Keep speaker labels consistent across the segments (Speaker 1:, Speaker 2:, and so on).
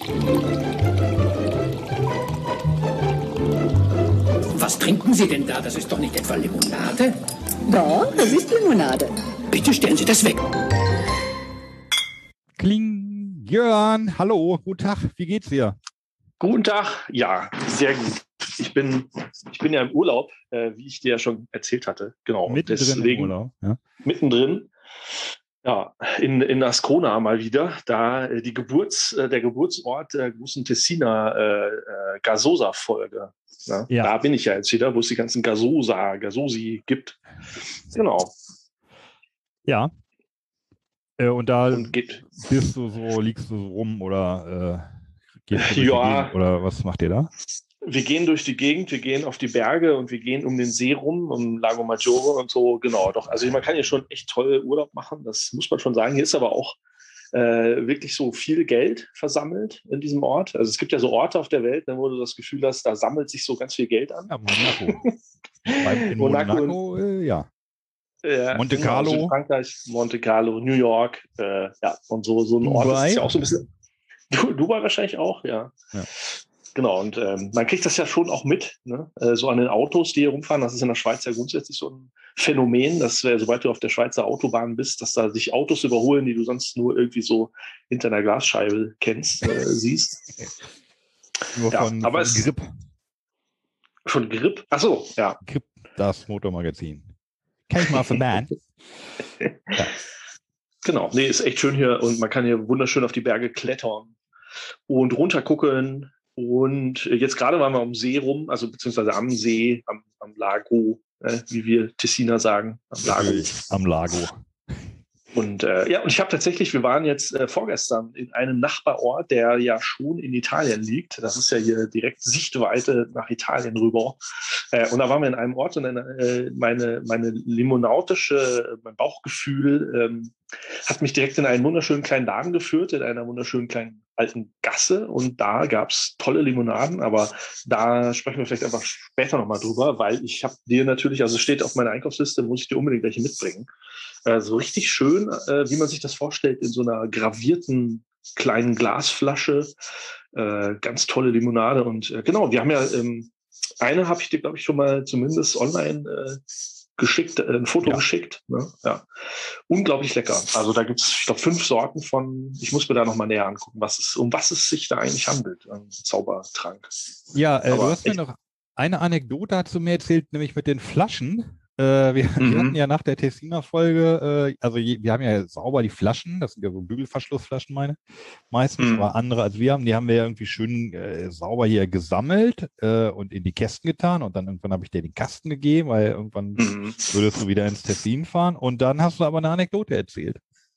Speaker 1: Was trinken Sie denn da? Das ist doch nicht etwa Limonade?
Speaker 2: Doch, das ist Limonade.
Speaker 1: Bitte stellen Sie das weg.
Speaker 3: Kling, Jörn, hallo, guten Tag, wie geht's dir?
Speaker 4: Guten Tag, ja, sehr gut. Ich bin ja im Urlaub, wie ich dir ja schon erzählt hatte. Genau.
Speaker 3: Mittendrin
Speaker 4: deswegen,
Speaker 3: im Urlaub, ja.
Speaker 4: Mittendrin. Ja, in Ascona mal wieder. Da der Geburtsort der großen Tessiner Gasosa-Folge. Ja,
Speaker 3: Ja.
Speaker 4: Da bin ich ja jetzt wieder, wo es die ganzen Gasosi gibt. Genau.
Speaker 3: Ja. Und da
Speaker 4: geht,
Speaker 3: liegst du so rum oder gehst du durch die
Speaker 4: Ja.
Speaker 3: Gegend, oder was macht ihr da?
Speaker 4: Wir gehen durch die Gegend, wir gehen auf die Berge und wir gehen um den See rum, um Lago Maggiore und so. Genau, doch. Also man kann hier schon echt toll Urlaub machen. Das muss man schon sagen. Hier ist aber auch wirklich so viel Geld versammelt in diesem Ort. Also es gibt ja so Orte auf der Welt, wo du das Gefühl hast, da sammelt sich so ganz viel Geld an.
Speaker 3: Ja, Monaco. In Monaco, ja. Monte Carlo.
Speaker 4: Genau, Frankreich, Monte Carlo, New York, und so ein Ort. Das ist ja auch so ein bisschen. Dubai wahrscheinlich auch, ja. Genau, und man kriegt das ja schon auch mit, ne? So an den Autos, die hier rumfahren. Das ist in der Schweiz ja grundsätzlich so ein Phänomen, dass sobald du auf der Schweizer Autobahn bist, dass da sich Autos überholen, die du sonst nur irgendwie so hinter einer Glasscheibe siehst.
Speaker 3: Nur von Grip.
Speaker 4: Von Grip? Ach so, ja.
Speaker 3: Grip, das Motormagazin. Kenn ich mal für Man. Ja.
Speaker 4: Genau, nee, ist echt schön hier und man kann hier wunderschön auf die Berge klettern und runter gucken. Und jetzt gerade waren wir am See rum, also beziehungsweise am See, am Lago, wie wir Tessiner sagen, am Lago.
Speaker 3: Am Lago.
Speaker 4: Und und ich habe tatsächlich, wir waren jetzt vorgestern in einem Nachbarort, der ja schon in Italien liegt. Das ist ja hier direkt Sichtweite nach Italien rüber. Und da waren wir in einem Ort und mein Bauchgefühl hat mich direkt in einen wunderschönen kleinen Laden geführt, in einer wunderschönen kleinen alten Gasse. Und da gab's tolle Limonaden, aber da sprechen wir vielleicht einfach später nochmal drüber, weil ich habe dir natürlich, also es steht auf meiner Einkaufsliste, muss ich dir unbedingt welche mitbringen. So richtig schön, wie man sich das vorstellt, in so einer gravierten kleinen Glasflasche. Ganz tolle Limonade. Und genau, wir haben ja, eine habe ich dir, glaube ich, schon mal zumindest online geschickt, ein Foto geschickt. Ne? Ja. Unglaublich lecker. Also da gibt's, ich glaube, 5 Sorten von, ich muss mir da nochmal näher angucken, um was es sich da eigentlich handelt, ein Zaubertrank.
Speaker 3: Ja, du hast mir noch eine Anekdote dazu mir erzählt, nämlich mit den Flaschen. Wir hatten ja nach der Tessiner-Folge, wir haben ja sauber die Flaschen, das sind ja so Bügelverschlussflaschen meistens, aber andere als wir haben, die haben wir ja irgendwie schön sauber hier gesammelt und in die Kästen getan und dann irgendwann habe ich dir den Kasten gegeben, weil irgendwann würdest du wieder ins Tessin fahren und dann hast du aber eine Anekdote erzählt.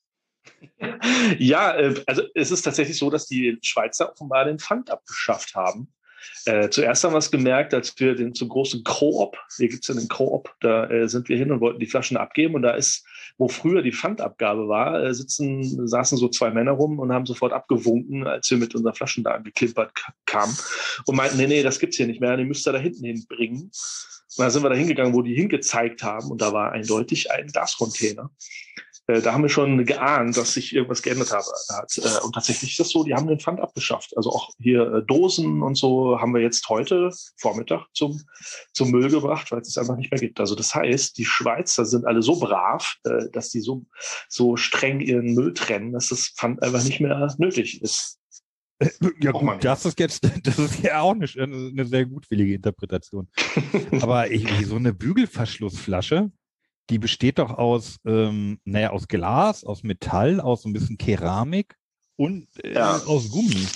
Speaker 4: Ja, also es ist tatsächlich so, dass die Schweizer offenbar den Pfand abgeschafft haben. Zuerst haben wir es gemerkt, als wir zum großen Coop, hier gibt's ja den Coop, da sind wir hin und wollten die Flaschen abgeben und da ist, wo früher die Pfandabgabe war, saßen so 2 Männer rum und haben sofort abgewunken, als wir mit unseren Flaschen da angeklimpert kamen und meinten, nee, das gibt's hier nicht mehr, die müsst ihr da hinten hinbringen. Und dann sind wir da hingegangen, wo die hingezeigt haben und da war eindeutig ein Glascontainer. Da haben wir schon geahnt, dass sich irgendwas geändert hat. Und tatsächlich ist das so, die haben den Pfand abgeschafft. Also auch hier Dosen und so haben wir jetzt heute Vormittag zum Müll gebracht, weil es es einfach nicht mehr gibt. Also das heißt, die Schweizer sind alle so brav, dass die so streng ihren Müll trennen, dass das Pfand einfach nicht mehr nötig ist.
Speaker 3: Ja gut, das ist ja auch eine sehr gutwillige Interpretation. Aber so eine Bügelverschlussflasche, die besteht doch aus Glas, aus Metall, aus so ein bisschen Keramik und aus Gummi.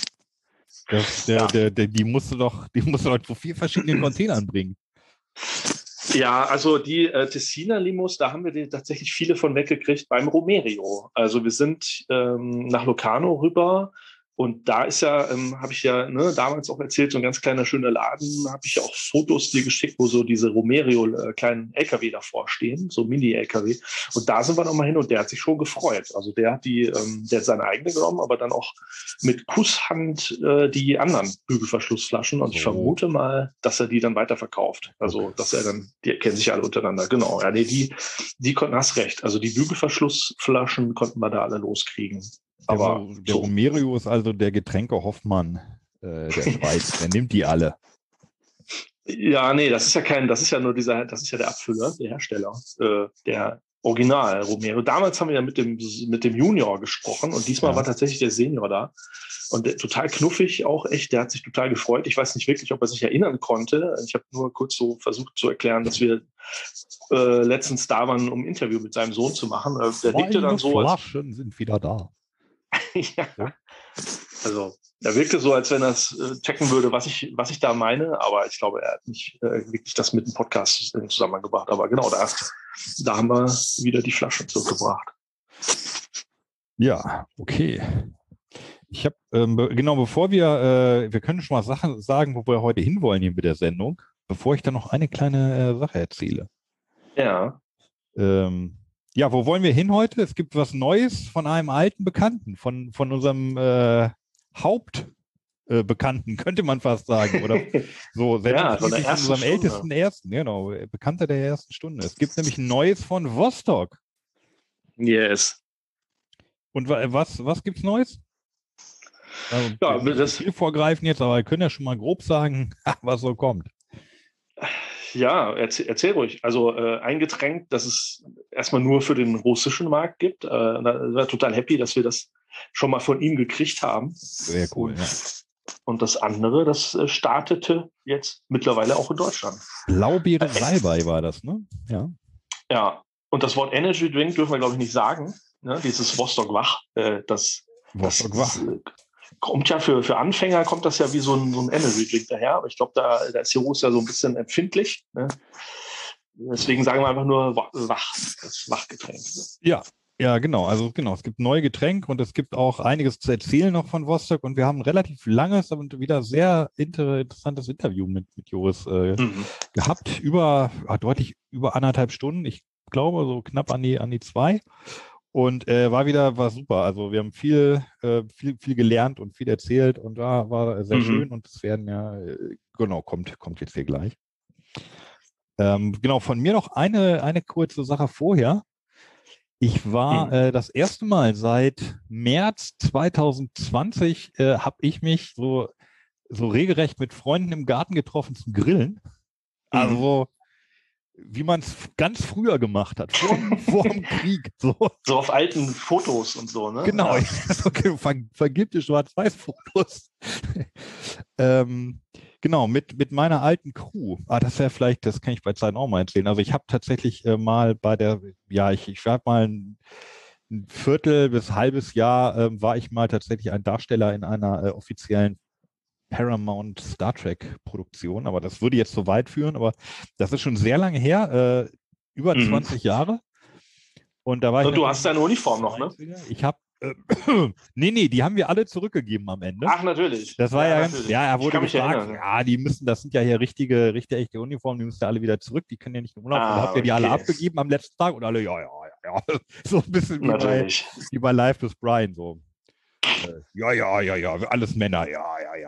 Speaker 3: Die musst du doch zu 4 verschiedenen Containern bringen.
Speaker 4: Ja, also die Tessiner Limos, da haben wir tatsächlich viele von weggekriegt beim Romerio. Also wir sind nach Locarno rüber. Und da ist ja, habe ich ja damals auch erzählt, so ein ganz kleiner, schöner Laden, habe ich ja auch Fotos dir geschickt, wo so diese Romerio kleinen LKW davor stehen, so Mini-LKW. Und da sind wir nochmal hin und der hat sich schon gefreut. Also der hat seine eigene genommen, aber dann auch mit Kusshand die anderen Bügelverschlussflaschen. Und ich vermute mal, dass er die dann weiterverkauft. Also, die kennen sich alle untereinander. Genau. Ja, nee, die konnten, hast recht. Also die Bügelverschlussflaschen konnten wir da alle loskriegen. Aber
Speaker 3: der Romerio ist also der Getränke Hoffmann der Schweiz. Der nimmt die alle.
Speaker 4: Ja, nee, das ist ja der Abfüller, der Hersteller, der Original Romero. Damals haben wir ja mit dem Junior gesprochen und diesmal war tatsächlich der Senior da. Und total knuffig auch, echt, der hat sich total gefreut. Ich weiß nicht wirklich, ob er sich erinnern konnte. Ich habe nur kurz so versucht zu erklären, dass wir letztens da waren, um ein Interview mit seinem Sohn zu machen. Der wirkte dann so,
Speaker 3: Flaschen sind wieder da.
Speaker 4: ja. Also er wirkte so, als wenn er es checken würde, was ich da meine, aber ich glaube, er hat nicht wirklich das mit dem Podcast in Zusammenhang gebracht. Aber genau, da haben wir wieder die Flaschen zurückgebracht.
Speaker 3: Ja, okay. Ich habe, genau, bevor wir können schon mal Sachen sagen, wo wir heute hinwollen hier mit der Sendung, bevor ich dann noch eine kleine Sache erzähle.
Speaker 4: Ja.
Speaker 3: Ja, wo wollen wir hin heute? Es gibt was Neues von einem alten Bekannten, von unserem Hauptbekannten, könnte man fast sagen. Oder so,
Speaker 4: ja, von der ersten
Speaker 3: unserem ältesten Ersten, genau, Bekannter der ersten Stunde. Es gibt nämlich ein Neues von Vostok.
Speaker 4: Yes.
Speaker 3: Und was gibt's Neues? Also,
Speaker 4: ja,
Speaker 3: wir das viel vorgreifen jetzt, aber wir können ja schon mal grob sagen, was so kommt.
Speaker 4: Ja, erzähl ruhig. Also ein Getränk, das es erstmal nur für den russischen Markt gibt. Da war total happy, dass wir das schon mal von ihm gekriegt haben.
Speaker 3: Sehr cool, ja.
Speaker 4: Und das andere, das startete jetzt mittlerweile auch in Deutschland.
Speaker 3: Blaubeere Salbei war das, ne? Ja.
Speaker 4: Ja, und das Wort Energy Drink dürfen wir, glaube ich, nicht sagen. Ne? Dieses Vostok Wach, das kommt ja für Anfänger, kommt das ja wie so ein Energy Drink daher. Aber ich glaube, da ist die Russe ja so ein bisschen empfindlich. Ne? Deswegen sagen wir einfach nur Wach, das Wachgetränk.
Speaker 3: Ja, genau. Also genau, es gibt neue Getränke und es gibt auch einiges zu erzählen noch von Vostok und wir haben ein relativ langes und wieder sehr interessantes Interview mit Joris gehabt, deutlich über 1,5 Stunden. Ich glaube, so knapp an die 2. Und war super. Also wir haben viel gelernt und viel erzählt und war sehr schön und es werden kommt jetzt hier gleich. Genau, von mir noch eine kurze Sache vorher. Ich war das erste Mal seit März 2020 habe ich mich so regelrecht mit Freunden im Garten getroffen zum Grillen. Also wie man es ganz früher gemacht hat, vor dem Krieg. So
Speaker 4: auf alten Fotos und so, ne?
Speaker 3: Genau, ja. Okay, vergilbte Schwarz-Weiß-Fotos. Genau, mit meiner alten Crew. Das kann ich bei Zeiten auch mal erzählen. Also ich habe tatsächlich mal ich war mal ein Viertel bis halbes Jahr war ich mal tatsächlich ein Darsteller in einer offiziellen Paramount Star Trek Produktion, aber das würde jetzt so weit führen, aber das ist schon sehr lange her, über 20 Jahre. Und da war
Speaker 4: du hast deine Uniform noch, ne?
Speaker 3: Ich habe nee, die haben wir alle zurückgegeben am Ende.
Speaker 4: Ach, natürlich.
Speaker 3: Das war er wurde gefragt,
Speaker 4: erinnern.
Speaker 3: das sind ja hier richtige, echte Uniformen, die müssen ja alle wieder zurück, die können ja nicht im Urlaub. Da habt ihr die alle abgegeben am letzten Tag und alle, ja. So ein bisschen wie bei Life with Brian, so. Ja, alles Männer, ja.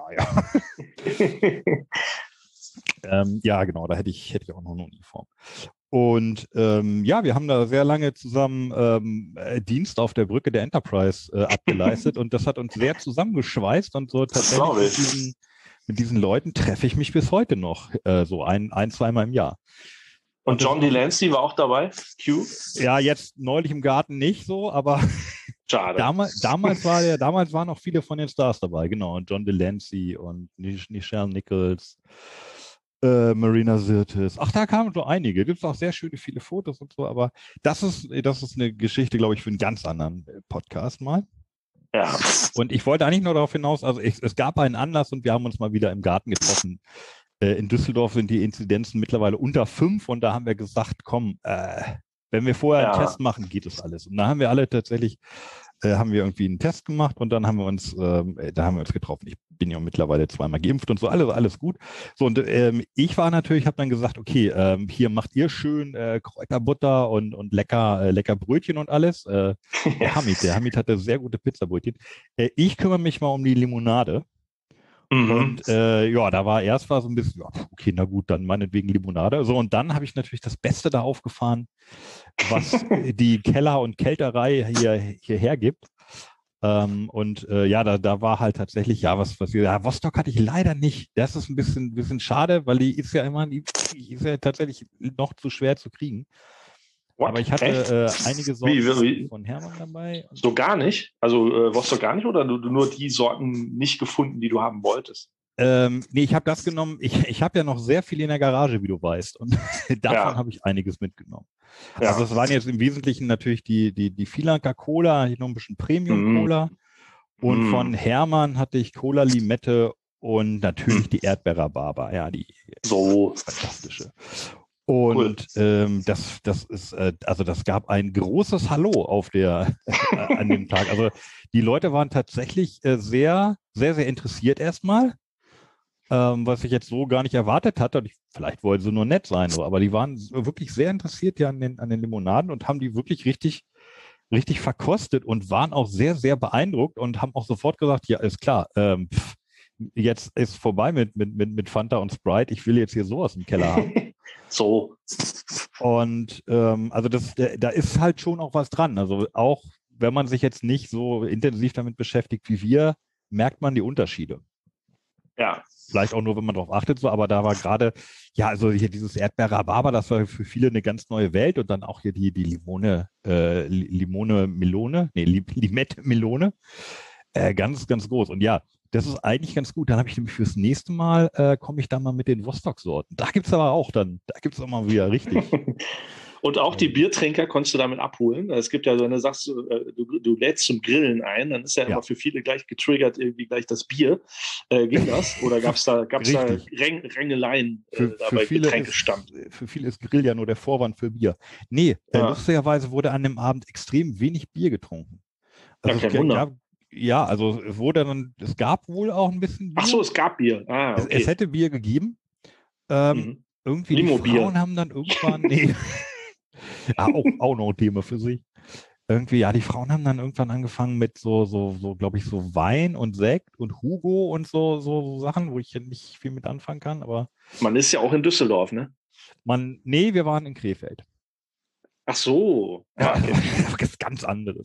Speaker 3: Ja, genau, da hätte ich auch noch eine Uniform. Und wir haben da sehr lange zusammen Dienst auf der Brücke der Enterprise abgeleistet und das hat uns sehr zusammengeschweißt und so tatsächlich mit diesen Leuten treffe ich mich bis heute noch, so zweimal im Jahr.
Speaker 4: Und John Delancey war auch dabei? Q?
Speaker 3: Ja, jetzt neulich im Garten nicht so, aber
Speaker 4: schade.
Speaker 3: damals waren noch viele von den Stars dabei, genau. Und John Delancey und Nichelle Nichols, Marina Sirtis. Ach, da kamen so einige. Gibt es auch sehr viele Fotos und so, aber das ist eine Geschichte, glaube ich, für einen ganz anderen Podcast mal.
Speaker 4: Ja.
Speaker 3: Und ich wollte eigentlich nur darauf hinaus, also es gab einen Anlass und wir haben uns mal wieder im Garten getroffen. In Düsseldorf sind die Inzidenzen mittlerweile unter 5 und da haben wir gesagt, komm, wenn wir vorher einen Test machen, geht das alles. Und da haben wir alle tatsächlich, haben wir irgendwie einen Test gemacht und dann haben wir uns getroffen. Ich bin ja mittlerweile 2-mal geimpft und so, alles gut. So, und ich habe dann gesagt, okay, hier macht ihr schön Kräuterbutter und lecker Brötchen und alles. Der Hamid hatte sehr gute Pizzabrötchen. Ich kümmere mich mal um die Limonade. Und da war so ein bisschen, okay, na gut, dann meinetwegen Limonade. So, und dann habe ich natürlich das Beste da aufgefahren, was die Keller- und Kälterei hierher gibt. Da war halt tatsächlich, Vostok hatte ich leider nicht. Das ist ein bisschen schade, weil die ist ja tatsächlich noch zu schwer zu kriegen.
Speaker 4: What?
Speaker 3: Aber ich hatte einige Sorten von Hermann dabei.
Speaker 4: So gar nicht? Also Vostok gar nicht oder du nur die Sorten nicht gefunden, die du haben wolltest?
Speaker 3: Ich habe das genommen. Ich habe ja noch sehr viel in der Garage, wie du weißt. Und davon habe ich einiges mitgenommen. Ja. Also es waren jetzt im Wesentlichen natürlich die Filanka Cola, noch ein bisschen Premium Cola. Und von Hermann hatte ich Cola Limette und natürlich die Erdbeer-Rhabarber. Ja, die fantastische. Und cool. Das gab ein großes Hallo an dem Tag. Also die Leute waren tatsächlich sehr, sehr, sehr interessiert erstmal. Was ich jetzt so gar nicht erwartet hatte. Und vielleicht wollten sie nur nett sein, aber die waren wirklich sehr interessiert ja an den Limonaden und haben die wirklich richtig verkostet und waren auch sehr, sehr beeindruckt und haben auch sofort gesagt, ja, ist klar, jetzt ist vorbei mit Fanta und Sprite, ich will jetzt hier sowas im Keller haben.
Speaker 4: So.
Speaker 3: Und da ist halt schon auch was dran. Also auch wenn man sich jetzt nicht so intensiv damit beschäftigt wie wir, merkt man die Unterschiede.
Speaker 4: Ja.
Speaker 3: Vielleicht auch nur, wenn man darauf achtet, so, aber da war gerade, also hier dieses Erdbeer-Rhabarber, das war für viele eine ganz neue Welt und dann auch hier die Limette-Melone, ganz, ganz groß. Und ja, das ist eigentlich ganz gut. Dann habe ich nämlich fürs nächste Mal, komme ich da mal mit den Vostok-Sorten. Da gibt es auch mal wieder richtig.
Speaker 4: Und auch die Biertrinker konntest du damit abholen. Es gibt ja, wenn du sagst, du lädst zum Grillen ein, dann ist ja immer für viele gleich getriggert, irgendwie gleich das Bier. Ging das? Oder gab's da Rängeleien bei Getränkestand?
Speaker 3: Für viele ist Grill ja nur der Vorwand für Bier. Nee, lustigerweise wurde an dem Abend extrem wenig Bier getrunken. Also
Speaker 4: kein Wunder.
Speaker 3: Es gab wohl auch ein bisschen Bier.
Speaker 4: Ach so, es gab Bier. Okay.
Speaker 3: Es hätte Bier gegeben. Irgendwie
Speaker 4: Limo-Bier.
Speaker 3: Die Frauen haben dann irgendwann, auch noch ein Thema für sich. Irgendwie, die Frauen haben dann irgendwann angefangen mit so glaube ich, so Wein und Sekt und Hugo und so Sachen, wo ich nicht viel mit anfangen kann, aber.
Speaker 4: Man ist ja auch in Düsseldorf, ne?
Speaker 3: Wir waren in Krefeld.
Speaker 4: Ach so.
Speaker 3: Ja, okay. Das ist ganz anderes.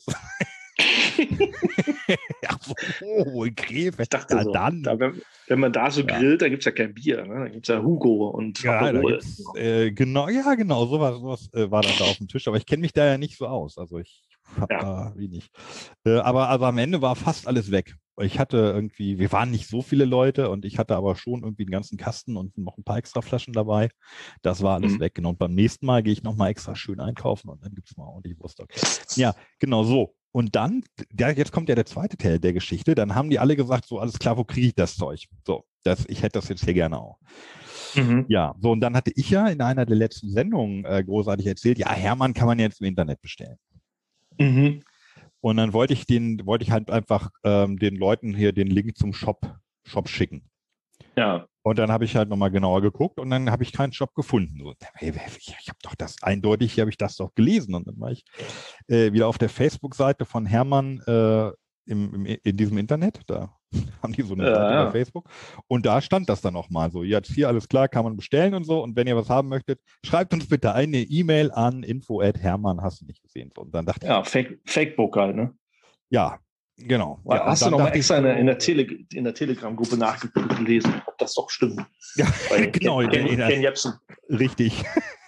Speaker 3: In Krefeld.
Speaker 4: Ich dachte dann. Wenn man da so grillt, dann gibt es ja kein Bier. Ne? Dann gibt es ja Hugo und
Speaker 3: Aperol. Genau, sowas war dann da auf dem Tisch. Aber ich kenne mich da ja nicht so aus. Also ich habe da wenig. Aber am Ende war fast alles weg. Ich hatte wir waren nicht so viele Leute und ich hatte aber schon irgendwie einen ganzen Kasten und noch ein paar extra Flaschen dabei. Das war alles weg. Genau. Und beim nächsten Mal gehe ich nochmal extra schön einkaufen und dann gibt es mal ordentlich Vostok. Ja, genau so. Und dann, jetzt kommt ja der zweite Teil der Geschichte, dann haben die alle gesagt, so alles klar, wo kriege ich das Zeug? So, ich hätte das jetzt hier gerne auch. Ja, so und dann hatte ich ja in einer der letzten Sendungen großartig erzählt, Hermann kann man jetzt im Internet bestellen. Und dann wollte ich halt einfach den Leuten hier den Link zum Shop schicken.
Speaker 4: Ja.
Speaker 3: Und dann habe ich halt nochmal genauer geguckt und dann habe ich keinen Shop gefunden. So, ich habe doch das eindeutig, hier habe ich das doch gelesen. Und dann war ich wieder auf der Facebook-Seite von Hermann in diesem Internet. Da haben die so eine Seite bei Facebook. Und da stand das dann auch mal so. Jetzt hier alles klar, kann man bestellen und so. Und wenn ihr was haben möchtet, schreibt uns bitte eine E-Mail an info@hermann, hast du nicht gesehen. So, und dann dachte
Speaker 4: ich. Fakebook halt, ne?
Speaker 3: Ja. Genau.
Speaker 4: Hast du nochmal extra in der Telegram-Gruppe nachgelesen, ob das doch stimmt?
Speaker 3: Ja, genau.
Speaker 4: Ken Jebsen.
Speaker 3: Richtig.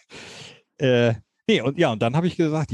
Speaker 3: Und dann habe ich gesagt,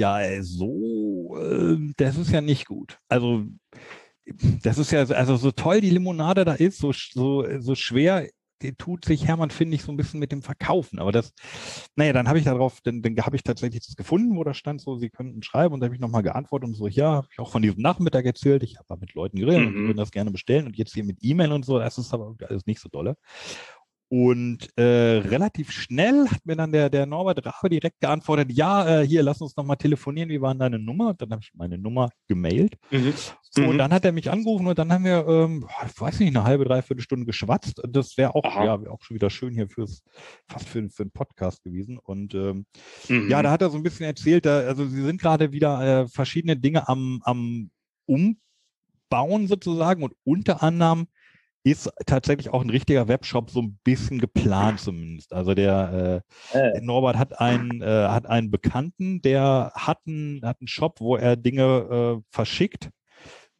Speaker 3: das ist ja nicht gut. Also, das ist ja, also so toll die Limonade da ist, so schwer tut sich Hermann, finde ich, so ein bisschen mit dem Verkaufen. Aber dann habe ich dann habe ich tatsächlich das gefunden, wo da stand, so, Sie könnten schreiben und da habe ich nochmal geantwortet und so, habe ich auch von diesem Nachmittag erzählt, ich habe da mit Leuten geredet und die würden das gerne bestellen und jetzt hier mit E-Mail und so, das ist aber alles nicht so dolle. Und relativ schnell hat mir dann der Norbert Rabe direkt geantwortet, hier, lass uns nochmal telefonieren, wie war denn deine Nummer? Und dann habe ich meine Nummer gemailt. Und dann hat er mich angerufen und dann haben wir, ich weiß nicht, eine halbe, dreiviertel Stunde geschwatzt. Das wäre auch, wär auch schon wieder schön hier fast für einen Podcast gewesen. Und da hat er so ein bisschen erzählt, also sie sind gerade wieder verschiedene Dinge am Umbauen sozusagen und unter anderem ist tatsächlich auch ein richtiger Webshop so ein bisschen geplant zumindest. Also der Norbert hat einen Bekannten, der hat einen Shop, wo er Dinge verschickt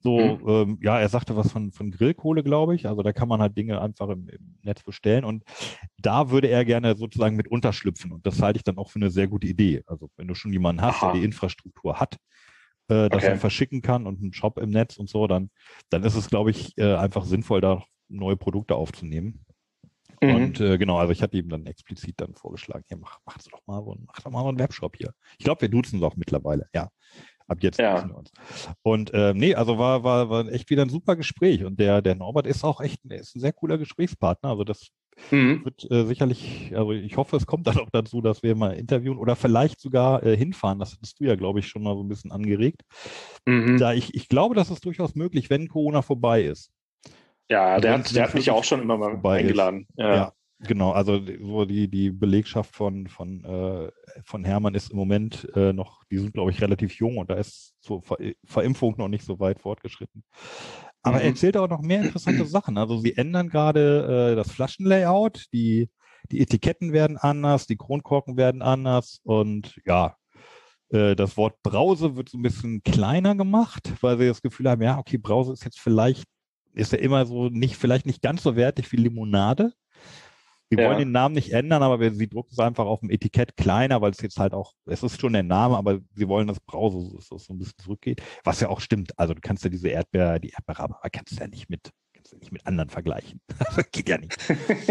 Speaker 3: Ja, er sagte was von Grillkohle, glaube ich. Also da kann man halt Dinge einfach im Netz bestellen und da würde er gerne sozusagen mit unterschlüpfen und das halte ich dann auch für eine sehr gute Idee. Also wenn du schon jemanden hast, der die Infrastruktur hat, dass er verschicken kann und einen Shop im Netz und so, dann ist es, glaube ich, einfach sinnvoll, da neue Produkte aufzunehmen. Und genau, also ich hatte ihm dann explizit dann vorgeschlagen, hier, mach doch mal so einen Webshop hier. Ich glaube, wir duzen es auch mittlerweile, ja. Ab jetzt duzen wir uns. Und nee, also war echt wieder ein super Gespräch. Und der Norbert ist auch echt, er ist ein sehr cooler Gesprächspartner. Also das wird sicherlich, also ich hoffe, es kommt dann auch dazu, dass wir mal interviewen oder vielleicht sogar hinfahren. Das hattest du ja, glaube ich, schon mal so ein bisschen angeregt. Da ich glaube, das ist durchaus möglich, wenn Corona vorbei ist.
Speaker 4: Ja, der hat mich auch schon immer mal eingeladen.
Speaker 3: Ja, genau. Also so die Belegschaft von Hermann ist im Moment noch, die sind, glaube ich, relativ jung und da ist so Verimpfung noch nicht so weit fortgeschritten. Aber er erzählt auch noch mehr interessante Sachen. Also sie ändern gerade das Flaschenlayout, die Etiketten werden anders, die Kronkorken werden anders und ja, das Wort Brause wird so ein bisschen kleiner gemacht, weil sie das Gefühl haben, ja, okay, Brause ist jetzt ist ja immer so vielleicht nicht ganz so wertig wie Limonade. Sie wollen den Namen nicht ändern, aber sie drucken es einfach auf dem Etikett kleiner, weil es jetzt halt auch, es ist schon der Name, aber sie wollen, dass Brause so ein bisschen zurückgeht, was ja auch stimmt. Also du kannst ja die Erdbeerrhabarber kannst du ja nicht mit anderen vergleichen. Das geht ja nicht.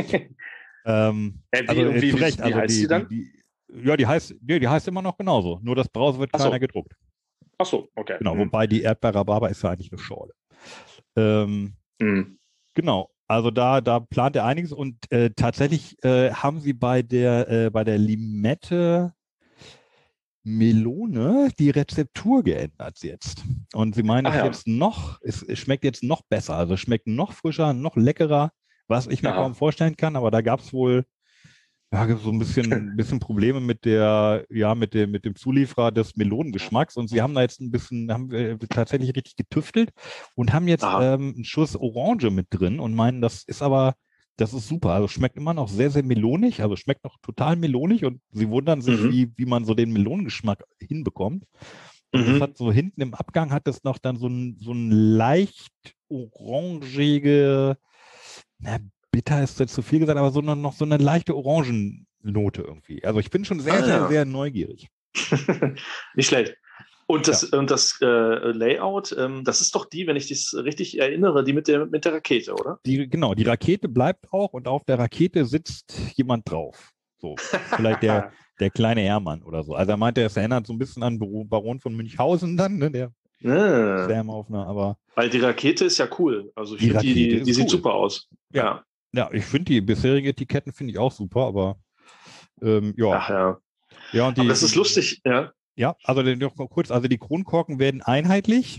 Speaker 4: Wie heißt die dann?
Speaker 3: Die heißt immer noch genauso. Nur das Brause wird kleiner gedruckt.
Speaker 4: Ach so, okay.
Speaker 3: Genau, wobei die Erdbeerrhabarber ist ja eigentlich eine Schorle. Genau, also da plant er einiges und tatsächlich haben sie bei der Limette Melone die Rezeptur geändert jetzt. Und sie meinen, es schmeckt jetzt noch besser, also es schmeckt noch frischer, noch leckerer, was ich mir kaum vorstellen kann, aber da gab es wohl so ein bisschen Probleme mit dem Zulieferer des Melonengeschmacks und sie haben da jetzt haben tatsächlich richtig getüftelt und haben jetzt einen Schuss Orange mit drin und meinen, das ist super. Also schmeckt immer noch sehr, sehr melonig, also schmeckt noch total melonig und sie wundern sich, wie man so den Melonengeschmack hinbekommt. Und das hat so hinten im Abgang hat es noch dann so ein leicht orangige, bitter ist jetzt zu viel gesagt, aber noch so eine leichte Orangennote irgendwie. Also ich bin schon sehr, sehr neugierig.
Speaker 4: Nicht schlecht. Und das Layout, das ist doch die, wenn ich das richtig erinnere, die mit der Rakete, oder?
Speaker 3: Genau, die Rakete bleibt auch und auf der Rakete sitzt jemand drauf. So, vielleicht der kleine Hermann oder so. Also er meinte, es erinnert so ein bisschen an Baron von Münchhausen dann, ne? Der Sam aber
Speaker 4: weil die Rakete ist ja cool. Also ich finde, die sieht super aus.
Speaker 3: Ja, ich finde die bisherigen Etiketten finde ich auch super, aber
Speaker 4: Ach ja. Ja, und aber das ist lustig, ja.
Speaker 3: Ja, also noch mal kurz, also die Kronkorken werden einheitlich.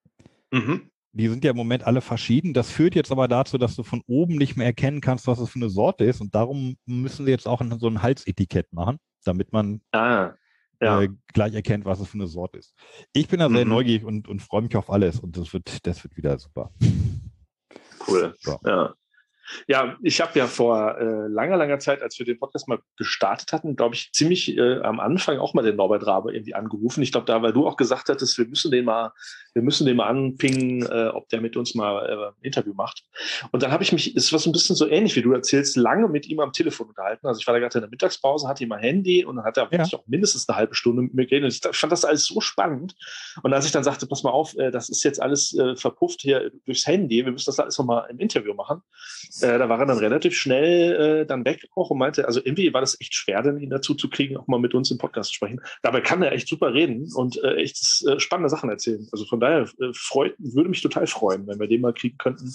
Speaker 3: Die sind ja im Moment alle verschieden. Das führt jetzt aber dazu, dass du von oben nicht mehr erkennen kannst, was es für eine Sorte ist. Und darum müssen sie jetzt auch so ein Halsetikett machen, damit man gleich erkennt, was es für eine Sorte ist. Ich bin da sehr neugierig und freue mich auf alles. Und das wird wieder super.
Speaker 4: Cool. So. Ja, ich habe ja vor langer Zeit, als wir den Podcast mal gestartet hatten, glaube ich, ziemlich am Anfang auch mal den Norbert Rabe irgendwie angerufen. Ich glaube, weil du auch gesagt hattest, wir müssen den mal anpingen, ob der mit uns mal ein Interview macht. Und dann habe es war so ein bisschen so ähnlich, wie du erzählst, lange mit ihm am Telefon unterhalten. Also ich war da gerade in der Mittagspause, hatte ihm ein Handy und dann hat er auch mindestens eine halbe Stunde mit mir geredet. Und ich fand das alles so spannend. Und als ich dann sagte, pass mal auf, das ist jetzt alles verpufft hier durchs Handy, wir müssen das alles nochmal im Interview machen. Da war er dann relativ schnell dann weg auch und meinte, also irgendwie war das echt schwer, denn ihn dazu zu kriegen, auch mal mit uns im Podcast zu sprechen. Dabei kann er echt super reden und echt spannende Sachen erzählen. Also von daher würde mich total freuen, wenn wir den mal kriegen könnten,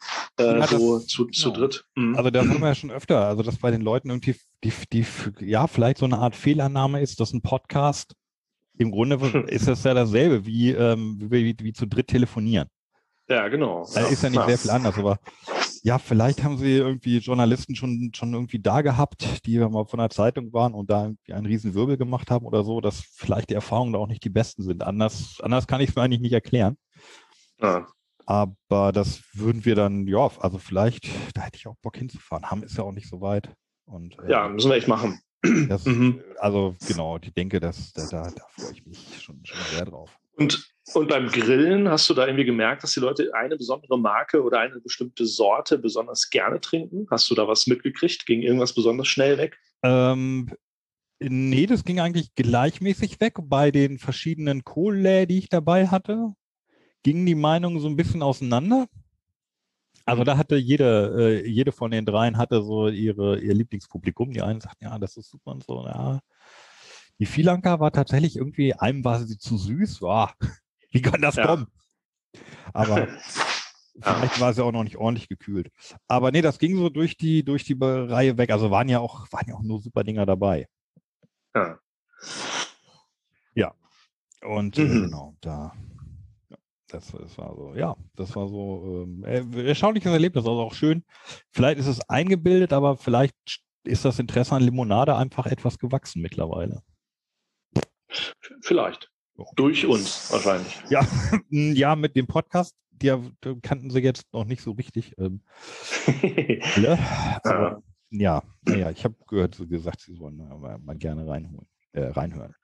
Speaker 4: zu dritt.
Speaker 3: Also da haben wir ja schon öfter, also dass bei den Leuten irgendwie die vielleicht so eine Art Fehlannahme ist, dass ein Podcast im Grunde ist das ja dasselbe wie zu dritt telefonieren.
Speaker 4: Ja, genau.
Speaker 3: Da ist ja nicht sehr viel anders, aber ja, vielleicht haben sie irgendwie Journalisten schon irgendwie da gehabt, die mal von der Zeitung waren und da irgendwie einen riesen Wirbel gemacht haben oder so, dass vielleicht die Erfahrungen da auch nicht die besten sind. Anders kann ich es mir eigentlich nicht erklären.
Speaker 4: Ja.
Speaker 3: Aber das würden wir dann, also vielleicht, da hätte ich auch Bock hinzufahren. Hamm ist ja auch nicht so weit. Und,
Speaker 4: müssen wir echt machen.
Speaker 3: Also genau, ich denke, da freue ich mich schon sehr drauf.
Speaker 4: Und Und beim Grillen hast du da irgendwie gemerkt, dass die Leute eine besondere Marke oder eine bestimmte Sorte besonders gerne trinken? Hast du da was mitgekriegt? Ging irgendwas besonders schnell weg?
Speaker 3: Nee, das ging eigentlich gleichmäßig weg. Bei den verschiedenen Kohle, die ich dabei hatte, gingen die Meinungen so ein bisschen auseinander. Also da hatte jede von den dreien hatte so ihr Lieblingspublikum. Die einen sagten, ja, das ist super und so. Ja. Die Filanka war tatsächlich irgendwie, einem war sie zu süß. Boah, wie kann das kommen? Aber vielleicht war sie auch noch nicht ordentlich gekühlt. Aber nee, das ging so durch die Reihe weg. Also waren ja auch nur super Dinger dabei. Ja. Und genau, das war so erstaunliches Erlebnis, also auch schön. Vielleicht ist es eingebildet, aber vielleicht ist das Interesse an Limonade einfach etwas gewachsen mittlerweile.
Speaker 4: Vielleicht. Durch uns wahrscheinlich.
Speaker 3: Ja, ja, mit dem Podcast, die kannten sie jetzt noch nicht so richtig. Aber ja, ich habe gehört, so gesagt, sie sollen mal gerne reinhören.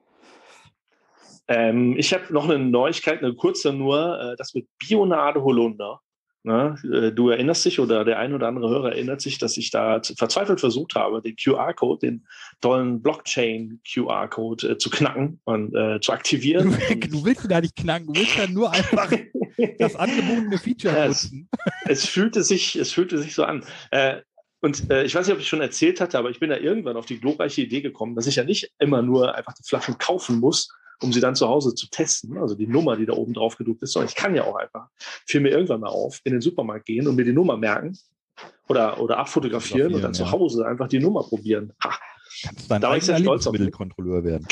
Speaker 4: Ich habe noch eine Neuigkeit, eine kurze nur, das mit Bionade Holunder. Ne? Du erinnerst dich oder der ein oder andere Hörer erinnert sich, dass ich da verzweifelt versucht habe, den QR-Code, den tollen Blockchain-QR-Code zu knacken und zu aktivieren.
Speaker 3: Du willst ihn da nicht knacken, du willst ja nur einfach das angebotene Feature nutzen.
Speaker 4: Es fühlte sich so an. Ich weiß nicht, ob ich schon erzählt hatte, aber ich bin da irgendwann auf die glorreiche Idee gekommen, dass ich ja nicht immer nur einfach die Flaschen kaufen muss, um sie dann zu Hause zu testen, also die Nummer, die da oben drauf gedruckt ist, sondern ich kann ja auch einfach, fiel mir irgendwann mal auf, in den Supermarkt gehen und mir die Nummer merken oder abfotografieren und dann zu Hause einfach die Nummer probieren.
Speaker 3: Kannst dein eigener Lebensmittelkontrolleur werden.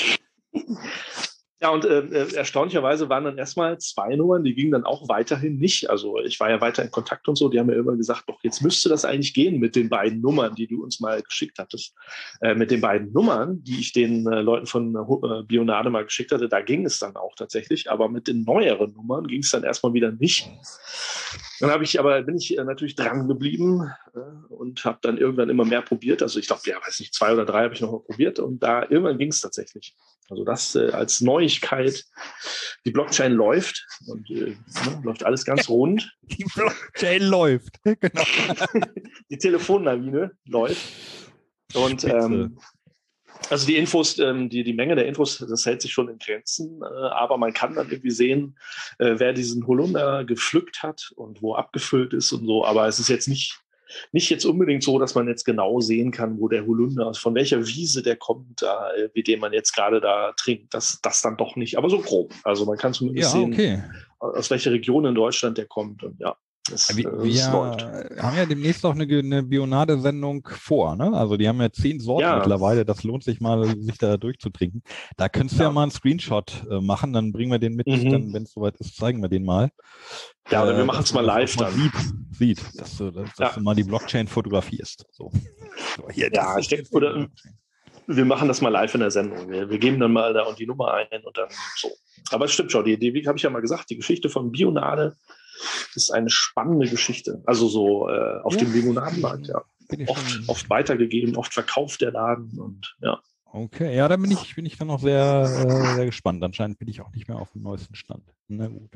Speaker 4: Ja, und erstaunlicherweise waren dann erstmal 2 Nummern, die gingen dann auch weiterhin nicht. Also ich war ja weiter in Kontakt und so, die haben mir immer gesagt, doch, jetzt müsste das eigentlich gehen mit den beiden Nummern, die du uns mal geschickt hattest. Mit den beiden Nummern, die ich den Leuten von Bionade mal geschickt hatte, da ging es dann auch tatsächlich, aber mit den neueren Nummern ging es dann erstmal wieder nicht. Dann bin ich natürlich dran geblieben und habe dann irgendwann immer mehr probiert. Also ich glaube, 2 oder 3 habe ich noch mal probiert und da irgendwann ging es tatsächlich. Also das als Neuigkeit, die Blockchain läuft und läuft alles ganz rund.
Speaker 3: Die Blockchain läuft, genau.
Speaker 4: Die Telefonlawine läuft. Und also die Infos, die Menge der Infos, das hält sich schon in Grenzen, aber man kann dann irgendwie sehen, wer diesen Holunder gepflückt hat und wo abgefüllt ist und so. Aber es ist jetzt nicht jetzt unbedingt so, dass man jetzt genau sehen kann, wo der Holunder, von welcher Wiese der kommt, wie den man jetzt gerade da trinkt. Das dann doch nicht, aber so grob. Also man kann zumindest sehen, aus welcher Region in Deutschland der kommt. Und ja,
Speaker 3: wir haben ja demnächst auch eine Bionade-Sendung vor, ne? Also die haben ja 10 Sorten mittlerweile, das lohnt sich mal, sich da durchzutrinken. Da könntest du ja mal einen Screenshot machen, dann bringen wir den mit, dann, wenn es soweit ist, zeigen wir den mal.
Speaker 4: Ja, oder wir machen es mal live dann.
Speaker 3: Sieht, dass du mal die Blockchain fotografierst. So.
Speaker 4: Ich denke, oder wir machen das mal live in der Sendung. Wir geben dann mal da und die Nummer ein und dann so. Aber es stimmt schon, wie habe ich ja mal gesagt, die Geschichte von Bionade ist eine spannende Geschichte. Also so auf dem Limonadenmarkt, oft weitergegeben, oft verkauft der Laden und ja.
Speaker 3: Okay, ja, da bin ich dann noch sehr, sehr gespannt. Anscheinend bin ich auch nicht mehr auf dem neuesten Stand. Na gut.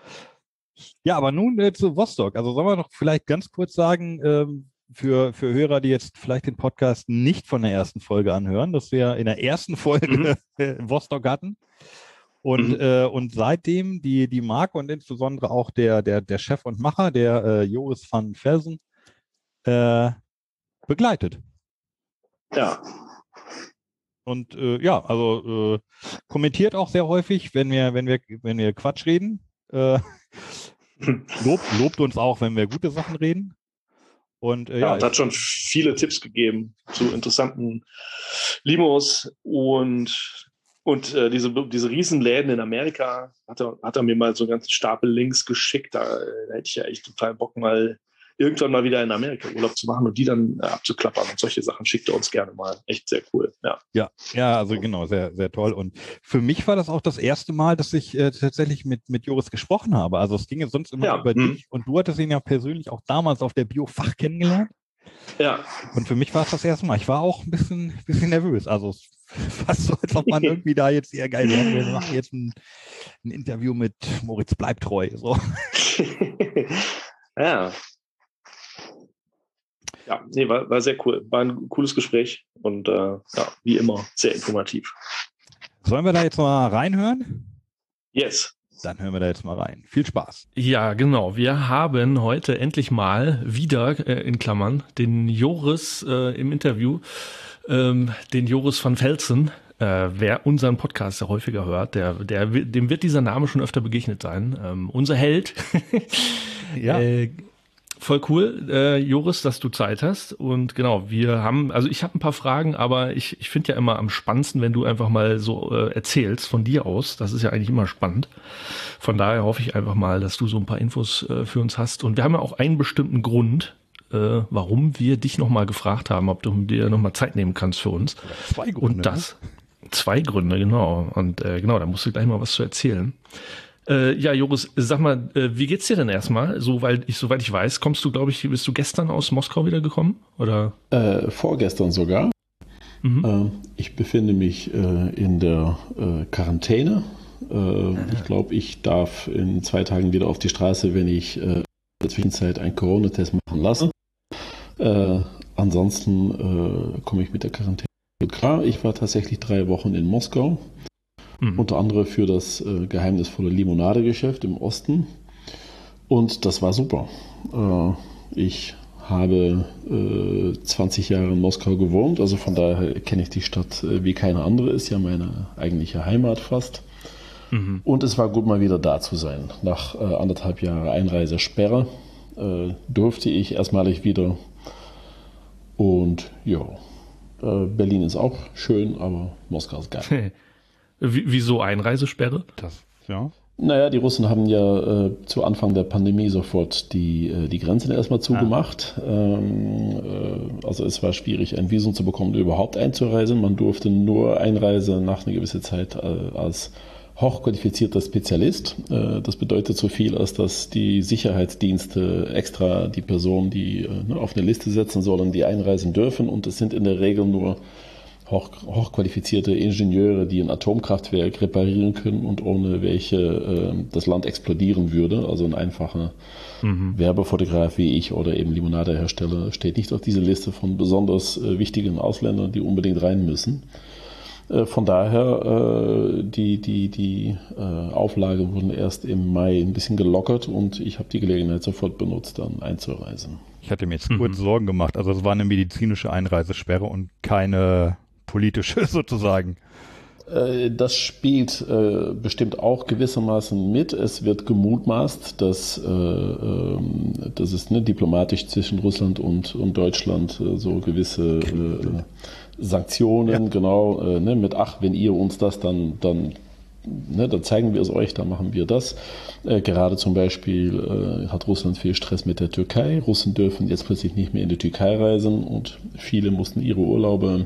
Speaker 3: Ja, aber nun zu Vostok. Also sollen wir noch vielleicht ganz kurz sagen, für Hörer, die jetzt vielleicht den Podcast nicht von der ersten Folge anhören, dass wir in der ersten Folge Vostok hatten. Und seitdem die Marke und insbesondere auch der Chef und Macher, der Joris van Velzen, begleitet.
Speaker 4: Ja.
Speaker 3: Und kommentiert auch sehr häufig, wenn wir Quatsch reden. Lobt uns auch, wenn wir gute Sachen reden. Und
Speaker 4: und hat schon viele Tipps gegeben zu interessanten Limos und diese Riesenläden in Amerika hat er mir mal so einen ganzen Stapel Links geschickt. Da hätte ich ja echt total Bock, mal irgendwann mal wieder in Amerika Urlaub zu machen und die dann abzuklappern. Und solche Sachen schickt er uns gerne mal. Echt sehr cool. Ja,
Speaker 3: also genau, sehr, sehr toll. Und für mich war das auch das erste Mal, dass ich tatsächlich mit Joris gesprochen habe. Also es ging ja sonst immer über dich. Und du hattest ihn ja persönlich auch damals auf der Biofach kennengelernt.
Speaker 4: Ja.
Speaker 3: Und für mich war es das erste Mal. Ich war auch ein bisschen nervös. Also fast so, als ob man irgendwie da jetzt eher geil wäre. Wir machen jetzt ein Interview mit Moritz Bleibtreu. So.
Speaker 4: Ja. Ja, nee, war sehr cool. War ein cooles Gespräch und wie immer sehr informativ.
Speaker 3: Sollen wir da jetzt mal reinhören?
Speaker 4: Yes.
Speaker 3: Dann hören wir da jetzt mal rein. Viel Spaß.
Speaker 5: Ja, genau. Wir haben heute endlich mal wieder, in Klammern, den Joris im Interview, den Joris van Velzen. Wer unseren Podcast ja häufiger hört, dem wird dieser Name schon öfter begegnet sein. Unser Held.
Speaker 3: Ja.
Speaker 5: Voll cool, Joris, dass du Zeit hast. Und genau, ich habe ein paar Fragen, aber ich finde ja immer am spannendsten, wenn du einfach mal so erzählst von dir aus. Das ist ja eigentlich immer spannend. Von daher hoffe ich einfach mal, dass du so ein paar Infos für uns hast. Und wir haben ja auch einen bestimmten Grund, warum wir dich nochmal gefragt haben, ob du dir nochmal Zeit nehmen kannst für uns.
Speaker 3: 2 Gründe.
Speaker 5: Und das, 2 Gründe, genau. Und genau, da musst du gleich mal was zu erzählen. Ja, Joris, sag mal, wie geht's dir denn erstmal? Soweit ich weiß, bist du gestern aus Moskau wieder gekommen? Oder?
Speaker 6: Vorgestern sogar.
Speaker 5: Mhm.
Speaker 6: Ich befinde mich in der Quarantäne. Ich glaube, ich darf in 2 Tagen wieder auf die Straße, wenn ich in der Zwischenzeit einen Corona-Test machen lasse. Ansonsten komme ich mit der Quarantäne klar. Ich war tatsächlich 3 Wochen in Moskau. Unter anderem für das geheimnisvolle Limonadegeschäft im Osten. Und das war super. Ich habe 20 Jahre in Moskau gewohnt, also von daher kenne ich die Stadt wie keine andere, ist ja meine eigentliche Heimat fast.
Speaker 5: Mhm.
Speaker 6: Und es war gut, mal wieder da zu sein. Nach 1,5 Jahren Einreisesperre durfte ich erstmalig wieder. Und ja, Berlin ist auch schön, aber Moskau ist geil.
Speaker 5: Wieso Einreisesperre?
Speaker 3: Ja.
Speaker 6: Naja, die Russen haben ja zu Anfang der Pandemie sofort die Grenzen erstmal zugemacht. Also es war schwierig, ein Visum zu bekommen, überhaupt einzureisen. Man durfte nur einreisen nach einer gewissen Zeit als hochqualifizierter Spezialist. Das bedeutet so viel, als dass die Sicherheitsdienste extra die Personen, die auf eine Liste setzen sollen, die einreisen dürfen. Und es sind in der Regel nur hochqualifizierte Ingenieure, die ein Atomkraftwerk reparieren können und ohne welche das Land explodieren würde. Also ein einfacher Werbefotograf wie ich oder eben Limonadehersteller steht nicht auf dieser Liste von besonders wichtigen Ausländern, die unbedingt rein müssen. Von daher, die Auflagen wurden erst im Mai ein bisschen gelockert und ich habe die Gelegenheit sofort benutzt, dann einzureisen.
Speaker 3: Ich hatte mir jetzt kurz Sorgen gemacht. Also es war eine medizinische Einreisesperre und keine politische sozusagen.
Speaker 6: Das spielt bestimmt auch gewissermaßen mit. Es wird gemutmaßt, dass es diplomatisch zwischen Russland und Deutschland so gewisse Sanktionen, mit wenn ihr uns das dann zeigen wir es euch, dann machen wir das. Gerade zum Beispiel hat Russland viel Stress mit der Türkei. Russen dürfen jetzt plötzlich nicht mehr in die Türkei reisen und viele mussten ihre Urlaube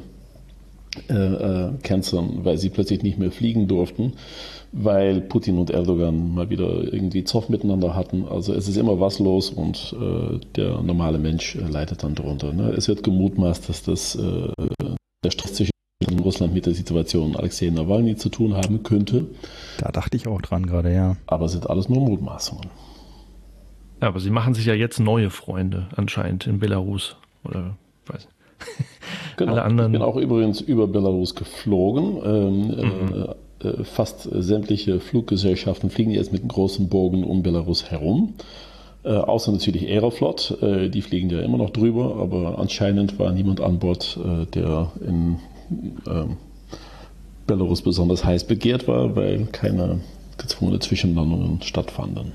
Speaker 6: canceln, weil sie plötzlich nicht mehr fliegen durften, weil Putin und Erdogan mal wieder irgendwie Zoff miteinander hatten. Also es ist immer was los und der normale Mensch leidet dann drunter. Ne? Es wird gemutmaßt, dass der Stress zwischen Russland mit der Situation Alexei Nawalny zu tun haben könnte.
Speaker 3: Da dachte ich auch dran gerade, ja.
Speaker 6: Aber es sind alles nur Mutmaßungen.
Speaker 5: Ja, aber sie machen sich ja jetzt neue Freunde anscheinend in Belarus. Oder weiß nicht.
Speaker 6: Genau.
Speaker 5: Alle anderen.
Speaker 6: Ich bin auch übrigens über Belarus geflogen. Fast sämtliche Fluggesellschaften fliegen jetzt mit einem großen Bogen um Belarus herum. Außer natürlich Aeroflot, die fliegen ja immer noch drüber, aber anscheinend war niemand an Bord, der in Belarus besonders heiß begehrt war, weil keine gezwungene Zwischenlandungen stattfanden.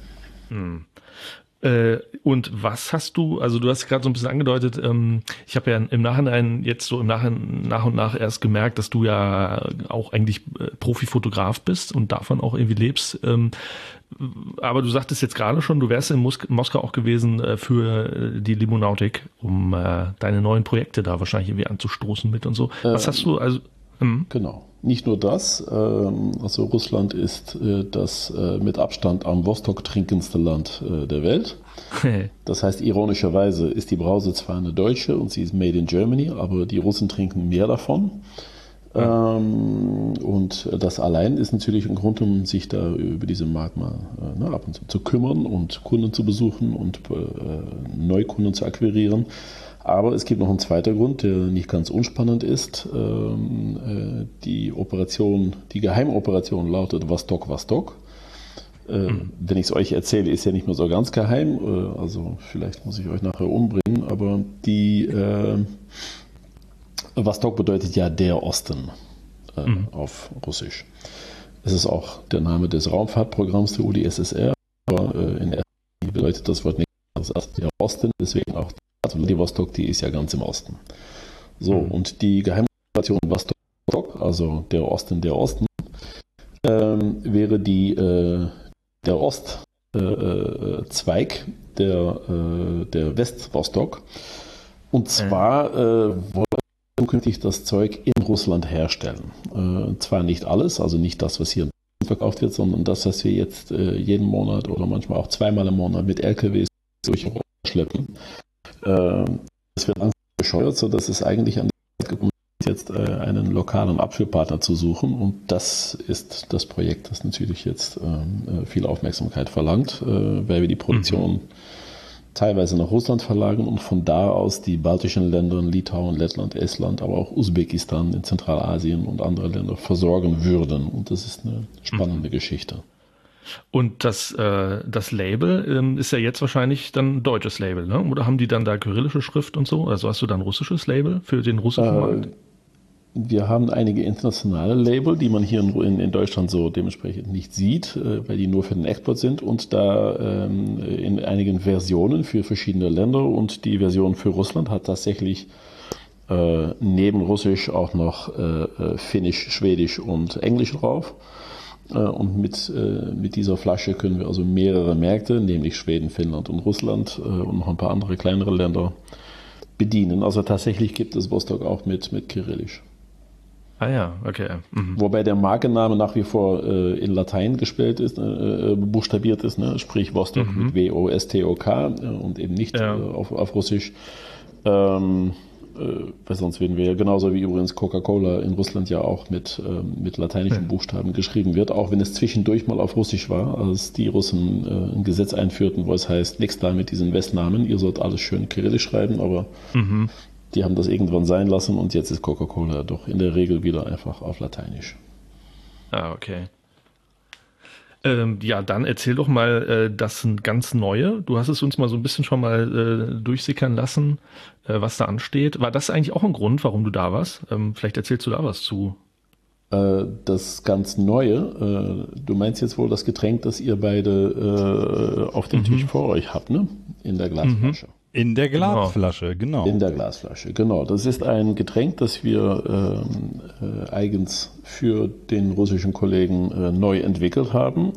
Speaker 5: Und was hast du, also du hast gerade so ein bisschen angedeutet, ich habe ja im Nachhinein jetzt so nach und nach erst gemerkt, dass du ja auch eigentlich Profifotograf bist und davon auch irgendwie lebst. Aber du sagtest jetzt gerade schon, du wärst in Moskau auch gewesen für die Limonautik, um deine neuen Projekte da wahrscheinlich irgendwie anzustoßen mit und so. Was hast du, also
Speaker 6: Genau. Nicht nur das, also Russland ist das mit Abstand am Vostok trinkendste Land der Welt. Das heißt, ironischerweise ist die Brause zwar eine deutsche und sie ist made in Germany, aber die Russen trinken mehr davon. Und das allein ist natürlich ein Grund, um sich da über diesen Markt mal ab und zu kümmern und Kunden zu besuchen und Neukunden zu akquirieren. Aber es gibt noch einen zweiten Grund, der nicht ganz unspannend ist. Die Geheimoperation lautet Vostok Vostok. Wenn ich es euch erzähle, ist ja nicht mehr so ganz geheim. Also vielleicht muss ich euch nachher umbringen. Aber die Vostok bedeutet ja der Osten auf Russisch. Es ist auch der Name des Raumfahrtprogramms der UdSSR. Aber in erster Linie bedeutet das Wort nichts anderes als der Osten. Deswegen auch die Vostok, die ist ja ganz im Osten. So, und die Geheimoperation Vostok, also der Osten, wäre der Ostzweig der West-Vostok. Und zwar wollen wir zukünftig das Zeug in Russland herstellen. Zwar nicht alles, also nicht das, was hier verkauft wird, sondern das, was wir jetzt jeden Monat oder manchmal auch zweimal im Monat mit LKWs durch Europa schleppen. Das wird langsam bescheuert, sodass es eigentlich an die Zeit gekommen ist, jetzt einen lokalen Abführpartner zu suchen. Und das ist das Projekt, das natürlich jetzt viel Aufmerksamkeit verlangt, weil wir die Produktion teilweise nach Russland verlagern und von da aus die baltischen Länder, Litauen, Lettland, Estland, aber auch Usbekistan in Zentralasien und andere Länder versorgen würden. Und das ist eine spannende Geschichte.
Speaker 5: Und das Label ist ja jetzt wahrscheinlich dann ein deutsches Label, ne? Oder haben die dann da kyrillische Schrift und so? Also hast du da ein russisches Label für den russischen Markt?
Speaker 6: Wir haben einige internationale Label, die man hier in Deutschland so dementsprechend nicht sieht, weil die nur für den Export sind und da in einigen Versionen für verschiedene Länder, und die Version für Russland hat tatsächlich neben Russisch auch noch Finnisch, Schwedisch und Englisch drauf. Und mit dieser Flasche können wir also mehrere Märkte, nämlich Schweden, Finnland und Russland und noch ein paar andere kleinere Länder bedienen. Also tatsächlich gibt es Vostok auch mit Kyrillisch.
Speaker 5: Ah ja, okay.
Speaker 6: Wobei der Markenname nach wie vor in Latein buchstabiert ist, ne? Sprich Vostok mit W-O-S-T-O-K und eben nicht auf Russisch. Weil sonst würden wir ja genauso wie übrigens Coca-Cola in Russland ja auch mit lateinischen Buchstaben geschrieben wird, auch wenn es zwischendurch mal auf Russisch war, als die Russen ein Gesetz einführten, wo es heißt, nichts da mit diesen Westnamen, ihr sollt alles schön kyrillisch schreiben, aber die haben das irgendwann sein lassen und jetzt ist Coca-Cola doch in der Regel wieder einfach auf Lateinisch.
Speaker 5: Ah, okay. Ja, dann erzähl doch mal das ganz Neue. Du hast es uns mal so ein bisschen schon mal durchsickern lassen, was da ansteht. War das eigentlich auch ein Grund, warum du da warst? Vielleicht erzählst du da was zu.
Speaker 6: Das ganz Neue, du meinst jetzt wohl das Getränk, das ihr beide auf dem Tisch vor euch habt, ne? In der Glasflasche.
Speaker 3: In der Glasflasche, genau.
Speaker 6: In der Glasflasche, genau. Das ist ein Getränk, das wir eigens für den russischen Kollegen neu entwickelt haben.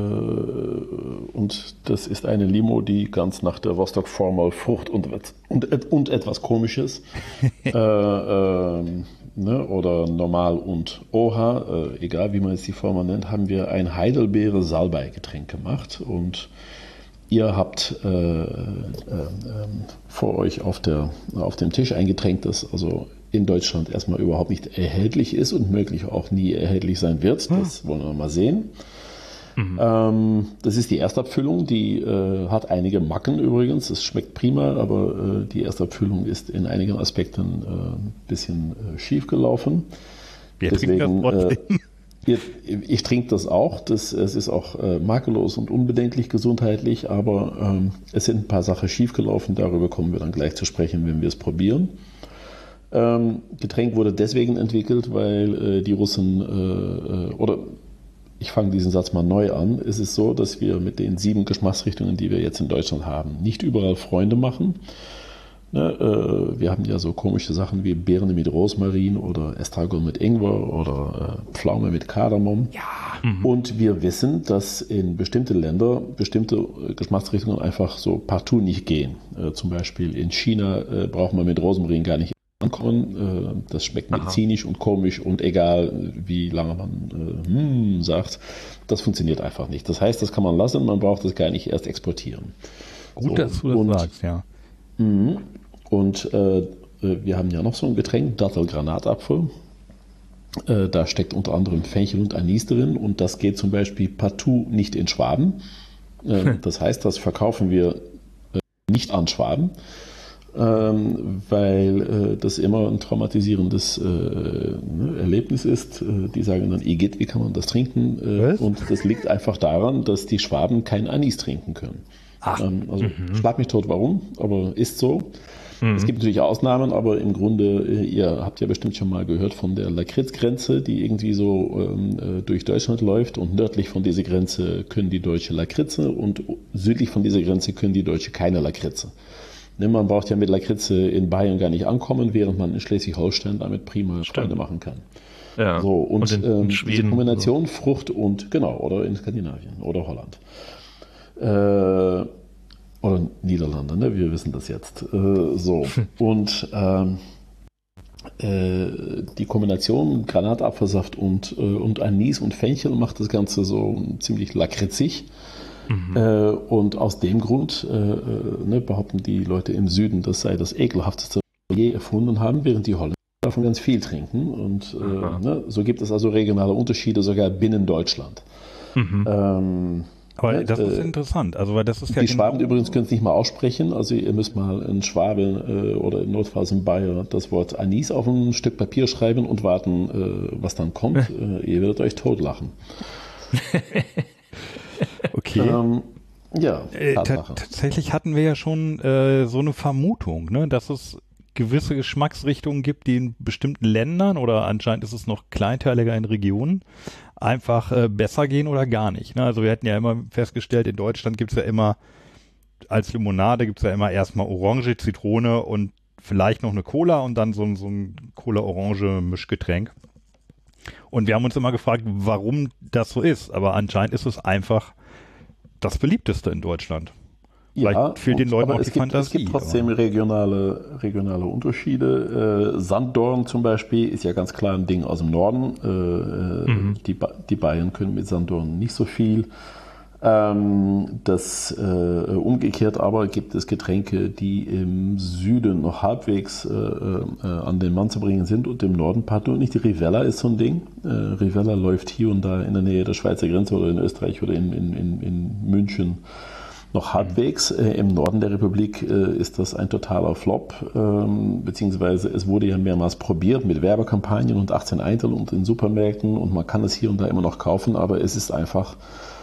Speaker 6: Und das ist eine Limo, die ganz nach der Vostok-Formel Frucht und etwas Komisches oder normal und Oha, egal wie man jetzt die Formel nennt, haben wir ein Heidelbeere-Salbei-Getränk gemacht. Und ihr habt vor euch auf dem Tisch ein Getränk, das also in Deutschland erstmal überhaupt nicht erhältlich ist und möglich auch nie erhältlich sein wird. Das wollen wir mal sehen. Das ist die Erstabfüllung, die hat einige Macken übrigens. Es schmeckt prima, aber die Erstabfüllung ist in einigen Aspekten ein bisschen schief gelaufen. Ich trinke das auch. Es ist auch makellos und unbedenklich gesundheitlich, aber es sind ein paar Sachen schiefgelaufen. Darüber kommen wir dann gleich zu sprechen, wenn wir es probieren. Getränk wurde deswegen entwickelt, weil die Russen, ich fange diesen Satz mal neu an, es ist so, dass wir mit den 7 Geschmacksrichtungen, die wir jetzt in Deutschland haben, nicht überall Freunde machen. Wir haben ja so komische Sachen wie Beeren mit Rosmarin oder Estragon mit Ingwer oder Pflaume mit Kardamom. Ja. Und wir wissen, dass in bestimmte Länder bestimmte Geschmacksrichtungen einfach so partout nicht gehen. Zum Beispiel in China braucht man mit Rosmarin gar nicht ankommen. Das schmeckt medizinisch und komisch und egal, wie lange man sagt, das funktioniert einfach nicht. Das heißt, das kann man lassen, man braucht das gar nicht erst exportieren.
Speaker 3: Gut, dass du das sagst, ja.
Speaker 6: Und wir haben ja noch so ein Getränk, Dattelgranatapfel. Da steckt unter anderem Fenchel und Anis drin und das geht zum Beispiel partout nicht in Schwaben. Das heißt, das verkaufen wir nicht an Schwaben. Weil das immer ein traumatisierendes Erlebnis ist. Die sagen dann, Igitt, wie kann man das trinken? Und das liegt einfach daran, dass die Schwaben kein Anis trinken können. Schlag mich tot, warum, aber ist so. Es gibt natürlich Ausnahmen, aber im Grunde, ihr habt ja bestimmt schon mal gehört von der Lakritzgrenze, die irgendwie so durch Deutschland läuft und nördlich von dieser Grenze können die Deutsche Lakritze und südlich von dieser Grenze können die Deutsche keine Lakritze. Man braucht ja mit Lakritze in Bayern gar nicht ankommen, während man in Schleswig-Holstein damit prima Freunde machen kann.
Speaker 5: Ja.
Speaker 6: So, und
Speaker 5: in Schweden,
Speaker 6: diese Kombination Frucht und, genau, oder in Skandinavien oder Holland. Oder Niederlande, ne? Wir wissen das jetzt. Und die Kombination Granatapfelsaft und Anis und Fenchel macht das Ganze so ziemlich lakritzig. Und aus dem Grund behaupten die Leute im Süden, das sei das ekelhafteste, was wir je erfunden haben, während die Holländer davon ganz viel trinken. Und so gibt es also regionale Unterschiede sogar binnen Deutschland.
Speaker 3: Aber das ist interessant. Also, weil das ist ja
Speaker 6: die Schwaben übrigens können es nicht mal aussprechen. Also ihr müsst mal in Schwaben oder notfalls in Bayern das Wort Anis auf ein Stück Papier schreiben und warten, was dann kommt. Ihr werdet euch totlachen.
Speaker 3: Okay. Tatsächlich hatten wir ja schon so eine Vermutung, ne, dass es gewisse Geschmacksrichtungen gibt, die in bestimmten Ländern oder anscheinend ist es noch kleinteiliger in Regionen einfach besser gehen oder gar nicht. Ne? Also wir hatten ja immer festgestellt, in Deutschland gibt es ja immer als Limonade gibt es ja immer erstmal Orange, Zitrone und vielleicht noch eine Cola und dann so ein Cola-Orange-Mischgetränk. Und wir haben uns immer gefragt, warum das so ist. Aber anscheinend ist es einfach das beliebteste in Deutschland. Vielleicht fehlt den Leuten auch die Fantasie.
Speaker 6: Es gibt trotzdem regionale Unterschiede. Sanddorn zum Beispiel ist ja ganz klar ein Ding aus dem Norden. Die Bayern können mit Sanddorn nicht so viel. Umgekehrt aber gibt es Getränke, die im Süden noch halbwegs an den Mann zu bringen sind und im Norden partout nicht. Die Rivella ist so ein Ding. Rivella läuft hier und da in der Nähe der Schweizer Grenze oder in Österreich oder in München noch halbwegs. Im Norden der Republik ist das ein totaler Flop, beziehungsweise es wurde ja mehrmals probiert mit Werbekampagnen und 18 Eintel und in Supermärkten und man kann es hier und da immer noch kaufen, aber es ist einfach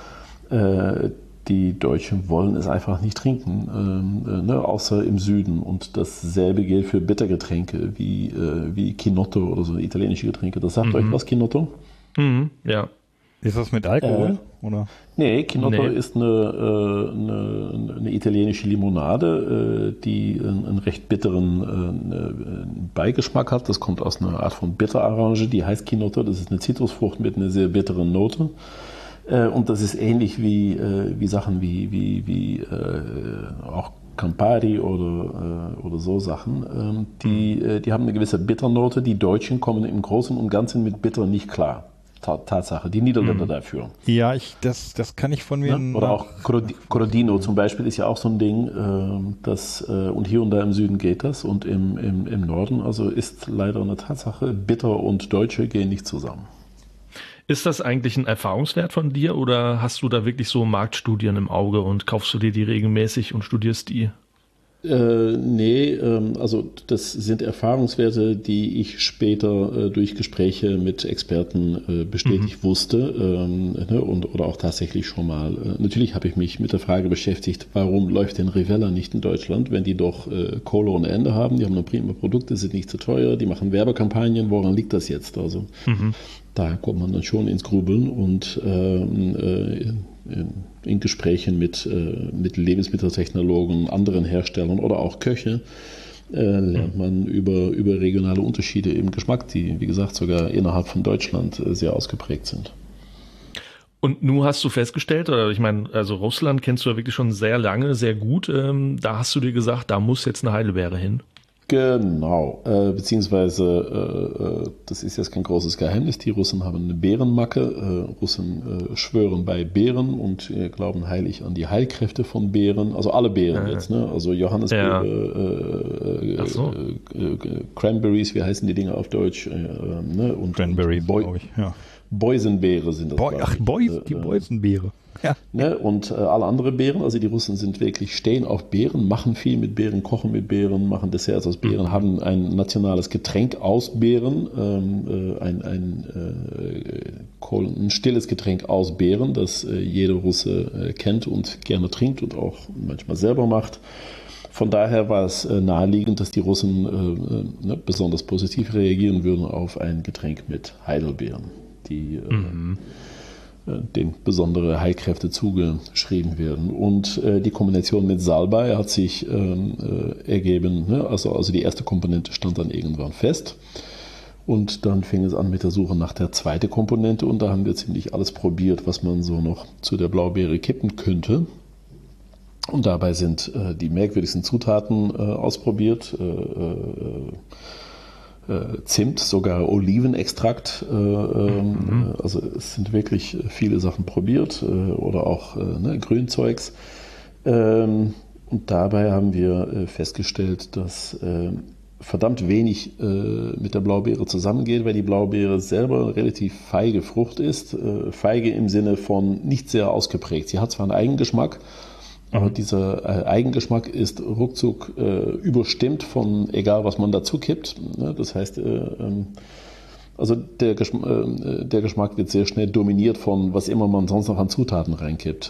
Speaker 6: die Deutschen wollen es einfach nicht trinken, außer im Süden. Und dasselbe gilt für Bittergetränke wie Kinotto oder so italienische Getränke. Das sagt euch was, Kinotto?
Speaker 5: Ja.
Speaker 3: Ist das mit Alkohol? Oder?
Speaker 6: Nee, Kinotto ist eine italienische Limonade, die einen recht bitteren Beigeschmack hat. Das kommt aus einer Art von Bitterorange, die heißt Kinotto. Das ist eine Zitrusfrucht mit einer sehr bitteren Note. Und das ist ähnlich wie Sachen wie auch Campari oder so Sachen. Die haben eine gewisse Bitternote. Die Deutschen kommen im Großen und Ganzen mit Bitter nicht klar. Tatsache. Die Niederländer dafür.
Speaker 3: Ja, das kann ich von mir...
Speaker 6: Oder auch Crodino zum Beispiel ist ja auch so ein Ding, und hier und da im Süden geht das und im Norden, also ist leider eine Tatsache, Bitter und Deutsche gehen nicht zusammen.
Speaker 5: Ist das eigentlich ein Erfahrungswert von dir oder hast du da wirklich so Marktstudien im Auge und kaufst du dir die regelmäßig und studierst die?
Speaker 6: Also das sind Erfahrungswerte, die ich später durch Gespräche mit Experten bestätigt wusste oder auch tatsächlich schon mal. Natürlich habe ich mich mit der Frage beschäftigt, warum läuft denn Rivella nicht in Deutschland, wenn die doch Kohle ohne Ende haben, die haben noch prima Produkte, sind nicht zu teuer, die machen Werbekampagnen, woran liegt das jetzt? Also da kommt man dann schon ins Grübeln und in Gesprächen mit Lebensmitteltechnologen, anderen Herstellern oder auch Köche lernt man über regionale Unterschiede im Geschmack, die, wie gesagt, sogar innerhalb von Deutschland sehr ausgeprägt sind.
Speaker 5: Und nun hast du festgestellt, oder ich meine, also Russland kennst du ja wirklich schon sehr lange, sehr gut, da hast du dir gesagt, da muss jetzt eine Heidelbeere hin.
Speaker 6: Genau, beziehungsweise das ist jetzt kein großes Geheimnis, die Russen haben eine Beerenmacke, Russen schwören bei Beeren und glauben heilig an die Heilkräfte von Beeren, also alle Beeren jetzt, ne? Also Johannisbeere, Cranberries, wie heißen die Dinger auf Deutsch? Ne? Und
Speaker 3: Cranberries, glaube ich, ja.
Speaker 6: Boysenbeere sind das.
Speaker 3: Die Boysenbeere. Ja.
Speaker 6: Ne? Und alle anderen Beeren, also die Russen sind wirklich, stehen auf Beeren, machen viel mit Beeren, kochen mit Beeren, machen Desserts aus Beeren, haben ein nationales Getränk aus Beeren, ein stilles Getränk aus Beeren, das jeder Russe kennt und gerne trinkt und auch manchmal selber macht. Von daher war es naheliegend, dass die Russen besonders positiv reagieren würden auf ein Getränk mit Heidelbeeren, die den besondere Heilkräfte zugeschrieben werden. Und die Kombination mit Salbei hat sich ergeben, ne? Also die erste Komponente stand dann irgendwann fest. Und dann fing es an mit der Suche nach der zweiten Komponente und da haben wir ziemlich alles probiert, was man so noch zu der Blaubeere kippen könnte. Und dabei sind die merkwürdigsten Zutaten ausprobiert. Zimt, sogar Olivenextrakt. Also es sind wirklich viele Sachen probiert oder auch Grünzeugs. Und dabei haben wir festgestellt, dass verdammt wenig mit der Blaubeere zusammengeht, weil die Blaubeere selber eine relativ feige Frucht ist. Feige im Sinne von nicht sehr ausgeprägt. Sie hat zwar einen Eigengeschmack, aber dieser Eigengeschmack ist ruckzuck überstimmt von egal, was man dazu kippt. Das heißt, also der Geschmack wird sehr schnell dominiert von was immer man sonst noch an Zutaten reinkippt.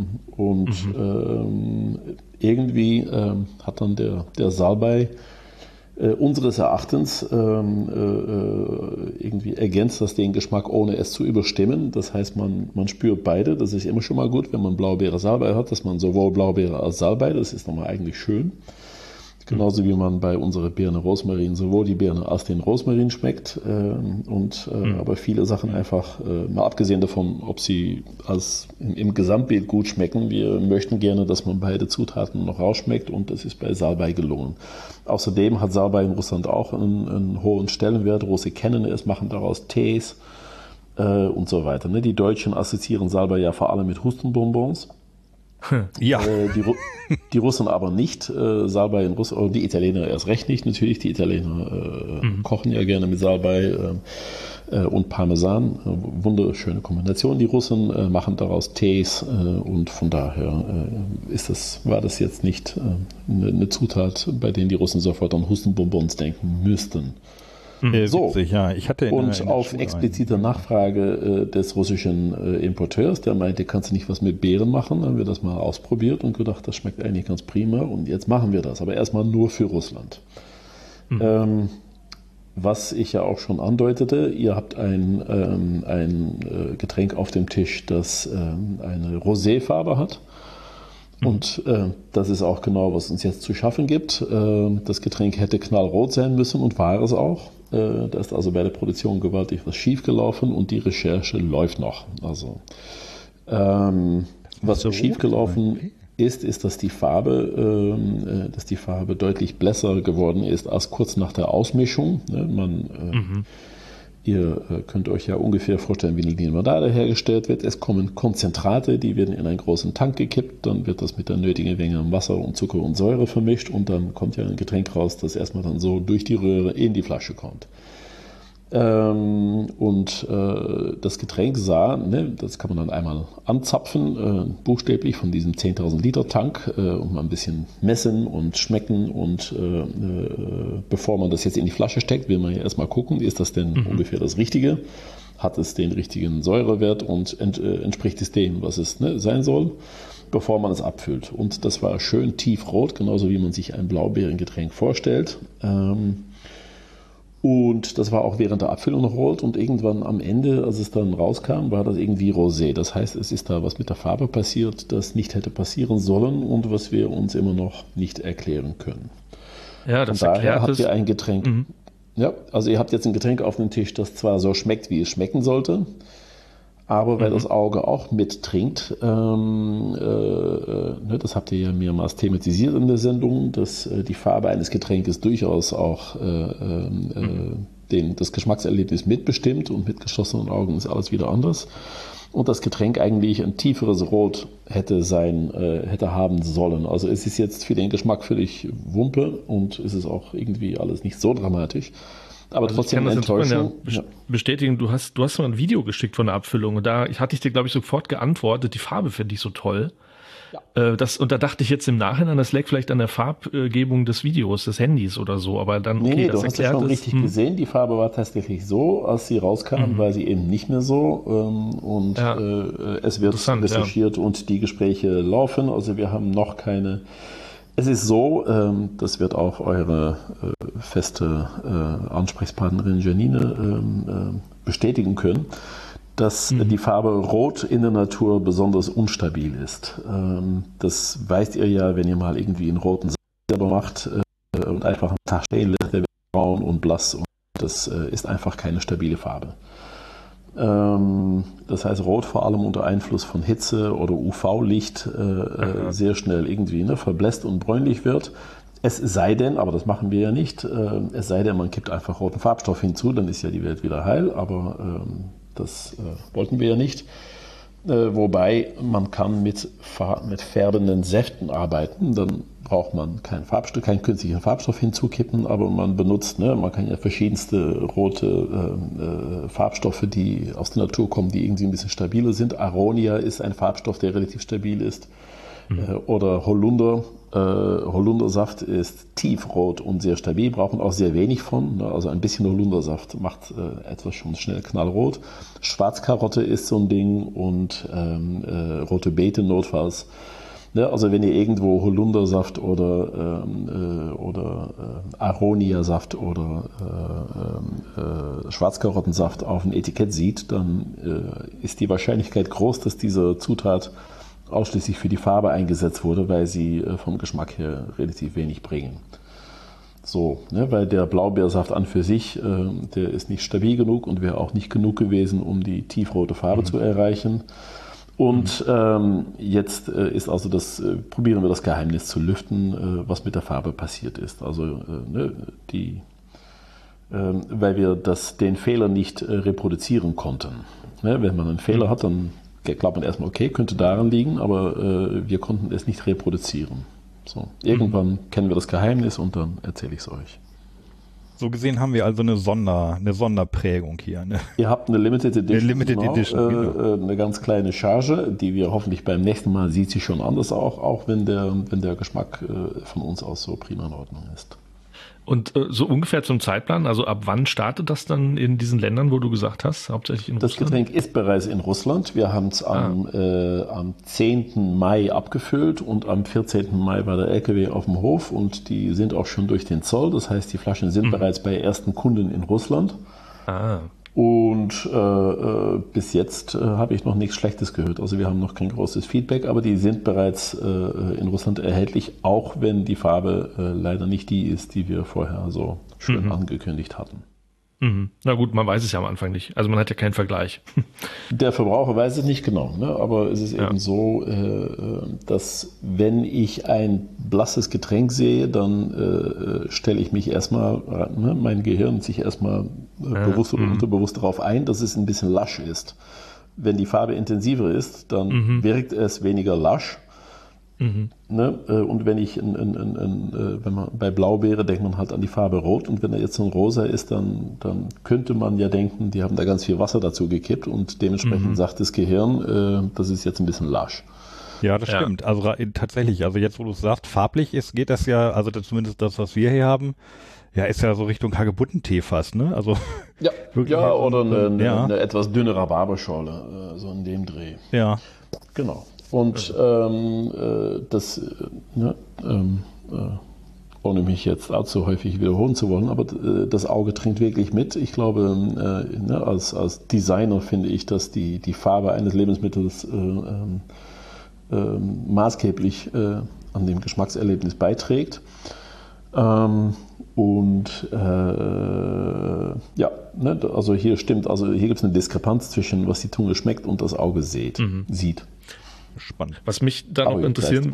Speaker 6: Irgendwie hat dann der Salbei unseres Erachtens irgendwie ergänzt das den Geschmack, ohne es zu überstimmen. Das heißt, man spürt beide. Das ist immer schon mal gut, wenn man Blaubeere Salbei hat, dass man sowohl Blaubeere als Salbei, das ist nochmal eigentlich schön. Genauso wie man bei unserer Birne Rosmarin sowohl die Birne als den Rosmarin schmeckt. Aber viele Sachen einfach, mal abgesehen davon, ob sie im Gesamtbild gut schmecken, wir möchten gerne, dass man beide Zutaten noch rausschmeckt und das ist bei Salbei gelungen. Außerdem hat Salbei in Russland auch einen hohen Stellenwert. Russen kennen es, machen daraus Tees und so weiter. Die Deutschen assoziieren Salbei ja vor allem mit Hustenbonbons.
Speaker 3: Ja.
Speaker 6: Die Russen aber nicht. Salbei in Russland, die Italiener erst recht nicht. Natürlich, die Italiener kochen ja gerne mit Salbei und Parmesan. Wunderschöne Kombination. Die Russen machen daraus Tees und von daher war das jetzt nicht eine Zutat, bei der die Russen sofort an Hustenbonbons denken müssten. So,
Speaker 3: witzig, ja. Ich hatte
Speaker 6: und auf explizite Nachfrage des russischen Importeurs, der meinte, kannst du nicht was mit Beeren machen? Haben wir das mal ausprobiert und gedacht, das schmeckt eigentlich ganz prima und jetzt machen wir das, aber erstmal nur für Russland. Was ich ja auch schon andeutete, ihr habt ein Getränk auf dem Tisch, das eine Roséfarbe hat. Und das ist auch genau, was uns jetzt zu schaffen gibt. Das Getränk hätte knallrot sein müssen und war es auch. Da ist also bei der Produktion gewaltig was schiefgelaufen und die Recherche läuft noch. Also was so schiefgelaufen ist, dass die Farbe deutlich blässer geworden ist als kurz nach der Ausmischung. Ihr könnt euch ja ungefähr vorstellen, wie eine Limonade hergestellt wird. Es kommen Konzentrate, die werden in einen großen Tank gekippt, dann wird das mit der nötigen Menge Wasser und Zucker und Säure vermischt und dann kommt ja ein Getränk raus, das erstmal dann so durch die Röhre in die Flasche kommt. Das Getränk das kann man dann einmal anzapfen, buchstäblich von diesem 10.000 Liter Tank und mal ein bisschen messen und schmecken und bevor man das jetzt in die Flasche steckt, will man ja erstmal gucken, ist das denn ungefähr das Richtige? Hat es den richtigen Säurewert und entspricht es dem, was es sein soll, bevor man es abfüllt. Und das war schön tiefrot, genauso wie man sich ein Blaubeerengetränk vorstellt. Und das war auch während der Abfüllung noch rot und irgendwann am Ende, als es dann rauskam, war das irgendwie rosé. Das heißt, es ist da was mit der Farbe passiert, das nicht hätte passieren sollen und was wir uns immer noch nicht erklären können.
Speaker 5: Ja, das erklärt
Speaker 6: habt ihr ein Getränk. Ja, also ihr habt jetzt ein Getränk auf dem Tisch, das zwar so schmeckt, wie es schmecken sollte, Aber weil das Auge auch mittrinkt, das habt ihr ja mehrmals thematisiert in der Sendung, dass die Farbe eines Getränkes durchaus auch das Geschmackserlebnis mitbestimmt, und mit geschlossenen Augen ist alles wieder anders. Und das Getränk eigentlich ein tieferes Rot hätte haben sollen. Also es ist jetzt für den Geschmack völlig Wumpe und es ist auch irgendwie alles nicht so dramatisch. Aber also trotzdem eine Enttäuschung.
Speaker 5: Bestätigen, du hast mal ein Video geschickt von der Abfüllung und da hatte ich dir, glaube ich, sofort geantwortet, die Farbe finde ich so toll. Ja. Und da dachte ich jetzt im Nachhinein, das lag vielleicht an der Farbgebung des Videos, des Handys oder so, aber dann, okay,
Speaker 6: du hast es schon richtig gesehen, die Farbe war tatsächlich so, als sie rauskam, war sie eben nicht mehr so, es wird recherchiert und die Gespräche laufen, also wir haben noch keine. Es ist so, das wird auch eure feste Ansprechpartnerin Janine bestätigen können, dass die Farbe Rot in der Natur besonders instabil ist. Das weißt ihr ja, wenn ihr mal irgendwie einen roten Saft selber macht und einfach einen Tag stehen lässt, der wird braun und blass, und das ist einfach keine stabile Farbe. Das heißt, Rot vor allem unter Einfluss von Hitze oder UV-Licht sehr schnell irgendwie verblässt und bräunlich wird. Es sei denn, aber das machen wir ja nicht, es sei denn, man kippt einfach roten Farbstoff hinzu, dann ist ja die Welt wieder heil, aber das wollten wir ja nicht. Wobei man kann mit färbenden Säften arbeiten, dann braucht man keinen künstlichen Farbstoff hinzukippen, aber man benutzt, man kann ja verschiedenste rote Farbstoffe, die aus der Natur kommen, die irgendwie ein bisschen stabiler sind. Aronia ist ein Farbstoff, der relativ stabil ist. Oder Holundersaft ist tiefrot und sehr stabil, brauchen auch sehr wenig von. Also ein bisschen Holundersaft macht etwas schon schnell knallrot. Schwarzkarotte ist so ein Ding und rote Beete notfalls. Also wenn ihr irgendwo Holundersaft oder Aroniasaft oder Schwarzkarottensaft auf dem Etikett sieht, dann ist die Wahrscheinlichkeit groß, dass diese Zutat ausschließlich für die Farbe eingesetzt wurde, weil sie vom Geschmack her relativ wenig bringen. So, weil der Blaubeersaft an für sich, der ist nicht stabil genug und wäre auch nicht genug gewesen, um die tiefrote Farbe zu erreichen. Und jetzt ist also probieren wir das Geheimnis zu lüften, was mit der Farbe passiert ist. Also weil wir den Fehler nicht reproduzieren konnten. Wenn man einen Fehler hat, dann glaubt man erstmal, okay, könnte daran liegen, aber wir konnten es nicht reproduzieren. So, irgendwann kennen wir das Geheimnis und dann erzähle ich es euch.
Speaker 3: So gesehen haben wir also eine Sonderprägung hier. Ne?
Speaker 6: Ihr habt eine Limited Edition.
Speaker 3: Genau.
Speaker 6: Eine ganz kleine Charge, die wir hoffentlich beim nächsten Mal sieht sie schon anders auch wenn der Geschmack von uns aus so prima in Ordnung ist.
Speaker 5: Und so ungefähr zum Zeitplan, also ab wann startet das dann in diesen Ländern, wo du gesagt hast, hauptsächlich in Russland?
Speaker 6: Das Getränk ist bereits in Russland. Wir haben es am 10. Mai abgefüllt und am 14. Mai war der LKW auf dem Hof und die sind auch schon durch den Zoll. Das heißt, die Flaschen sind bereits bei ersten Kunden in Russland. Und bis jetzt habe ich noch nichts Schlechtes gehört. Also wir haben noch kein großes Feedback, aber die sind bereits in Russland erhältlich, auch wenn die Farbe leider nicht die ist, die wir vorher so schön angekündigt hatten.
Speaker 5: Na gut, man weiß es ja am Anfang nicht. Also man hat ja keinen Vergleich.
Speaker 6: Der Verbraucher weiß es nicht genau, aber es ist eben so, dass wenn ich ein blasses Getränk sehe, dann stelle ich mich erstmal, mein Gehirn sich erstmal bewusst oder unterbewusst darauf ein, dass es ein bisschen lasch ist. Wenn die Farbe intensiver ist, dann wirkt es weniger lasch. Und wenn man bei Blaubeere denkt man halt an die Farbe Rot, und wenn er jetzt so ein Rosa ist, dann könnte man ja denken, die haben da ganz viel Wasser dazu gekippt und dementsprechend sagt das Gehirn, das ist jetzt ein bisschen lasch.
Speaker 3: Ja, das stimmt. Also tatsächlich, also jetzt, wo du es sagst, farblich geht das ja, also zumindest das, was wir hier haben, ja, ist ja so Richtung Hagebuttentee fast, ne? Also
Speaker 6: ja, oder eine etwas dünne Rhabarberschorle, so in dem Dreh.
Speaker 3: Ja.
Speaker 6: Genau. Und ohne mich jetzt allzu häufig wiederholen zu wollen, aber das Auge trinkt wirklich mit. Ich glaube, als Designer finde ich, dass die Farbe eines Lebensmittels maßgeblich an dem Geschmackserlebnis beiträgt. Also hier stimmt, also hier gibt es eine Diskrepanz zwischen was die Zunge schmeckt und das Auge sieht.
Speaker 3: Spannend.
Speaker 5: Was mich dann noch interessieren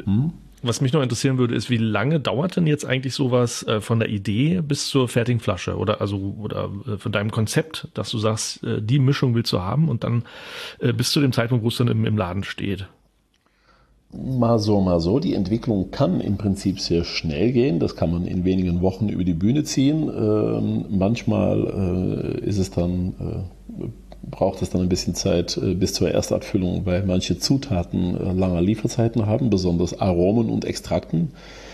Speaker 5: würde, ist, wie lange dauert denn jetzt eigentlich sowas von der Idee bis zur fertigen Flasche oder von deinem Konzept, dass du sagst, die Mischung willst du haben und dann bis zu dem Zeitpunkt, wo es dann im Laden steht?
Speaker 6: Mal so. Die Entwicklung kann im Prinzip sehr schnell gehen. Das kann man in wenigen Wochen über die Bühne ziehen. Manchmal braucht es dann ein bisschen Zeit bis zur Erstabfüllung, weil manche Zutaten lange Lieferzeiten haben, besonders Aromen und Extrakten.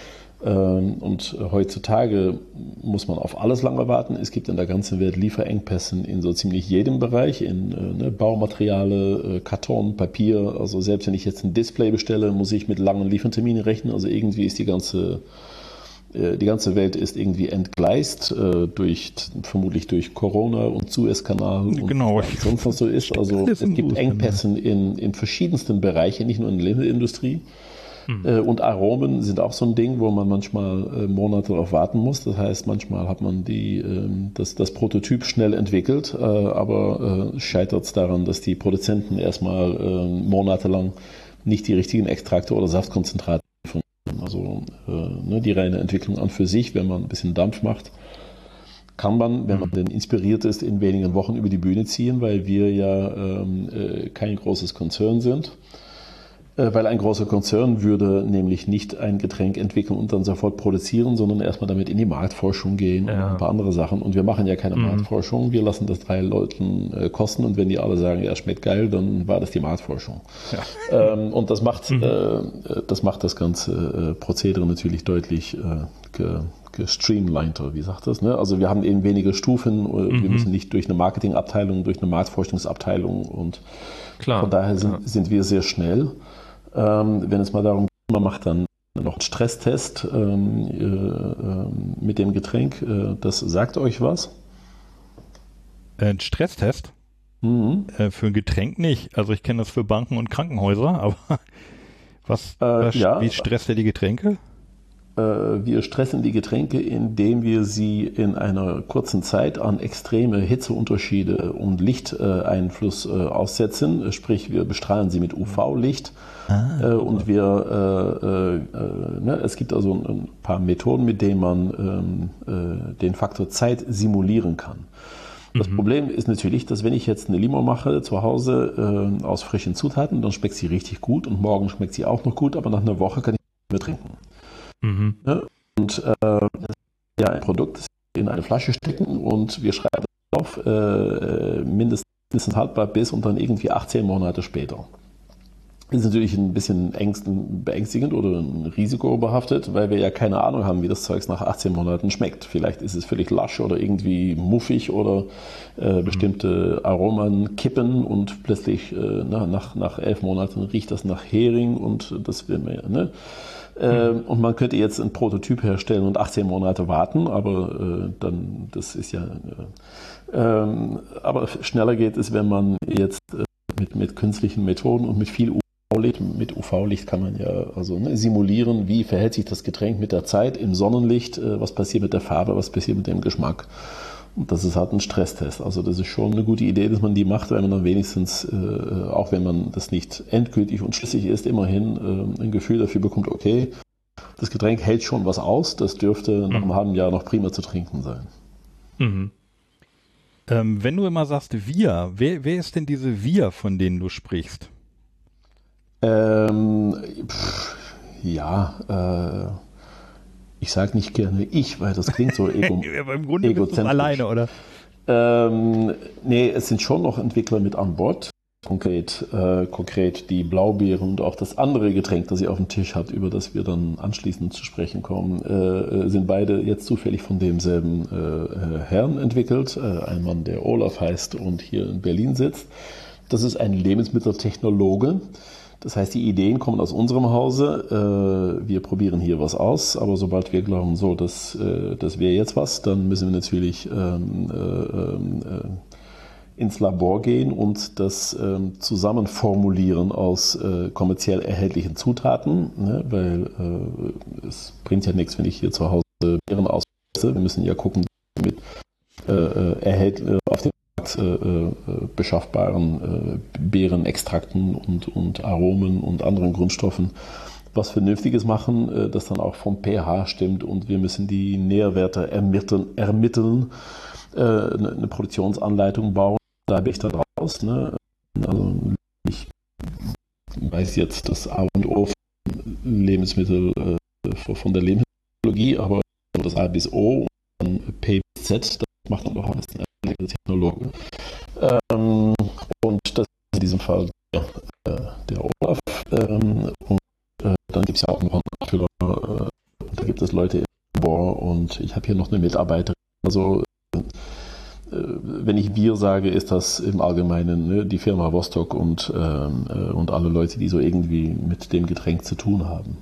Speaker 6: Und heutzutage muss man auf alles lange warten. Es gibt in der ganzen Welt Lieferengpässe in so ziemlich jedem Bereich, in Baumaterialien, Karton, Papier. Also selbst wenn ich jetzt ein Display bestelle, muss ich mit langen Lieferterminen rechnen. Also irgendwie ist die ganze Welt ist irgendwie entgleist, vermutlich durch Corona und Suezkanal und sonst was so ist. Also es gibt Engpässe in verschiedensten Bereichen, nicht nur in der Lebensmittelindustrie. Und Aromen sind auch so ein Ding, wo man manchmal Monate darauf warten muss. Das heißt, manchmal hat man das Prototyp schnell entwickelt, aber scheitert es daran, dass die Produzenten erstmal monatelang nicht die richtigen Extrakte oder Saftkonzentrate liefern. Also die reine Entwicklung an für sich, wenn man ein bisschen Dampf macht, kann man, wenn man denn inspiriert ist, in wenigen Wochen über die Bühne ziehen, weil wir ja kein großes Konzern sind. Weil ein großer Konzern würde nämlich nicht ein Getränk entwickeln und dann sofort produzieren, sondern erstmal damit in die Marktforschung gehen und ein paar andere Sachen. Und wir machen ja keine Marktforschung, wir lassen das 3 Leuten kosten und wenn die alle sagen, ja, schmeckt geil, dann war das die Marktforschung. Ja. Und das macht das ganze Prozedere natürlich deutlich gestreamliner, wie sagt das? Ne? Also wir haben eben weniger Stufen, wir müssen nicht durch eine Marketingabteilung, durch eine Marktforschungsabteilung und von daher sind wir sehr schnell. Wenn es mal darum geht, man macht dann noch einen Stresstest mit dem Getränk. Das sagt euch was?
Speaker 3: Ein Stresstest? Für ein Getränk nicht. Also ich kenne das für Banken und Krankenhäuser, aber wie stresst ihr die Getränke?
Speaker 6: Wir stressen die Getränke, indem wir sie in einer kurzen Zeit an extreme Hitzeunterschiede und Lichteinfluss aussetzen. Sprich, wir bestrahlen sie mit UV-Licht. Und es gibt also ein paar Methoden, mit denen man den Faktor Zeit simulieren kann. Das Problem ist natürlich, dass wenn ich jetzt eine Limo mache zu Hause aus frischen Zutaten, dann schmeckt sie richtig gut und morgen schmeckt sie auch noch gut, aber nach einer Woche kann ich nicht mehr trinken. Ja, und das ist ja ein Produkt, das wir in eine Flasche stecken und wir schreiben drauf, mindestens haltbar bis und dann irgendwie 18 Monate später. Das ist natürlich ein bisschen beängstigend oder ein Risiko behaftet, weil wir ja keine Ahnung haben, wie das Zeugs nach 18 Monaten schmeckt. Vielleicht ist es völlig lasch oder irgendwie muffig oder bestimmte Aromen kippen und plötzlich nach 11 Monaten riecht das nach Hering und das will man ja, ne? Und man könnte jetzt ein Prototyp herstellen und 18 Monate warten, aber dann, das ist ja, aber schneller geht es, wenn man jetzt mit künstlichen Methoden und mit viel UV-Licht kann man ja simulieren, wie verhält sich das Getränk mit der Zeit im Sonnenlicht, was passiert mit der Farbe, was passiert mit dem Geschmack. Und das ist halt ein Stresstest. Also das ist schon eine gute Idee, dass man die macht, weil man dann wenigstens, auch wenn man das nicht endgültig und schlüssig ist, immerhin ein Gefühl dafür bekommt, okay, das Getränk hält schon was aus, das dürfte nach einem halben Jahr noch prima zu trinken sein.
Speaker 3: Wenn du immer sagst wir, wer ist denn diese wir, von denen du sprichst?
Speaker 6: Ich sage nicht gerne ich, weil das klingt so
Speaker 3: aber im Grunde bist du alleine, oder?
Speaker 6: Nee, es sind schon noch Entwickler mit an Bord. Konkret die Blaubeeren und auch das andere Getränk, das ihr auf dem Tisch habt, über das wir dann anschließend zu sprechen kommen, sind beide jetzt zufällig von demselben Herrn entwickelt. Ein Mann, der Olaf heißt und hier in Berlin sitzt. Das ist ein Lebensmitteltechnologe. Das heißt, die Ideen kommen aus unserem Hause. Wir probieren hier was aus, aber sobald wir glauben, das wäre jetzt was, dann müssen wir natürlich ins Labor gehen und das zusammenformulieren aus kommerziell erhältlichen Zutaten, ne? Weil es bringt ja nichts, wenn ich hier zu Hause Beerenausweise. Wir müssen ja gucken, mit erhält auf dem Markt beschaffbaren Beerenextrakten und Aromen und anderen Grundstoffen was Vernünftiges machen, das dann auch vom pH stimmt und wir müssen die Nährwerte ermitteln, eine Produktionsanleitung bauen. Da bin ich da raus. Ne? Also ich weiß jetzt das A und O von Lebensmittel, von der Lebensmitteltechnologie, aber das A bis O und dann P bis Z, das macht dann auch ein Technologe. Und das ist in diesem Fall der Olaf. Dann gibt es ja auch noch einen Abfüller, da gibt es Leute im Labor und ich habe hier noch eine Mitarbeiterin. Also wenn ich wir sage, ist das im Allgemeinen ne, die Firma Vostok und alle Leute, die so irgendwie mit dem Getränk zu tun haben.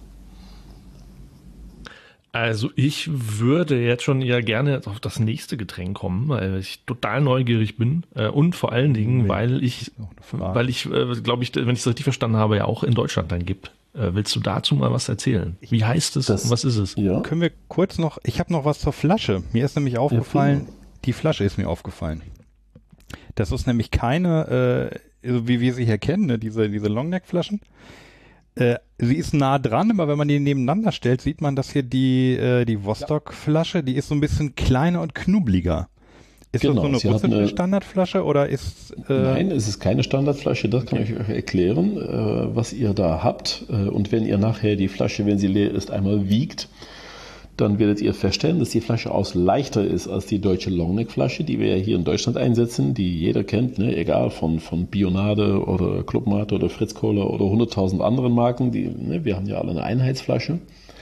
Speaker 5: Also ich würde jetzt schon eher gerne auf das nächste Getränk kommen, weil ich total neugierig bin und vor allen Dingen, weil ich glaube ich, wenn ich es richtig verstanden habe, ja auch in Deutschland dann gibt. Willst du dazu mal was erzählen? Wie heißt es und was ist es?
Speaker 3: Ja. Können wir kurz noch, ich habe noch was zur Flasche. Mir ist nämlich aufgefallen, die Flasche ist mir aufgefallen. Das ist nämlich keine, wie wir sie hier kennen, ne, diese Longneck-Flaschen. Sie ist nah dran, aber wenn man die nebeneinander stellt, sieht man, dass hier die Vostok-Flasche, die ist so ein bisschen kleiner und knubbeliger. Ist das so eine russische Standardflasche oder ist...
Speaker 6: Nein, es ist keine Standardflasche, das kann ich euch erklären, was ihr da habt. Und wenn ihr nachher die Flasche, wenn sie leer ist, einmal wiegt, dann werdet ihr feststellen, dass die Flasche leichter ist als die deutsche Longneck-Flasche, die wir ja hier in Deutschland einsetzen, die jeder kennt, ne? Egal von Bionade oder Clubmate oder Fritz Cola oder 100.000 anderen Marken. Wir haben ja alle eine Einheitsflasche.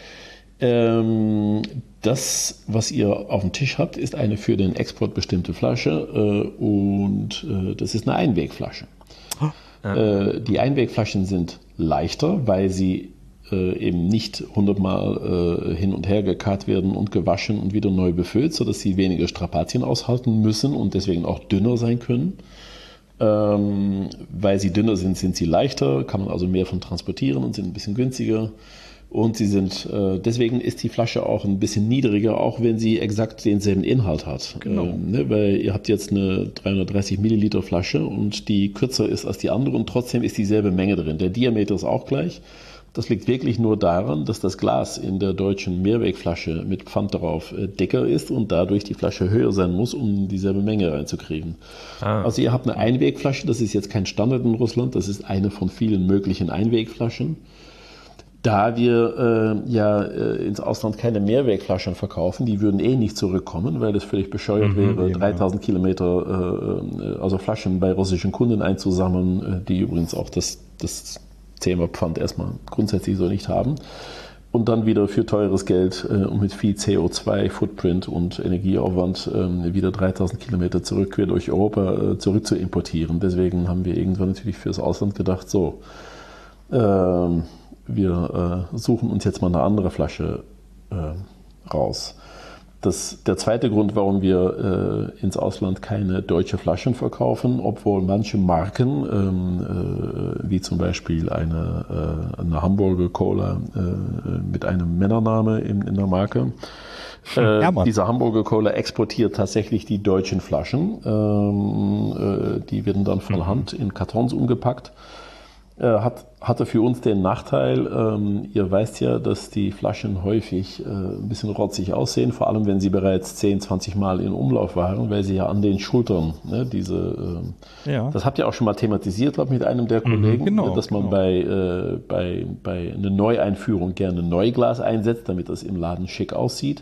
Speaker 6: Das, was ihr auf dem Tisch habt, ist eine für den Export bestimmte Flasche und das ist eine Einwegflasche. Die Einwegflaschen sind leichter, weil sie eben nicht 100-mal hin und her gekarrt werden und gewaschen und wieder neu befüllt, sodass sie weniger Strapazien aushalten müssen und deswegen auch dünner sein können. Weil sie dünner sind, sind sie leichter, kann man also mehr von transportieren und sind ein bisschen günstiger. Und sie sind, deswegen ist die Flasche auch ein bisschen niedriger, auch wenn sie exakt denselben Inhalt hat.
Speaker 3: Genau.
Speaker 6: Weil ihr habt jetzt eine 330 Milliliter Flasche und die kürzer ist als die andere und trotzdem ist dieselbe Menge drin. Der Diameter ist auch gleich. Das liegt wirklich nur daran, dass das Glas in der deutschen Mehrwegflasche mit Pfand drauf dicker ist und dadurch die Flasche höher sein muss, um dieselbe Menge reinzukriegen. Also ihr habt eine Einwegflasche, das ist jetzt kein Standard in Russland, das ist eine von vielen möglichen Einwegflaschen. Da wir ins Ausland keine Mehrwegflaschen verkaufen, die würden nicht zurückkommen, weil es völlig bescheuert wäre, 3000 Kilometer also Flaschen bei russischen Kunden einzusammeln, die übrigens auch das Thema Pfand erstmal grundsätzlich so nicht haben. Und dann wieder für teures Geld und mit viel CO2-Footprint und Energieaufwand wieder 3000 Kilometer quer durch Europa zurück zu importieren. Deswegen haben wir irgendwann natürlich fürs Ausland gedacht, so, wir suchen uns jetzt mal eine andere Flasche raus. Der zweite Grund, warum wir ins Ausland keine deutsche Flaschen verkaufen, obwohl manche Marken, wie zum Beispiel eine Hamburger Cola mit einem Männername in der Marke, diese Hamburger Cola exportiert tatsächlich die deutschen Flaschen. Die werden dann von Hand in Kartons umgepackt. Hatte für uns den Nachteil, ihr weißt ja, dass die Flaschen häufig ein bisschen rotzig aussehen, vor allem wenn sie bereits 10, 20 Mal in Umlauf waren, weil sie ja an den Schultern, das habt ihr auch schon mal thematisiert, glaube ich, mit einem der Kollegen, dass man bei einer Neueinführung gerne Neuglas einsetzt, damit das im Laden schick aussieht.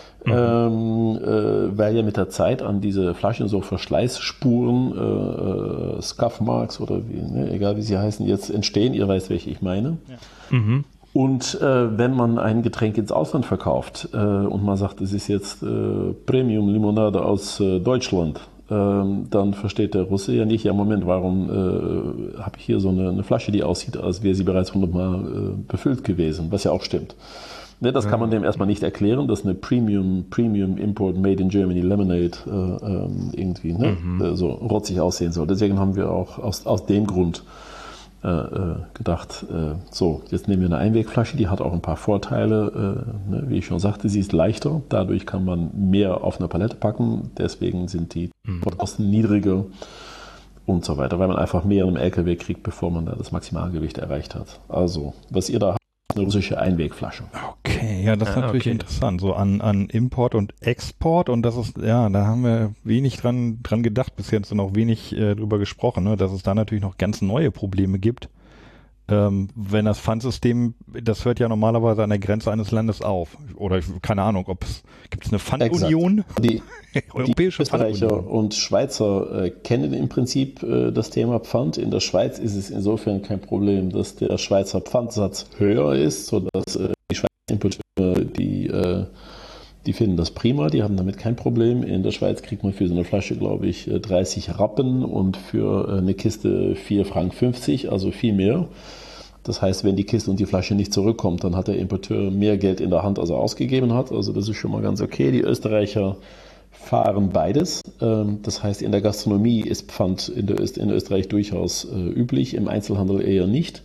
Speaker 6: Weil ja mit der Zeit an diese Flaschen so Verschleißspuren, Scuff-Marks oder egal wie sie heißen, jetzt entstehen. Ihr weißt, welche ich meine. Ja. Und wenn man ein Getränk ins Ausland verkauft und man sagt, es ist jetzt Premium-Limonade aus Deutschland, dann versteht der Russe ja nicht, ja Moment, warum habe ich hier so eine Flasche, die aussieht, als wäre sie bereits 100 Mal befüllt gewesen, was ja auch stimmt. Ne, das kann man dem erstmal nicht erklären, dass eine Premium Import Made in Germany Lemonade irgendwie so rotzig aussehen soll. Deswegen haben wir auch aus dem Grund gedacht, so, jetzt nehmen wir eine Einwegflasche, die hat auch ein paar Vorteile. Ne? Wie ich schon sagte, sie ist leichter, dadurch kann man mehr auf eine Palette packen, deswegen sind die Kosten niedriger und so weiter, weil man einfach mehr in einem LKW kriegt, bevor man da das Maximalgewicht erreicht hat. Also, was ihr da habt, ist eine russische Einwegflasche.
Speaker 3: Okay, ja, das ist natürlich interessant, so an Import und Export, und das ist, ja, da haben wir wenig dran gedacht bis jetzt und auch wenig drüber gesprochen, ne, dass es da natürlich noch ganz neue Probleme gibt. Wenn das Pfandsystem, das hört ja normalerweise an der Grenze eines Landes auf. Oder keine Ahnung, gibt es eine Pfandunion?
Speaker 6: Die
Speaker 3: Europäische
Speaker 6: Österreicher
Speaker 3: Pfandunion.
Speaker 6: und Schweizer kennen im Prinzip das Thema Pfand. In der Schweiz ist es insofern kein Problem, dass der Schweizer Pfandsatz höher ist, sodass die Schweizer Importeure, die finden das prima, die haben damit kein Problem. In der Schweiz kriegt man für so eine Flasche, glaube ich, 30 Rappen und für eine Kiste 4,50 Franken, also viel mehr. Das heißt, wenn die Kiste und die Flasche nicht zurückkommt, dann hat der Importeur mehr Geld in der Hand, als er ausgegeben hat. Also das ist schon mal ganz okay. Die Österreicher fahren beides. Das heißt, in der Gastronomie ist Pfand in Österreich durchaus üblich, im Einzelhandel eher nicht.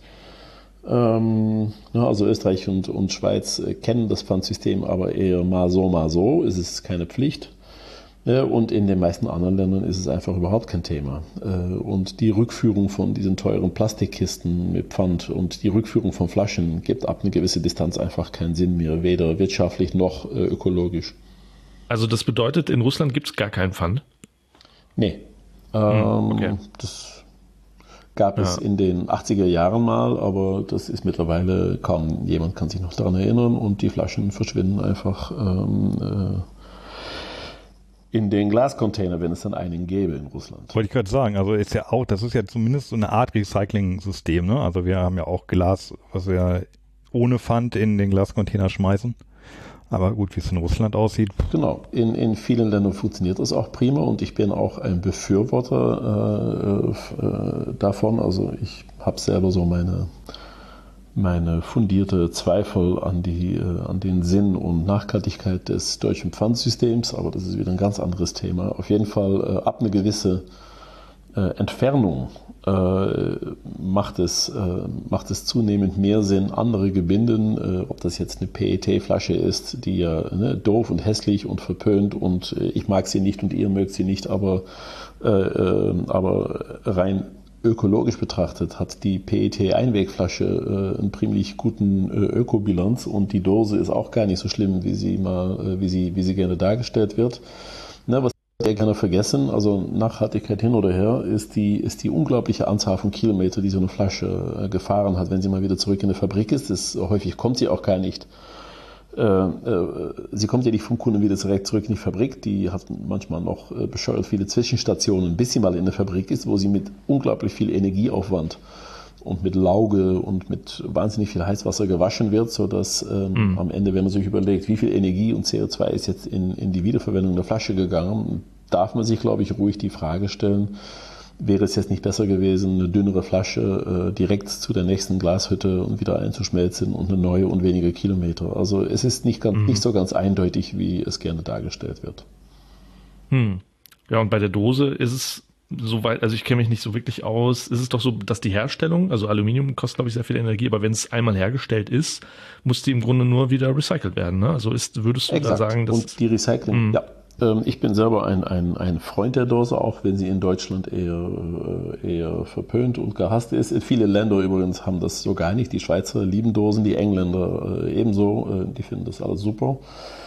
Speaker 6: Also Österreich und Schweiz kennen das Pfandsystem, aber eher mal so. Es ist keine Pflicht. Und in den meisten anderen Ländern ist es einfach überhaupt kein Thema. Und die Rückführung von diesen teuren Plastikkisten mit Pfand und die Rückführung von Flaschen gibt ab einer gewissen Distanz einfach keinen Sinn mehr, weder wirtschaftlich noch ökologisch.
Speaker 5: Also das bedeutet, in Russland gibt es gar keinen Pfand?
Speaker 6: Nee.
Speaker 5: Okay.
Speaker 6: Das gab es in den 80er Jahren mal, aber das ist mittlerweile kaum jemand kann sich noch daran erinnern und die Flaschen verschwinden einfach in den Glascontainer, wenn es dann einen gäbe in Russland.
Speaker 3: Wollte ich gerade sagen, also ist ja auch, das ist ja zumindest so eine Art Recycling-System, ne? Also wir haben ja auch Glas, was wir ohne Pfand in den Glascontainer schmeißen. Aber gut, wie es in Russland aussieht.
Speaker 6: Genau, in vielen Ländern funktioniert das auch prima und ich bin auch ein Befürworter davon. Also ich habe selber so meine fundierte Zweifel an den Sinn und Nachhaltigkeit des deutschen Pfandsystems, aber das ist wieder ein ganz anderes Thema. Auf jeden Fall ab eine gewisse Entfernung macht es zunehmend mehr Sinn, andere Gebinden, ob das jetzt eine PET-Flasche ist, die ja doof und hässlich und verpönt und ich mag sie nicht und ihr mögt sie nicht, aber rein ökologisch betrachtet hat die PET-Einwegflasche einen ziemlich guten Ökobilanz und die Dose ist auch gar nicht so schlimm, wie sie gerne dargestellt wird. Was wir gerne vergessen, also Nachhaltigkeit hin oder her, ist die unglaubliche Anzahl von Kilometern, die so eine Flasche gefahren hat, wenn sie mal wieder zurück in der Fabrik ist. Häufig kommt sie auch gar nicht. Sie kommt ja nicht vom Kunden wieder direkt zurück in die Fabrik. Die hat manchmal noch bescheuert viele Zwischenstationen, bis sie mal in der Fabrik ist, wo sie mit unglaublich viel Energieaufwand und mit Lauge und mit wahnsinnig viel Heißwasser gewaschen wird, sodass am Ende, wenn man sich überlegt, wie viel Energie und CO2 ist jetzt in die Wiederverwendung der Flasche gegangen, darf man sich, glaube ich, ruhig die Frage stellen, wäre es jetzt nicht besser gewesen, eine dünnere Flasche direkt zu der nächsten Glashütte und wieder einzuschmelzen und eine neue und weniger Kilometer. Also es ist nicht so ganz eindeutig, wie es gerne dargestellt wird.
Speaker 5: Ja, und bei der Dose ist es soweit, also ich kenne mich nicht so wirklich aus, ist es doch so, dass die Herstellung, also Aluminium kostet, glaube ich, sehr viel Energie, aber wenn es einmal hergestellt ist, muss die im Grunde nur wieder recycelt werden, ne? Also würdest du da sagen, dass...
Speaker 6: Und die Recycling, ja. Ich bin selber ein Freund der Dose, auch wenn sie in Deutschland eher verpönt und gehasst ist. Viele Länder übrigens haben das so gar nicht. Die Schweizer lieben Dosen, die Engländer ebenso, die finden das alles super.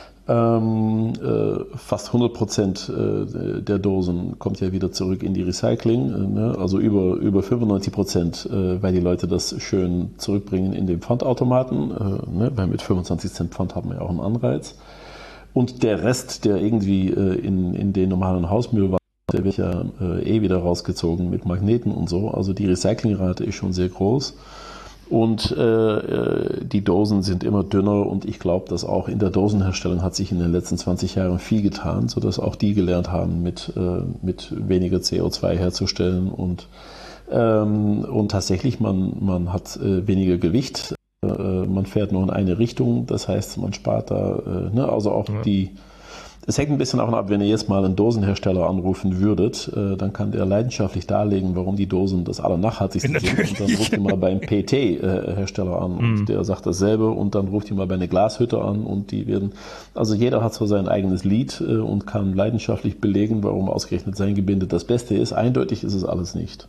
Speaker 6: Fast 100% der Dosen kommt ja wieder zurück in die Recycling, also über 95%, weil die Leute das schön zurückbringen in den Pfandautomaten, weil mit 25 Cent Pfand haben wir ja auch einen Anreiz. Und der Rest, der irgendwie in den normalen Hausmüll war, der wird ja wieder rausgezogen mit Magneten und so. Also die Recyclingrate ist schon sehr groß. Und die Dosen sind immer dünner und ich glaube, dass auch in der Dosenherstellung hat sich in den letzten 20 Jahren viel getan, sodass auch die gelernt haben, mit weniger CO2 herzustellen und tatsächlich man hat weniger Gewicht. Man fährt nur in eine Richtung, das heißt, man spart da, also auch Es hängt ein bisschen davon ab, wenn ihr jetzt mal einen Dosenhersteller anrufen würdet, dann kann der leidenschaftlich darlegen, warum die Dosen das allernachhaltigste sind. Und dann ruft ihr mal beim PT-Hersteller an und der sagt dasselbe und dann ruft ihr mal bei einer Glashütte an und die werden, also jeder hat so sein eigenes Lied und kann leidenschaftlich belegen, warum ausgerechnet sein Gebinde das Beste ist. Eindeutig ist es alles nicht.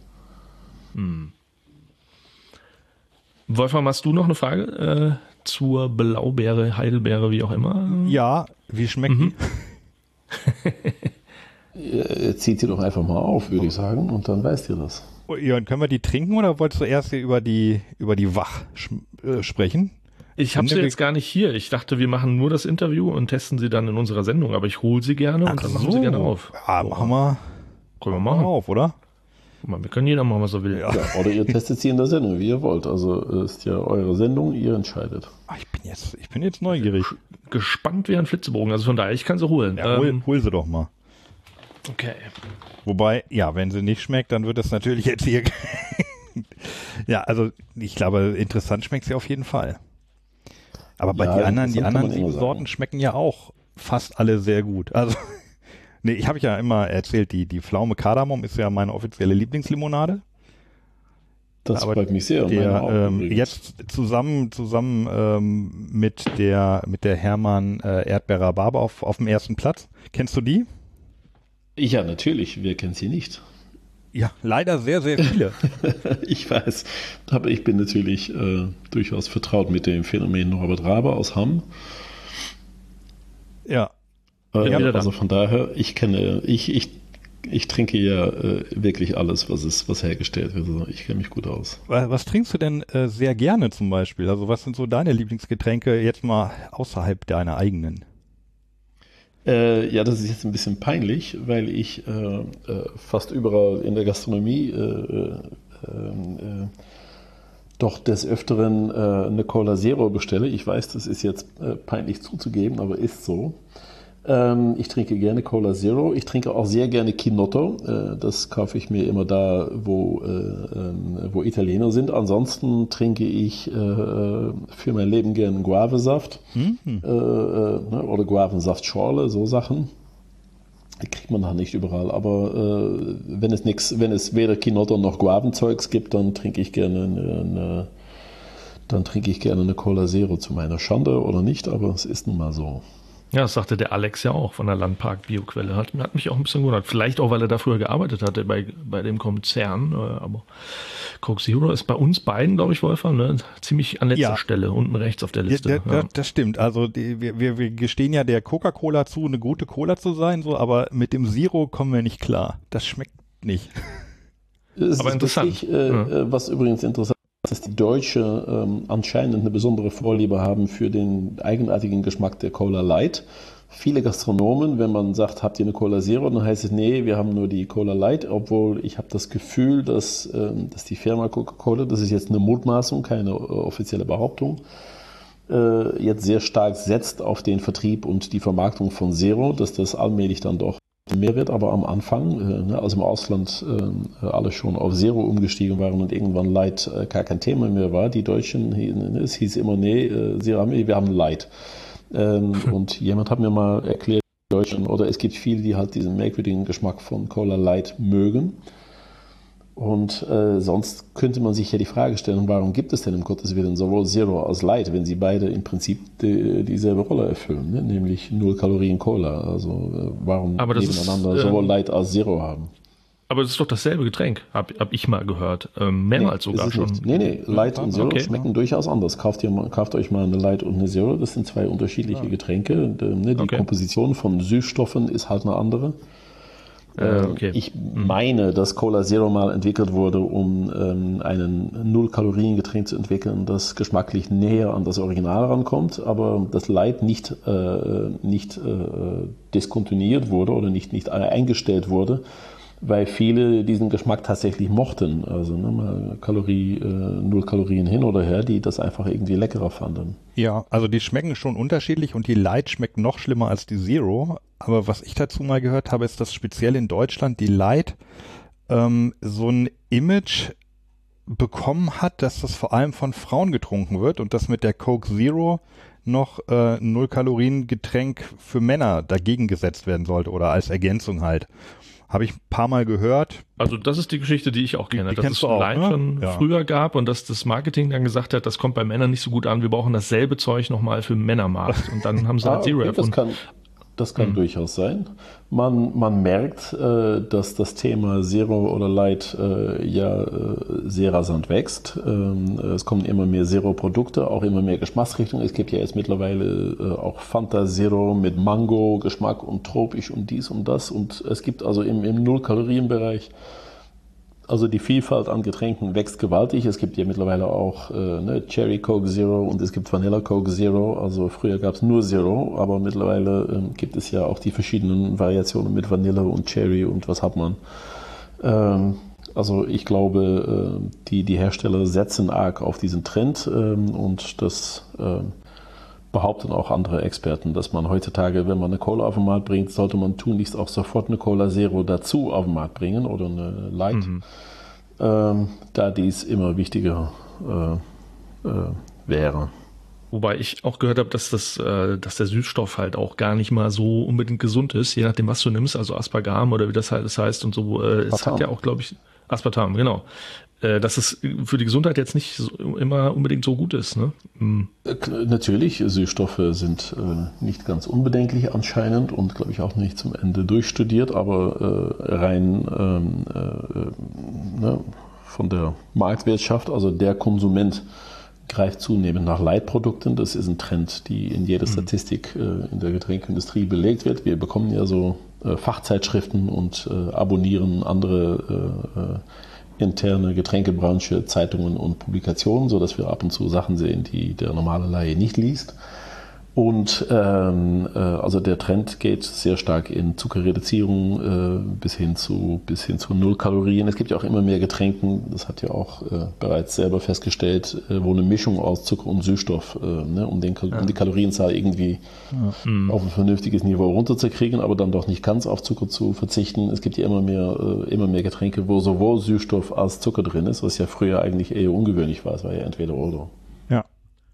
Speaker 5: Wolfram, hast du noch eine Frage zur Blaubeere, Heidelbeere, wie auch immer?
Speaker 3: Ja, wie schmeckt die?
Speaker 6: Zieht sie doch einfach mal auf, würde ich sagen, und dann weißt ihr das.
Speaker 3: Ja, und können wir die trinken oder wolltest du erst hier über die Wach sprechen?
Speaker 5: Ich habe sie jetzt gar nicht hier. Ich dachte, wir machen nur das Interview und testen sie dann in unserer Sendung, aber ich hole sie gerne und dann machen wir sie gerne auf.
Speaker 3: Ja, machen wir.
Speaker 5: Können wir machen.
Speaker 3: Auf, oder?
Speaker 5: Wir können jeder machen, was er will.
Speaker 6: Ja, oder ihr testet sie in der Sendung, wie ihr wollt. Also ist ja eure Sendung, ihr entscheidet.
Speaker 3: Ich bin jetzt neugierig.
Speaker 5: Gespannt wie ein Flitzebogen. Also von daher, ich kann sie holen.
Speaker 3: Ja, hol sie doch mal.
Speaker 5: Okay.
Speaker 3: Wobei, ja, wenn sie nicht schmeckt, dann wird das natürlich jetzt hier. Ja, also ich glaube, interessant schmeckt sie auf jeden Fall. Aber bei die anderen 7 Sorten schmecken ja auch fast alle sehr gut. Also, nee, ich habe ja immer erzählt, die Pflaume Kardamom ist ja meine offizielle Lieblingslimonade.
Speaker 6: Das freut mich sehr.
Speaker 3: Jetzt zusammen mit der Hermann Erdbeer Rhabarber auf dem ersten Platz. Kennst du die?
Speaker 6: Ja, natürlich. Wer kennt sie nicht?
Speaker 3: Ja, leider sehr, sehr viele.
Speaker 6: Ich weiß. Aber ich bin natürlich durchaus vertraut mit dem Phänomen Norbert Raber aus Hamm.
Speaker 3: Ja.
Speaker 6: Also von daher, ich trinke ja wirklich alles, was hergestellt wird. Also ich kenne mich gut aus.
Speaker 3: Was trinkst du denn sehr gerne zum Beispiel? Also was sind so deine Lieblingsgetränke jetzt mal außerhalb deiner eigenen?
Speaker 6: Ja, das ist jetzt ein bisschen peinlich, weil ich fast überall in der Gastronomie doch des Öfteren eine Cola Zero bestelle. Ich weiß, das ist jetzt peinlich zuzugeben, aber ist so. Ich trinke gerne Cola Zero. Ich trinke auch sehr gerne Kinotto. Das kaufe ich mir immer da, wo Italiener sind. Ansonsten trinke ich für mein Leben gerne Guavesaft oder Guavensaftschorle, so Sachen. Die kriegt man halt nicht überall. Aber wenn es weder Kinotto noch Guavenzeugs gibt, dann trinke ich gerne eine Cola Zero, zu meiner Schande oder nicht, aber es ist nun mal so.
Speaker 5: Ja, das sagte der Alex ja auch von der Landpark Bioquelle. Hat mich auch ein bisschen gewundert. Vielleicht auch, weil er da früher gearbeitet hatte bei dem Konzern. Aber Coke Zero ist bei uns beiden, glaube ich, Wolfram, ne, ziemlich an letzter Stelle, unten rechts auf der Liste.
Speaker 3: Das stimmt. Also wir gestehen ja der Coca-Cola zu, eine gute Cola zu sein, so, aber mit dem Zero kommen wir nicht klar. Das schmeckt nicht.
Speaker 5: Aber interessant.
Speaker 6: Was übrigens interessant ist, dass die Deutsche anscheinend eine besondere Vorliebe haben für den eigenartigen Geschmack der Cola Light. Viele Gastronomen, wenn man sagt, habt ihr eine Cola Zero, dann heißt es, nee, wir haben nur die Cola Light, obwohl ich habe das Gefühl, dass die Firma Coca-Cola, das ist jetzt eine Mutmaßung, keine offizielle Behauptung, jetzt sehr stark setzt auf den Vertrieb und die Vermarktung von Zero, dass das allmählich dann doch mehr wird, aber am Anfang, als im Ausland alle schon auf Zero umgestiegen waren und irgendwann Light gar kein Thema mehr war, die Deutschen, es hieß immer, nee, wir haben Light. Und jemand hat mir mal erklärt, Deutschen, oder es gibt viele, die halt diesen merkwürdigen Geschmack von Cola Light mögen. Und sonst könnte man sich ja die Frage stellen, warum gibt es denn im Gottes Willen sowohl Zero als Light, wenn sie beide im Prinzip dieselbe Rolle erfüllen, ne? Nämlich 0 Kalorien Cola. Also warum nebeneinander sowohl Light als Zero haben?
Speaker 5: Aber das ist doch dasselbe Getränk, hab ich mal gehört. Mehrmals sogar schon.
Speaker 6: Nee, Light und Zero schmecken durchaus anders. Kauft euch mal eine Light und eine Zero, das sind zwei unterschiedliche Getränke. Die Komposition von Süßstoffen ist halt eine andere. Ich meine, dass Cola Zero mal entwickelt wurde, um einen 0-Kalorien-Getränk zu entwickeln, das geschmacklich näher an das Original rankommt, aber das Light nicht diskontinuiert wurde oder nicht eingestellt wurde, weil viele diesen Geschmack tatsächlich mochten. Also mal 0 Kalorien hin oder her, die das einfach irgendwie leckerer fanden.
Speaker 3: Ja, also die schmecken schon unterschiedlich und die Light schmeckt noch schlimmer als die Zero. Aber was ich dazu mal gehört habe, ist, dass speziell in Deutschland die Light so ein Image bekommen hat, dass das vor allem von Frauen getrunken wird und dass mit der Coke Zero noch 0-Kalorien-Getränk für Männer dagegen gesetzt werden sollte oder als Ergänzung halt. Habe ich ein paar Mal gehört.
Speaker 5: Also das ist die Geschichte, die ich auch kenne, dass es
Speaker 3: auch,
Speaker 5: Light schon früher gab und dass das Marketing dann gesagt hat, das kommt bei Männern nicht so gut an, wir brauchen dasselbe Zeug nochmal für Männermarkt. Und dann haben sie halt Zero erfunden.
Speaker 6: Das kann durchaus sein. Man merkt, dass das Thema Zero oder Light sehr rasant wächst. Es kommen immer mehr Zero-Produkte, auch immer mehr Geschmacksrichtungen. Es gibt ja jetzt mittlerweile auch Fanta Zero mit Mango-Geschmack und tropisch und dies und das. Und es gibt also im Null-Kalorien-Bereich, also die Vielfalt an Getränken wächst gewaltig. Es gibt ja mittlerweile auch Cherry Coke Zero und es gibt Vanilla Coke Zero. Also früher gab es nur Zero, aber mittlerweile gibt es ja auch die verschiedenen Variationen mit Vanille und Cherry und was hat man. Also ich glaube, die Hersteller setzen arg auf diesen Trend und das behaupten auch andere Experten, dass man heutzutage, wenn man eine Cola auf den Markt bringt, sollte man tunlichst auch sofort eine Cola Zero dazu auf den Markt bringen oder eine Light, da dies immer wichtiger wäre.
Speaker 5: Wobei ich auch gehört habe, dass der Süßstoff halt auch gar nicht mal so unbedingt gesund ist, je nachdem, was du nimmst, also Aspargam oder wie das halt heißt und so. Es hat ja auch, glaube ich, Aspartam, genau. Dass es für die Gesundheit jetzt nicht immer unbedingt so gut ist, ne?
Speaker 6: Natürlich, Süßstoffe sind nicht ganz unbedenklich anscheinend und glaube ich auch nicht zum Ende durchstudiert, aber rein von der Marktwirtschaft, also der Konsument greift zunehmend nach Leitprodukten. Das ist ein Trend, die in jeder Statistik in der Getränkindustrie belegt wird. Wir bekommen ja so Fachzeitschriften und abonnieren andere interne Getränkebranche, Zeitungen und Publikationen, sodass wir ab und zu Sachen sehen, die der normale Laie nicht liest. Und also der Trend geht sehr stark in Zuckerreduzierung bis hin zu 0 Kalorien. Es gibt ja auch immer mehr Getränke, das hat ja auch bereits selber festgestellt, wo eine Mischung aus Zucker und Süßstoff, um die Kalorienzahl irgendwie auf ein vernünftiges Niveau runterzukriegen, aber dann doch nicht ganz auf Zucker zu verzichten. Es gibt ja immer mehr Getränke, wo sowohl Süßstoff als Zucker drin ist, was ja früher eigentlich eher ungewöhnlich war. Es war ja entweder oder.
Speaker 3: Ja.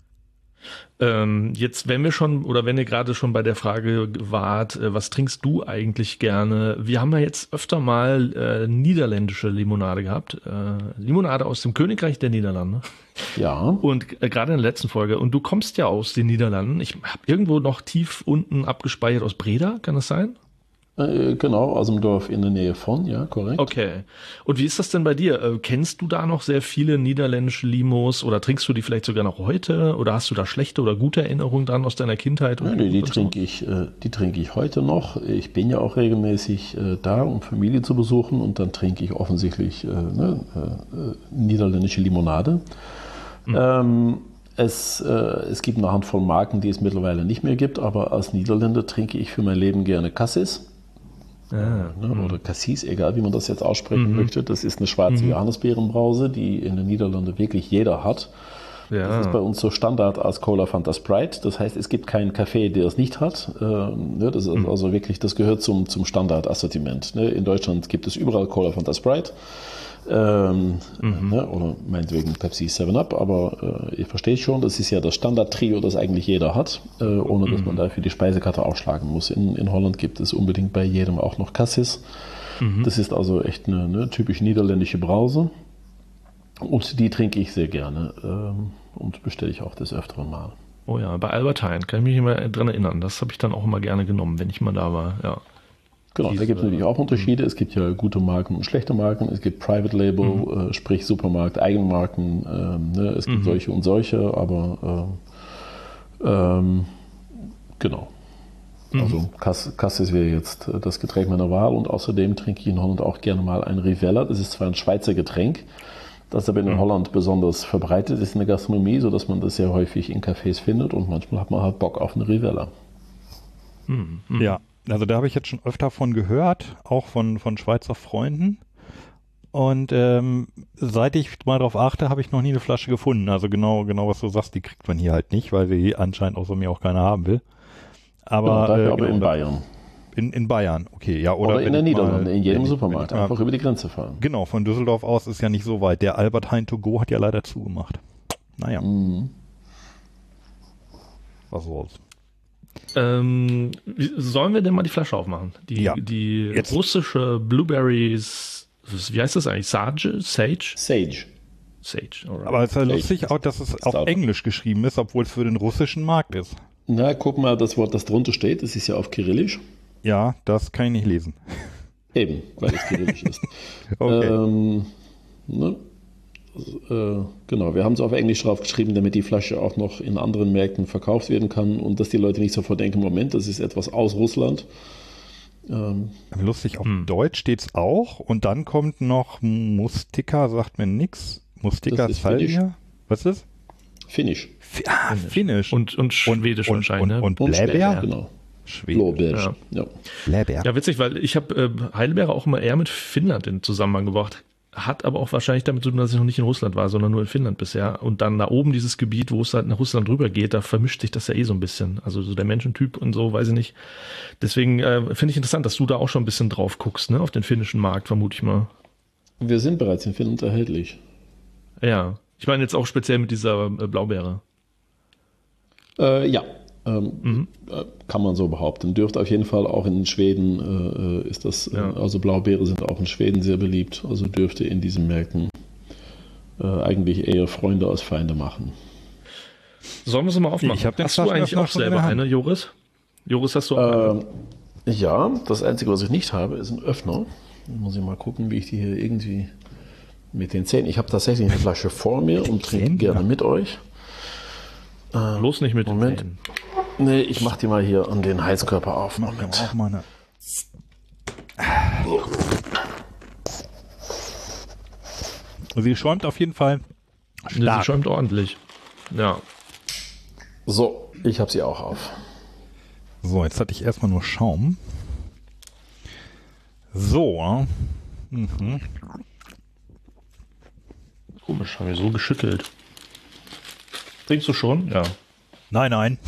Speaker 5: Jetzt, wenn ihr gerade schon bei der Frage wart, was trinkst du eigentlich gerne? Wir haben ja jetzt öfter mal niederländische Limonade gehabt. Limonade aus dem Königreich der Niederlande.
Speaker 6: Ja.
Speaker 5: Und gerade in der letzten Folge. Und du kommst ja aus den Niederlanden. Ich habe irgendwo noch tief unten abgespeichert aus Breda, kann das sein?
Speaker 6: Genau, aus dem Dorf in der Nähe von, ja, korrekt.
Speaker 5: Okay. Und wie ist das denn bei dir? Kennst du da noch sehr viele niederländische Limos oder trinkst du die vielleicht sogar noch heute? Oder hast du da schlechte oder gute Erinnerungen dran aus deiner Kindheit?
Speaker 6: Nee, die trinke ich heute noch. Ich bin ja auch regelmäßig da, um Familie zu besuchen und dann trinke ich offensichtlich niederländische Limonade. Es gibt eine Handvoll Marken, die es mittlerweile nicht mehr gibt, aber als Niederländer trinke ich für mein Leben gerne Cassis. Oder Cassis, egal wie man das jetzt aussprechen möchte. Das ist eine schwarze Johannisbeerenbrause, die in den Niederlanden wirklich jeder hat. Ja. Das ist bei uns so Standard als Cola Fanta Sprite. Das heißt, es gibt keinen Café, der es nicht hat. Das ist also wirklich, das gehört zum Standardassortiment. In Deutschland gibt es überall Cola Fanta Sprite. Oder meinetwegen Pepsi 7-Up, aber ihr versteht schon, das ist ja das Standard-Trio, das eigentlich jeder hat, ohne dass man dafür die Speisekarte aufschlagen muss. In Holland gibt es unbedingt bei jedem auch noch Cassis. Das ist also echt eine typisch niederländische Brause und die trinke ich sehr gerne und bestelle ich auch des Öfteren mal.
Speaker 5: Oh ja, bei Albert Heijn kann ich mich immer dran erinnern, das habe ich dann auch immer gerne genommen, wenn ich mal da war, ja.
Speaker 6: Genau, da gibt es natürlich auch Unterschiede. Es gibt ja gute Marken und schlechte Marken. Es gibt Private Label, sprich Supermarkt, Eigenmarken. Es gibt solche und solche, aber genau. Also Cassis wäre jetzt das Getränk meiner Wahl und außerdem trinke ich in Holland auch gerne mal ein Rivella. Das ist zwar ein Schweizer Getränk, das aber in Holland besonders verbreitet ist in der Gastronomie, sodass man das sehr häufig in Cafés findet und manchmal hat man halt Bock auf eine Rivella.
Speaker 3: Ja. Also da habe ich jetzt schon öfter von gehört, auch von Schweizer Freunden. Und seit ich mal drauf achte, habe ich noch nie eine Flasche gefunden. Also genau was du sagst, die kriegt man hier halt nicht, weil sie anscheinend außer mir auch keiner haben will. Aber,
Speaker 6: aber in Bayern.
Speaker 3: In Bayern, okay. Ja,
Speaker 6: Oder in den Niederlanden, in jedem Supermarkt.
Speaker 3: Einfach
Speaker 6: Einfach über die Grenze fahren.
Speaker 3: Genau, von Düsseldorf aus ist ja nicht so weit. Der Albert Heijn to go hat ja leider zugemacht. Naja. Was soll's.
Speaker 5: Sollen wir denn mal die Flasche aufmachen? Die
Speaker 3: Jetzt.
Speaker 5: russische Blueberries, wie heißt das eigentlich? Sage?
Speaker 6: Sage.
Speaker 5: Alright.
Speaker 3: Aber es ist ja lustig auch, dass es auf
Speaker 6: Starbucks.
Speaker 3: Englisch geschrieben ist, obwohl es für den russischen Markt ist.
Speaker 6: Na, guck mal, das Wort, das drunter steht, das ist ja auf Kyrillisch.
Speaker 3: Ja, das kann ich nicht lesen.
Speaker 6: Eben, weil es Kyrillisch ist.
Speaker 3: Okay.
Speaker 6: Genau, wir haben es auf Englisch drauf geschrieben, damit die Flasche auch noch in anderen Märkten verkauft werden kann und dass die Leute nicht sofort denken, Moment, das ist etwas aus Russland.
Speaker 3: Lustig, auf Deutsch steht es auch und dann kommt noch Mustika, sagt mir nix. Mustika
Speaker 6: Das ist Finnisch.
Speaker 3: Salvia. Was ist das?
Speaker 6: Finnisch.
Speaker 3: Finnisch.
Speaker 5: Und Schwedisch wahrscheinlich, ne?
Speaker 3: Und
Speaker 6: Und
Speaker 3: Blaubeer?
Speaker 6: Genau.
Speaker 3: Schwedisch.
Speaker 6: Blaubeer. Ja.
Speaker 3: Blaubeer.
Speaker 5: Ja, witzig, weil ich habe Heidelbeere auch immer eher mit Finnland in Zusammenhang gebracht. Hat aber auch wahrscheinlich damit zu tun, dass ich noch nicht in Russland war, sondern nur in Finnland bisher. Und dann da oben dieses Gebiet, wo es halt nach Russland rüber geht, da vermischt sich das ja eh so ein bisschen. Also so der Menschentyp und so, weiß ich nicht. Deswegen finde ich interessant, dass du da auch schon ein bisschen drauf guckst, ne? Auf den finnischen Markt, vermute ich mal.
Speaker 6: Wir sind bereits in Finnland erhältlich.
Speaker 5: Ja, ich meine jetzt auch speziell mit dieser Blaubeere.
Speaker 6: Ja, kann man so behaupten. Dürfte auf jeden Fall auch in Schweden ist das, also Blaubeere sind auch in Schweden sehr beliebt, also dürfte in diesen Märkten eigentlich eher Freunde als Feinde machen.
Speaker 5: Sollen wir es mal aufmachen?
Speaker 3: Ich hab den
Speaker 5: hast du
Speaker 3: Flaschen
Speaker 5: eigentlich
Speaker 3: noch
Speaker 5: auch
Speaker 3: schon in
Speaker 5: selber
Speaker 3: der Hand.
Speaker 5: eine, Joris? Joris, hast du auch eine?
Speaker 6: Ja, das Einzige, was ich nicht habe, ist ein Öffner. Muss ich mal gucken, wie ich die hier irgendwie mit den Zähnen. Ich habe tatsächlich eine Flasche vor mir und trinke gerne mit euch.
Speaker 5: Bloß nicht mit
Speaker 6: Moment.
Speaker 5: den Zähnen.
Speaker 6: Nee, ich mache die mal hier an den Heizkörper auf.
Speaker 3: Machen wir auch mal eine. Sie schäumt auf jeden Fall
Speaker 5: Sie
Speaker 3: stark.
Speaker 5: schäumt ordentlich. Ja.
Speaker 6: So, ich habe sie auch auf.
Speaker 3: So, jetzt hatte ich erstmal nur Schaum. So.
Speaker 5: Komisch, haben wir so geschüttelt. Trinkst du schon? Ja.
Speaker 3: Nein.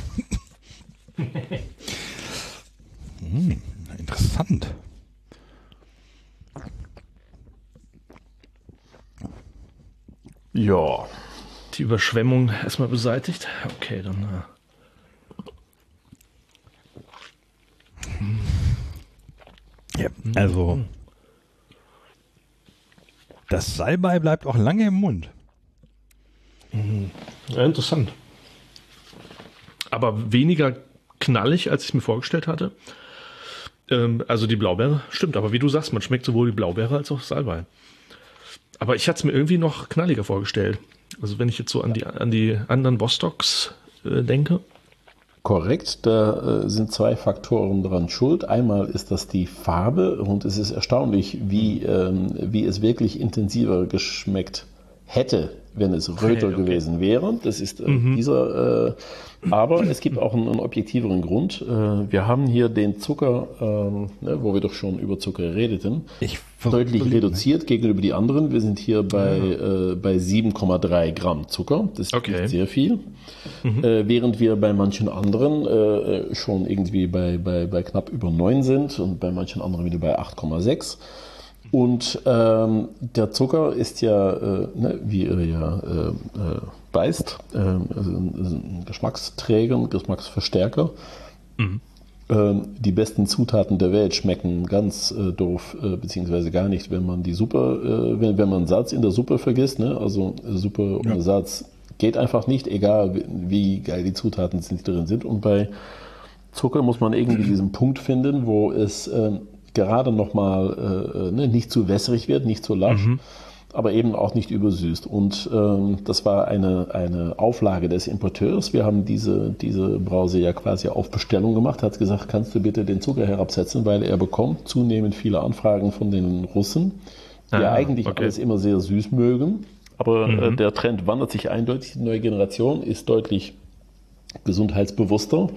Speaker 3: Interessant.
Speaker 6: Ja.
Speaker 5: Die Überschwemmung erstmal beseitigt. Okay, dann.
Speaker 3: Ja, also das Salbei bleibt auch lange im Mund.
Speaker 5: Ja, interessant. Aber weniger knallig, als ich mir vorgestellt hatte. Also die Blaubeere, stimmt, aber wie du sagst, man schmeckt sowohl die Blaubeere als auch Salbei. Aber ich hatte es mir irgendwie noch knalliger vorgestellt. Also wenn ich jetzt so an die anderen Vostocks denke.
Speaker 6: Korrekt, da sind zwei Faktoren dran schuld. Einmal ist das die Farbe und es ist erstaunlich, wie es wirklich intensiver geschmeckt hätte, wenn es röter gewesen wäre. Das ist dieser, aber es gibt auch einen objektiveren Grund. Wir haben hier den Zucker, wo wir doch schon über Zucker redeten, deutlich reduziert gegenüber die anderen. Wir sind hier bei 7,3 Gramm Zucker. Das ist sehr viel. Während wir bei manchen anderen schon irgendwie bei knapp über 9 sind und bei manchen anderen wieder bei 8,6. Und der Zucker ist ja, wie ihr ja weißt, ein Geschmacksträger, ein Geschmacksverstärker. Die besten Zutaten der Welt schmecken ganz doof, beziehungsweise gar nicht, wenn man die Suppe, wenn man Salz in der Suppe vergisst. Ne? Also Suppe ohne Salz geht einfach nicht, egal wie geil die Zutaten sind, die drin sind. Und bei Zucker muss man irgendwie diesen Punkt finden, wo es gerade nochmal nicht zu wässrig wird, nicht zu lasch, aber eben auch nicht übersüßt. Und das war eine Auflage des Importeurs. Wir haben diese Brause ja quasi auf Bestellung gemacht, hat gesagt, kannst du bitte den Zucker herabsetzen, weil er bekommt zunehmend viele Anfragen von den Russen, die eigentlich alles immer sehr süß mögen. Aber der Trend wandert sich eindeutig. Die neue Generation ist deutlich gesundheitsbewusster.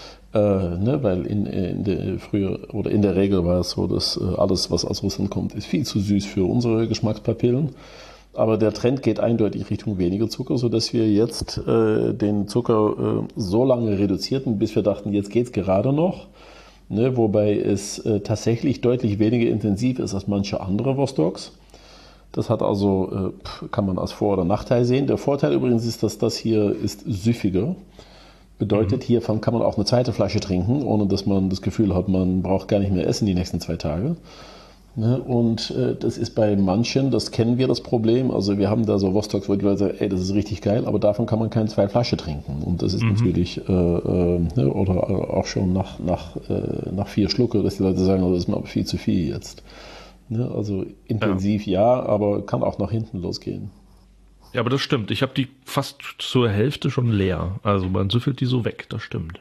Speaker 6: Weil in der Regel war es so, dass alles, was aus Russland kommt, ist viel zu süß für unsere Geschmackspapillen. Aber der Trend geht eindeutig Richtung weniger Zucker, sodass wir jetzt den Zucker so lange reduzierten, bis wir dachten, jetzt geht's gerade noch. Ne, wobei es tatsächlich deutlich weniger intensiv ist als manche andere Vostocks. Das hat also, kann man als Vor- oder Nachteil sehen. Der Vorteil übrigens ist, dass das hier ist süffiger. Bedeutet, hiervon kann man auch eine zweite Flasche trinken, ohne dass man das Gefühl hat, man braucht gar nicht mehr essen die nächsten 2 Tage. Ne, und das ist bei manchen, das kennen wir das Problem, also wir haben da so Vostocks, wo die Leute sagen, ey, das ist richtig geil, aber davon kann man keine 2 Flaschen trinken. Und das ist natürlich, ne, oder auch schon nach 4 Schlucke, dass die Leute sagen, oh, das ist mir aber viel zu viel jetzt. Ne, also intensiv ja, aber kann auch nach hinten losgehen.
Speaker 5: Ja, aber das stimmt. Ich habe die fast zur Hälfte schon leer. Also man süffelt die so weg, das stimmt.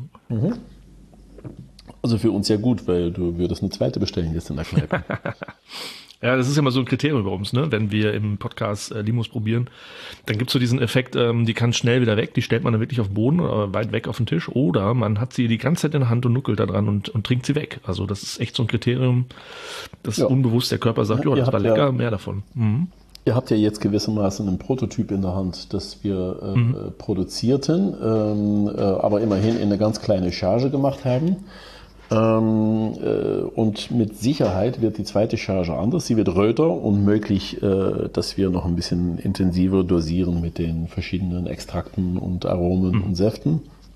Speaker 6: Also für uns ja gut, weil du würdest eine zweite bestellen jetzt in der Kneipe.
Speaker 5: Ja, das ist ja mal so ein Kriterium bei uns, ne? Wenn wir im Podcast Limos probieren, dann gibt's so diesen Effekt, die kann schnell wieder weg, die stellt man dann wirklich auf den Boden oder weit weg auf den Tisch, oder man hat sie die ganze Zeit in der Hand und nuckelt da dran und trinkt sie weg. Also das ist echt so ein Kriterium, das unbewusst der Körper sagt, ja, das war lecker, mehr davon.
Speaker 6: Ihr habt ja jetzt gewissermaßen einen Prototyp in der Hand, das wir produzierten, aber immerhin in eine ganz kleine Charge gemacht haben. Und mit Sicherheit wird die zweite Charge anders. Sie wird röter und möglich, dass wir noch ein bisschen intensiver dosieren mit den verschiedenen Extrakten und Aromen und Säften.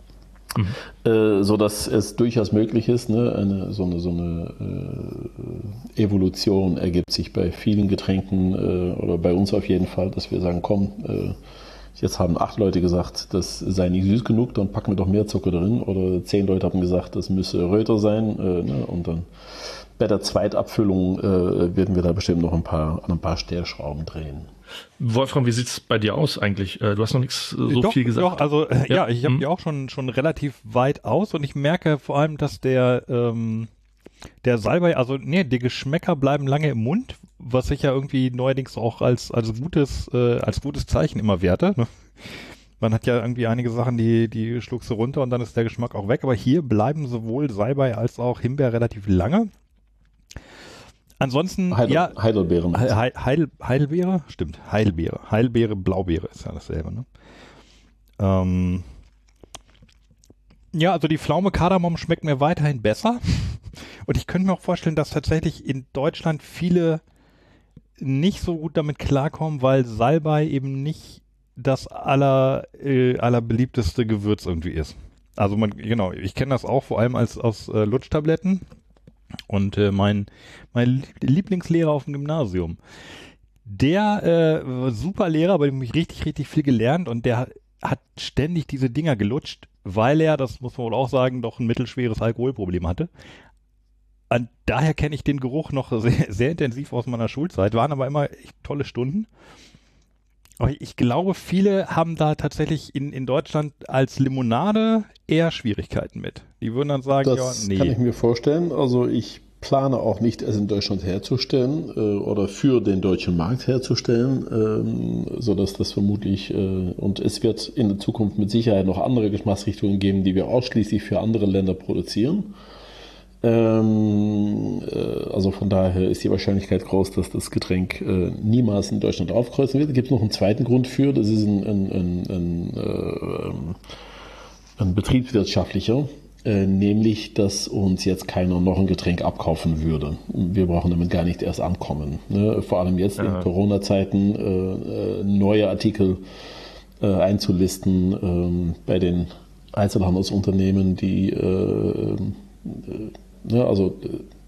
Speaker 6: Sodass es durchaus möglich ist, ne, so eine Evolution ergibt sich bei vielen Getränken oder bei uns auf jeden Fall, dass wir sagen, komm, jetzt haben 8 Leute gesagt, das sei nicht süß genug, dann packen wir doch mehr Zucker drin. Oder 10 Leute haben gesagt, das müsse röter sein. Ne? Und dann bei der Zweitabfüllung werden wir da bestimmt noch an ein paar Stellschrauben drehen.
Speaker 5: Wolfram, wie sieht's bei dir aus eigentlich? Du hast noch nichts viel gesagt.
Speaker 3: Doch, also ja, ich habe die auch schon relativ weit aus und ich merke vor allem, dass der Salbei, also die Geschmäcker bleiben lange im Mund, was ich ja irgendwie neuerdings auch als gutes Zeichen immer werte. Ne? Man hat ja irgendwie einige Sachen, die schluckst du runter und dann ist der Geschmack auch weg, aber hier bleiben sowohl Salbei als auch Himbeer relativ lange. Ansonsten,
Speaker 6: Heidelbeere.
Speaker 3: Heidelbeere? Stimmt, Heidelbeere. Heidelbeere, Blaubeere ist ja dasselbe, ne? Ja, also die Pflaume Kardamom schmeckt mir weiterhin besser. Und ich könnte mir auch vorstellen, dass tatsächlich in Deutschland viele nicht so gut damit klarkommen, weil Salbei eben nicht das allerbeliebteste Gewürz irgendwie ist. Also ich kenne das auch vor allem aus Lutschtabletten. Und mein Lieblingslehrer auf dem Gymnasium, der war super Lehrer, bei dem habe ich richtig, richtig viel gelernt und der hat ständig diese Dinger gelutscht, weil er, das muss man wohl auch sagen, doch ein mittelschweres Alkoholproblem hatte. Und daher kenne ich den Geruch noch sehr, sehr intensiv aus meiner Schulzeit, waren aber immer echt tolle Stunden. Aber ich glaube, viele haben da tatsächlich in Deutschland als Limonade eher Schwierigkeiten mit. Die würden dann sagen,
Speaker 6: das kann ich mir vorstellen. Also ich plane auch nicht, es in Deutschland herzustellen oder für den deutschen Markt herzustellen, sodass das vermutlich, und es wird in der Zukunft mit Sicherheit noch andere Geschmacksrichtungen geben, die wir ausschließlich für andere Länder produzieren. Also von daher ist die Wahrscheinlichkeit groß, dass das Getränk niemals in Deutschland aufkreuzen wird. Es gibt noch einen zweiten Grund für, das ist ein betriebswirtschaftlicher, nämlich, dass uns jetzt keiner noch ein Getränk abkaufen würde. Wir brauchen damit gar nicht erst ankommen. Ne? Vor allem jetzt in Corona-Zeiten neue Artikel einzulisten bei den Einzelhandelsunternehmen, die also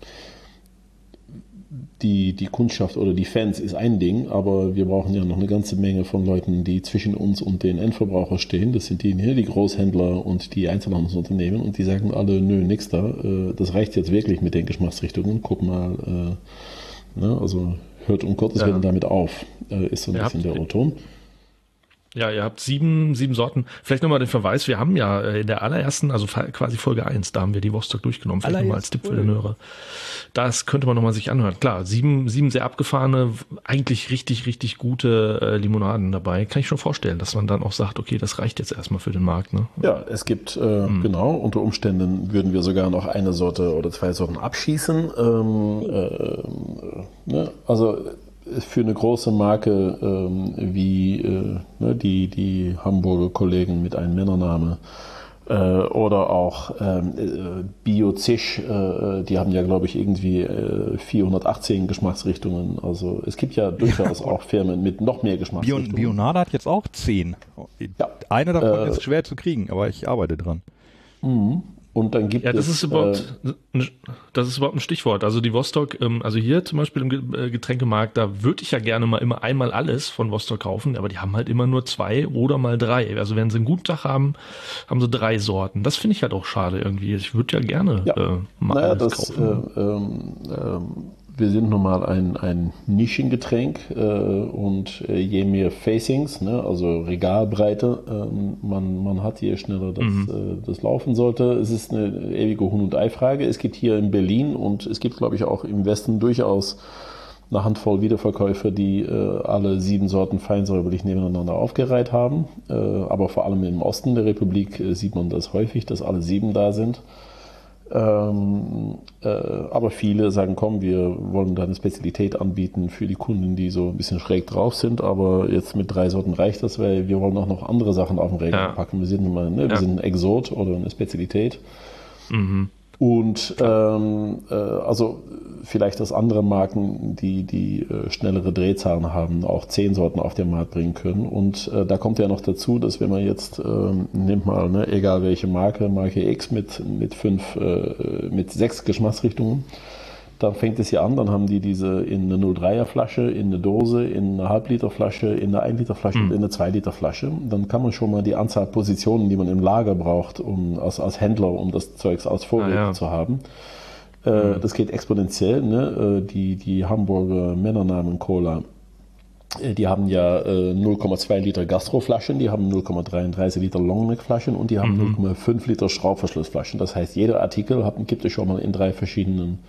Speaker 6: die Kundschaft oder die Fans ist ein Ding, aber wir brauchen ja noch eine ganze Menge von Leuten, die zwischen uns und den Endverbraucher stehen. Das sind die Großhändler und die Einzelhandelsunternehmen und die sagen alle, nö, nix da, das reicht jetzt wirklich mit den Geschmacksrichtungen, guck mal, also hört um Gottes Willen damit auf, ist so ein bisschen der O-Ton.
Speaker 5: Ja, ihr habt sieben Sorten. Vielleicht nochmal den Verweis, wir haben ja in der allerersten, also quasi Folge 1, da haben wir die Vostok durchgenommen, vielleicht nochmal als Tipp für den Hörer. Das könnte man nochmal sich anhören. Klar, sieben sehr abgefahrene, eigentlich richtig, richtig gute Limonaden dabei. Kann ich schon vorstellen, dass man dann auch sagt, okay, das reicht jetzt erstmal für den Markt. Ne?
Speaker 6: Ja, es gibt, genau, unter Umständen würden wir sogar noch eine Sorte oder 2 Sorten abschießen. Also für eine große Marke wie die Hamburger Kollegen mit einem Männername Oder auch Bio-Zisch, die haben ja, glaube ich, irgendwie 418 Geschmacksrichtungen. Also es gibt ja durchaus auch Firmen mit noch mehr Geschmacksrichtungen.
Speaker 3: Bionade hat jetzt auch 10. Ja. Eine davon ist schwer zu kriegen, aber ich arbeite dran.
Speaker 6: Und dann gibt
Speaker 5: das ist überhaupt ein Stichwort. Also die Vostok, also hier zum Beispiel im Getränkemarkt, da würde ich ja gerne mal immer einmal alles von Vostok kaufen, aber die haben halt immer nur 2 oder mal 3. Also wenn sie einen guten Tag haben, haben sie 3 Sorten. Das finde ich halt auch schade irgendwie. Ich würde ja gerne mal alles kaufen.
Speaker 6: Wir sind nun mal ein Nischengetränk und je mehr Facings, ne, also Regalbreite, man hat, je schneller das laufen sollte. Es ist eine ewige Huhn- und Ei-Frage. Es gibt hier in Berlin und es gibt, glaube ich, auch im Westen durchaus eine Handvoll Wiederverkäufer, die alle 7 Sorten feinsäuberlich nebeneinander aufgereiht haben. Aber vor allem im Osten der Republik sieht man das häufig, dass alle 7 da sind. Aber viele sagen, komm, wir wollen da eine Spezialität anbieten für die Kunden, die so ein bisschen schräg drauf sind, aber jetzt mit 3 Sorten reicht das, weil wir wollen auch noch andere Sachen auf den Regal packen. Wir sind wir sind ein Exot oder eine Spezialität. Und also vielleicht, dass andere Marken, die schnellere Drehzahlen haben, auch 10 Sorten auf den Markt bringen können. Und da kommt ja noch dazu, dass wenn man jetzt, nimmt mal, ne, egal welche Marke X mit 6 Geschmacksrichtungen, dann fängt es ja an, dann haben die diese in eine 0,3er Flasche, in eine Dose, in eine Halbliter-Flasche, in eine 1-Liter-Flasche und in eine 2-Liter-Flasche. Dann kann man schon mal die Anzahl Positionen, die man im Lager braucht, als Händler, um das Zeugs als Vorräte zu haben. Das geht exponentiell. Ne? Die Hamburger Männernamen Cola, die haben ja 0,2 Liter Gastroflaschen, die haben 0,33 Liter Longneck-Flaschen und die haben 0,5 Liter Schraubverschlussflaschen. Das heißt, jeder Artikel gibt es schon mal in 3 verschiedenen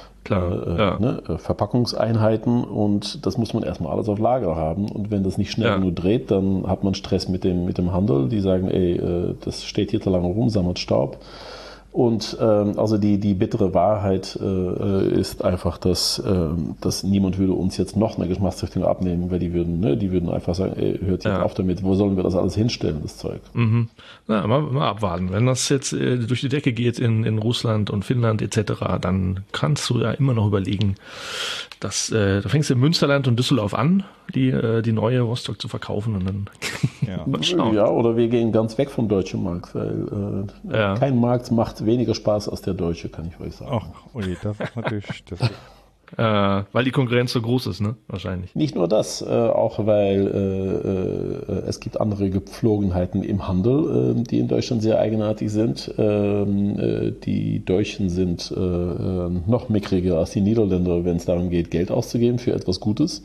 Speaker 6: Verpackungseinheiten und das muss man erstmal alles auf Lager haben. Und wenn das nicht schnell genug dreht, dann hat man Stress mit dem Handel. Die sagen, das steht hier zu lange rum, sammelt Staub. Und also die bittere Wahrheit ist einfach, dass niemand würde uns jetzt noch eine Geschmacksrichtung abnehmen, weil die würden einfach sagen, hört jetzt auf damit, wo sollen wir das alles hinstellen, das Zeug?
Speaker 5: Na, mal abwarten. Wenn das jetzt durch die Decke geht in Russland und Finnland etc., dann kannst du ja immer noch überlegen, dass da fängst du in Münsterland und Düsseldorf an, die neue Vostok zu verkaufen und dann
Speaker 6: ja, oder wir gehen ganz weg vom deutschen Markt, weil kein Markt macht weniger Spaß als der deutsche, kann ich euch sagen.
Speaker 3: Ach, ui, das ist natürlich...
Speaker 5: weil die Konkurrenz so groß ist, ne? Wahrscheinlich.
Speaker 6: Nicht nur das, auch weil es gibt andere Gepflogenheiten im Handel, die in Deutschland sehr eigenartig sind. Die Deutschen sind noch mickriger als die Niederländer, wenn es darum geht, Geld auszugeben für etwas Gutes.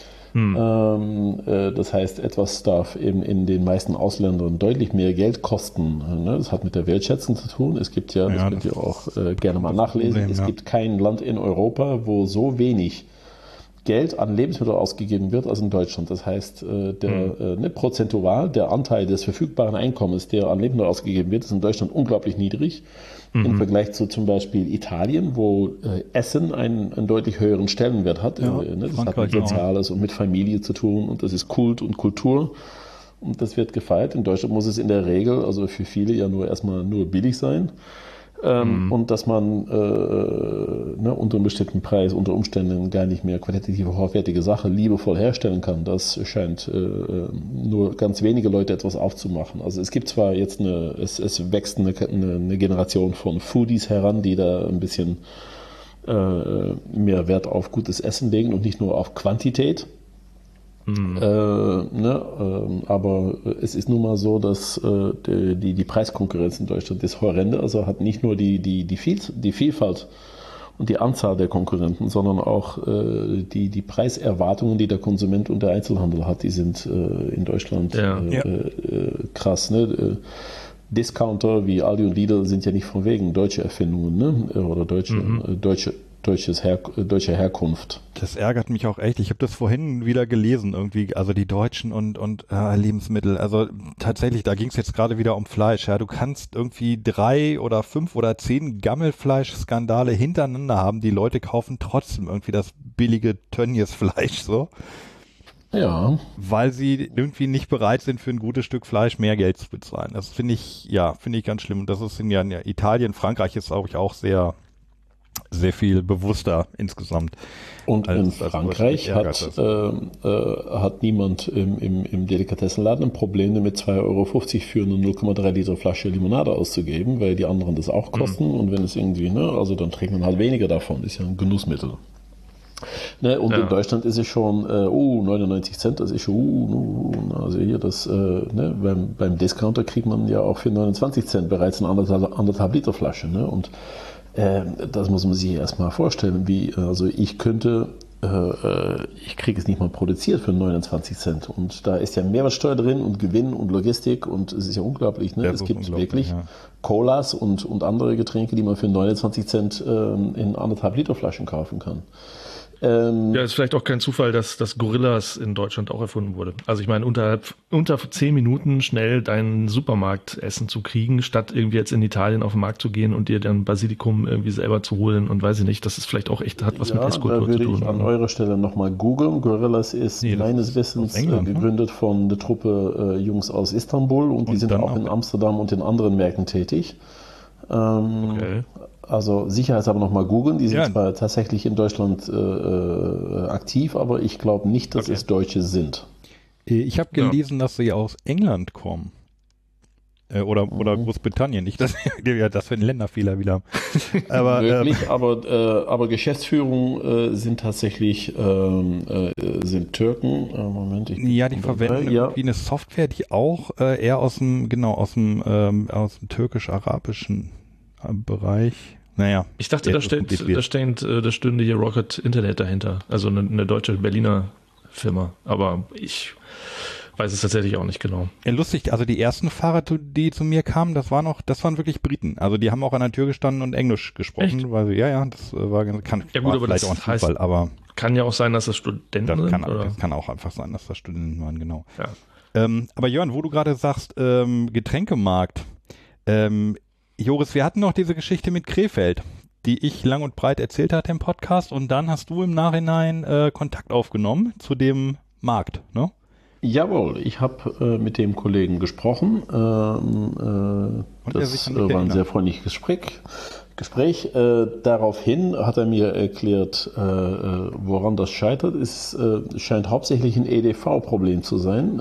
Speaker 6: Das heißt, etwas darf eben in den meisten Ausländern deutlich mehr Geld kosten. Das hat mit der Wertschätzung zu tun. Es gibt das könnt ihr auch gerne mal nachlesen, es gibt kein Land in Europa, wo so wenig Geld an Lebensmittel ausgegeben wird als in Deutschland. Das heißt, prozentual der Anteil des verfügbaren Einkommens, der an Lebensmittel ausgegeben wird, ist in Deutschland unglaublich niedrig. Im Vergleich zu zum Beispiel Italien, wo Essen einen deutlich höheren Stellenwert hat. Das hat mit Soziales und mit Familie zu tun und das ist Kult und Kultur und das wird gefeiert. In Deutschland muss es in der Regel, also für viele ja erstmal nur billig sein. Und dass man unter einem bestimmten Preis, unter Umständen gar nicht mehr qualitative, hochwertige Sache liebevoll herstellen kann, das scheint nur ganz wenige Leute etwas aufzumachen. Also es gibt zwar jetzt es wächst eine Generation von Foodies heran, die da ein bisschen mehr Wert auf gutes Essen legen und nicht nur auf Quantität. Aber es ist nun mal so, dass die Preiskonkurrenz in Deutschland ist horrende, also hat nicht nur die Vielfalt und die Anzahl der Konkurrenten, sondern auch die Preiserwartungen, die der Konsument und der Einzelhandel hat, die sind in Deutschland krass. Ne? Discounter wie Aldi und Lidl sind ja nicht von wegen deutsche Erfindungen, ne? Oder deutsche Herkunft.
Speaker 3: Das ärgert mich auch echt. Ich habe das vorhin wieder gelesen irgendwie, also die Deutschen und Lebensmittel. Also tatsächlich, da ging es jetzt gerade wieder um Fleisch. Ja, du kannst irgendwie 3 oder 5 oder 10 Gammelfleisch-Skandale hintereinander haben. Die Leute kaufen trotzdem irgendwie das billige Tönnies-Fleisch so.
Speaker 6: Ja.
Speaker 3: Weil sie irgendwie nicht bereit sind, für ein gutes Stück Fleisch mehr Geld zu bezahlen. Das finde ich ganz schlimm. Und das ist in Italien, Frankreich ist auch sehr, sehr viel bewusster insgesamt.
Speaker 6: Und in Frankreich hat niemand im Delikatessenladen ein Problem damit, 2,50 Euro für eine 0,3 Liter Flasche Limonade auszugeben, weil die anderen das auch kosten. Und wenn es irgendwie, also dann trägt man halt weniger davon. Ist ja ein Genussmittel. Und in Deutschland ist es schon 99 Cent, das ist schon also hier beim Discounter kriegt man ja auch für 29 Cent bereits eine 1,5 Liter Flasche, ne? Und das muss man sich erstmal vorstellen, also ich kriege es nicht mal produziert für 29 Cent und da ist ja Mehrwertsteuer drin und Gewinn und Logistik und es ist ja unglaublich, ne? Es gibt wirklich Colas und andere Getränke, die man für 29 Cent in 1,5 Liter Flaschen kaufen kann.
Speaker 5: Ist vielleicht auch kein Zufall, dass das Gorillas in Deutschland auch erfunden wurde. Also ich meine, unter 10 Minuten schnell dein Supermarktessen zu kriegen, statt irgendwie jetzt in Italien auf den Markt zu gehen und dir dann Basilikum irgendwie selber zu holen und weiß ich nicht, das ist vielleicht auch echt, hat was mit Esskultur zu tun.
Speaker 6: Da würde ich an eurer Stelle nochmal googeln. Gorillas ist meines Wissens gegründet von der Truppe Jungs aus Istanbul und die sind auch in Amsterdam und in anderen Märkten tätig. Okay. Also sicherheitshalber nochmal googeln, die sind zwar tatsächlich in Deutschland aktiv, aber ich glaube nicht, dass es Deutsche sind.
Speaker 3: Ich habe gelesen, dass sie aus England kommen. Oder Großbritannien, nicht das wäre ein Länderfehler wieder. Aber,
Speaker 6: möglich, aber Geschäftsführung sind tatsächlich sind Türken. Moment,
Speaker 3: die verwenden irgendwie eine Software, die auch eher aus dem türkisch-arabischen Bereich. Naja.
Speaker 5: Ich dachte, da stünde hier Rocket Internet dahinter. Also eine deutsche Berliner Firma. Aber ich weiß es tatsächlich auch nicht genau.
Speaker 3: Ja, lustig, also die ersten Fahrer, die zu mir kamen, das waren wirklich Briten. Also die haben auch an der Tür gestanden und Englisch gesprochen.
Speaker 5: Echt?
Speaker 3: Weil das war
Speaker 5: aber
Speaker 3: vielleicht auch ein Zufall, aber
Speaker 5: kann ja auch sein, dass das Studenten sind.
Speaker 3: Das kann auch einfach sein, dass das Studenten waren, genau. Ja. Aber Jörn, wo du gerade sagst, Getränkemarkt, Joris, wir hatten noch diese Geschichte mit Krefeld, die ich lang und breit erzählt hatte im Podcast und dann hast du im Nachhinein Kontakt aufgenommen zu dem Markt, ne?
Speaker 6: Jawohl, ich habe mit dem Kollegen gesprochen. Das war ein sehr freundliches Gespräch. Daraufhin hat er mir erklärt, woran das scheitert. Es scheint hauptsächlich ein EDV-Problem zu sein.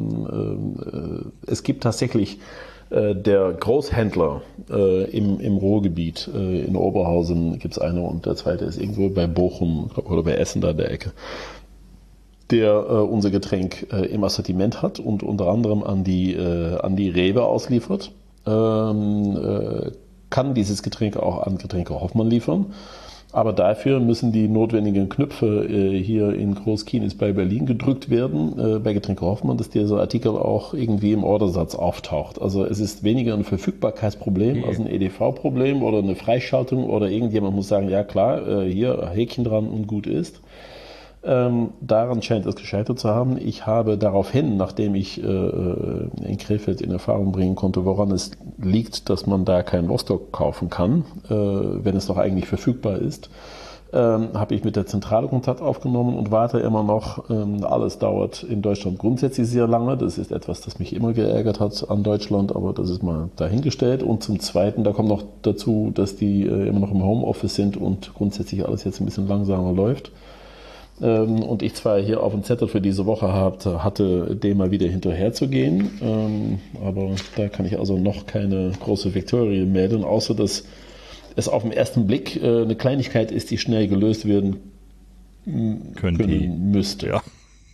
Speaker 6: Es gibt tatsächlich der Großhändler im Ruhrgebiet, in Oberhausen gibt es eine und der zweite ist irgendwo bei Bochum oder bei Essen da in der Ecke, der unser Getränk im Assortiment hat und unter anderem an die Rewe ausliefert, kann dieses Getränk auch an Getränke Hoffmann liefern. Aber dafür müssen die notwendigen Knöpfe hier in Groß-Kienitz bei Berlin gedrückt werden, bei Getränke Hoffmann, dass dieser Artikel auch irgendwie im Ordersatz auftaucht. Also es ist weniger ein Verfügbarkeitsproblem als ein EDV-Problem oder eine Freischaltung oder irgendjemand muss sagen, ja klar, hier Häkchen dran und gut ist. Daran scheint es gescheitert zu haben. Ich habe daraufhin, nachdem ich in Krefeld in Erfahrung bringen konnte, woran es liegt, dass man da keinen Rostock kaufen kann, wenn es doch eigentlich verfügbar ist, habe ich mit der Zentrale Kontakt aufgenommen und warte immer noch. Alles dauert in Deutschland grundsätzlich sehr lange. Das ist etwas, das mich immer geärgert hat an Deutschland, aber das ist mal dahingestellt. Und zum Zweiten, da kommt noch dazu, dass die immer noch im Homeoffice sind und grundsätzlich alles jetzt ein bisschen langsamer läuft. Und ich zwar hier auf dem Zettel für diese Woche hatte, dem mal wieder hinterher zu gehen, aber da kann ich also noch keine große Victorie melden, außer dass es auf den ersten Blick eine Kleinigkeit ist, die schnell gelöst werden können müsste.
Speaker 3: Ja.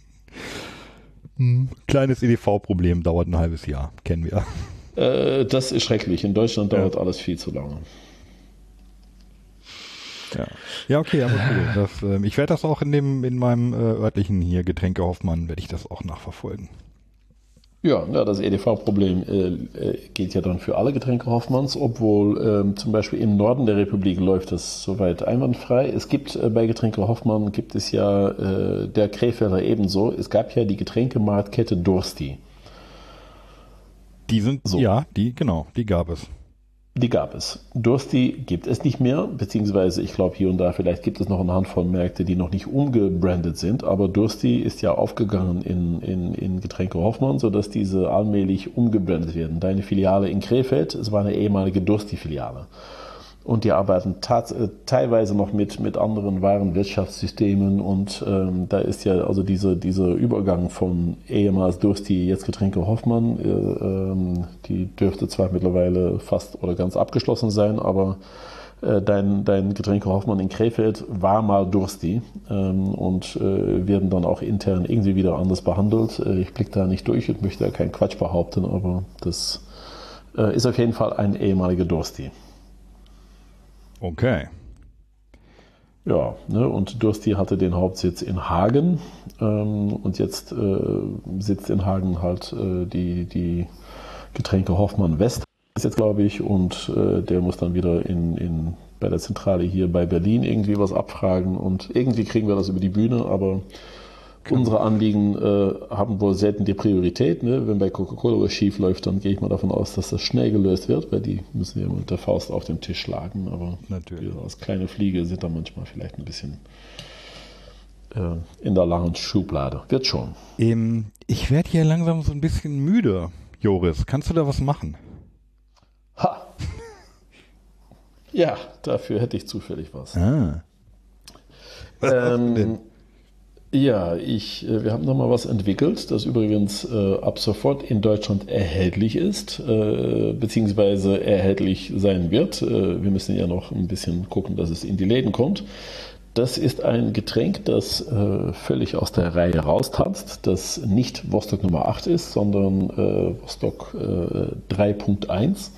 Speaker 3: Kleines EDV-Problem dauert ein halbes Jahr, kennen wir.
Speaker 6: Das ist schrecklich. In Deutschland dauert alles viel zu lange.
Speaker 3: Ja, okay, aber cool. Ich werde das auch in meinem örtlichen hier Getränke Hoffmann, werde ich das auch nachverfolgen.
Speaker 6: Ja, das EDV-Problem geht ja dann für alle Getränke Hoffmanns, obwohl zum Beispiel im Norden der Republik läuft das soweit einwandfrei. Es gibt bei Getränke Hoffmann gibt es ja der Krefelder ebenso. Es gab ja die Getränkemarktkette Dursti.
Speaker 3: Die sind, die gab es.
Speaker 6: Die gab es. Dursti gibt es nicht mehr, beziehungsweise ich glaube hier und da vielleicht gibt es noch eine Handvoll Märkte, die noch nicht umgebrandet sind, aber Dursti ist ja aufgegangen in Getränke Hoffmann, sodass diese allmählich umgebrandet werden. Deine Filiale in Krefeld, es war eine ehemalige Dursti-Filiale. Und die arbeiten teilweise noch mit anderen Warenwirtschaftssystemen und da ist ja also dieser Übergang von ehemals Dursti, jetzt Getränke Hoffmann, die dürfte zwar mittlerweile fast oder ganz abgeschlossen sein, aber dein Getränke Hoffmann in Krefeld war mal Dursti und werden dann auch intern irgendwie wieder anders behandelt. Ich blicke da nicht durch und möchte da keinen Quatsch behaupten, aber das ist auf jeden Fall ein ehemaliger Dursti.
Speaker 3: Okay.
Speaker 6: Ja, ne, und Dursti hatte den Hauptsitz in Hagen und jetzt sitzt in Hagen halt die Getränke Hoffmann West ist jetzt, glaube ich, und der muss dann wieder bei der Zentrale hier bei Berlin irgendwie was abfragen und irgendwie kriegen wir das über die Bühne, aber unsere Anliegen haben wohl selten die Priorität. Ne? Wenn bei Coca-Cola was schief läuft, dann gehe ich mal davon aus, dass das schnell gelöst wird, weil die müssen ja mit der Faust auf den Tisch schlagen. Aber
Speaker 3: natürlich.
Speaker 6: Wir als kleine Fliege sind da manchmal vielleicht ein bisschen in der langen Schublade. Wird schon.
Speaker 3: Ich werde hier langsam so ein bisschen müde, Joris. Kannst du da was machen?
Speaker 6: Ha! Ja, dafür hätte ich zufällig was. Ja, wir haben nochmal was entwickelt, das übrigens ab sofort in Deutschland erhältlich ist, beziehungsweise erhältlich sein wird. Wir müssen ja noch ein bisschen gucken, dass es in die Läden kommt. Das ist ein Getränk, das völlig aus der Reihe raustanzt, das nicht Vostok Nummer 8 ist, sondern Vostok 3.1.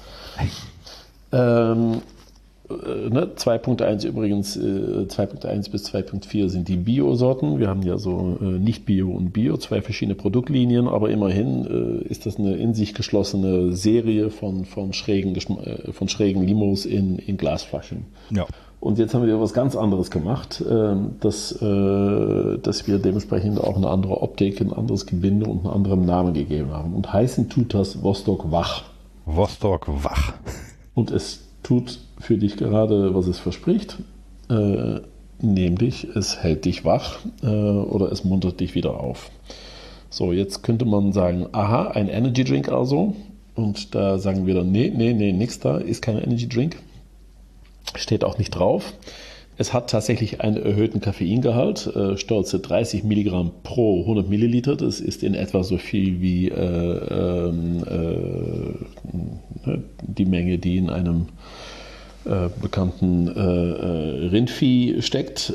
Speaker 6: 2.1 übrigens, 2.1 bis 2.4 sind die Bio-Sorten. Wir haben ja so nicht Bio und Bio, zwei verschiedene Produktlinien, aber immerhin ist das eine in sich geschlossene Serie von schrägen Limos in Glasflaschen.
Speaker 3: Ja.
Speaker 6: Und jetzt haben wir was ganz anderes gemacht, dass wir dementsprechend auch eine andere Optik, ein anderes Gebinde und einen anderen Namen gegeben haben. Und heißen tut das Vostok Wach.
Speaker 3: Vostok Wach.
Speaker 6: Und es tut für dich gerade, was es verspricht, nämlich es hält dich wach oder es muntert dich wieder auf. So, jetzt könnte man sagen, aha, ein Energy Drink also. Und da sagen wir dann, nee, nix da, ist kein Energy Drink. Steht auch nicht drauf. Es hat tatsächlich einen erhöhten Koffeingehalt, stolze 30 Milligramm pro 100 Milliliter. Das ist in etwa so viel wie die Menge, die in einem bekannten Rindvieh steckt.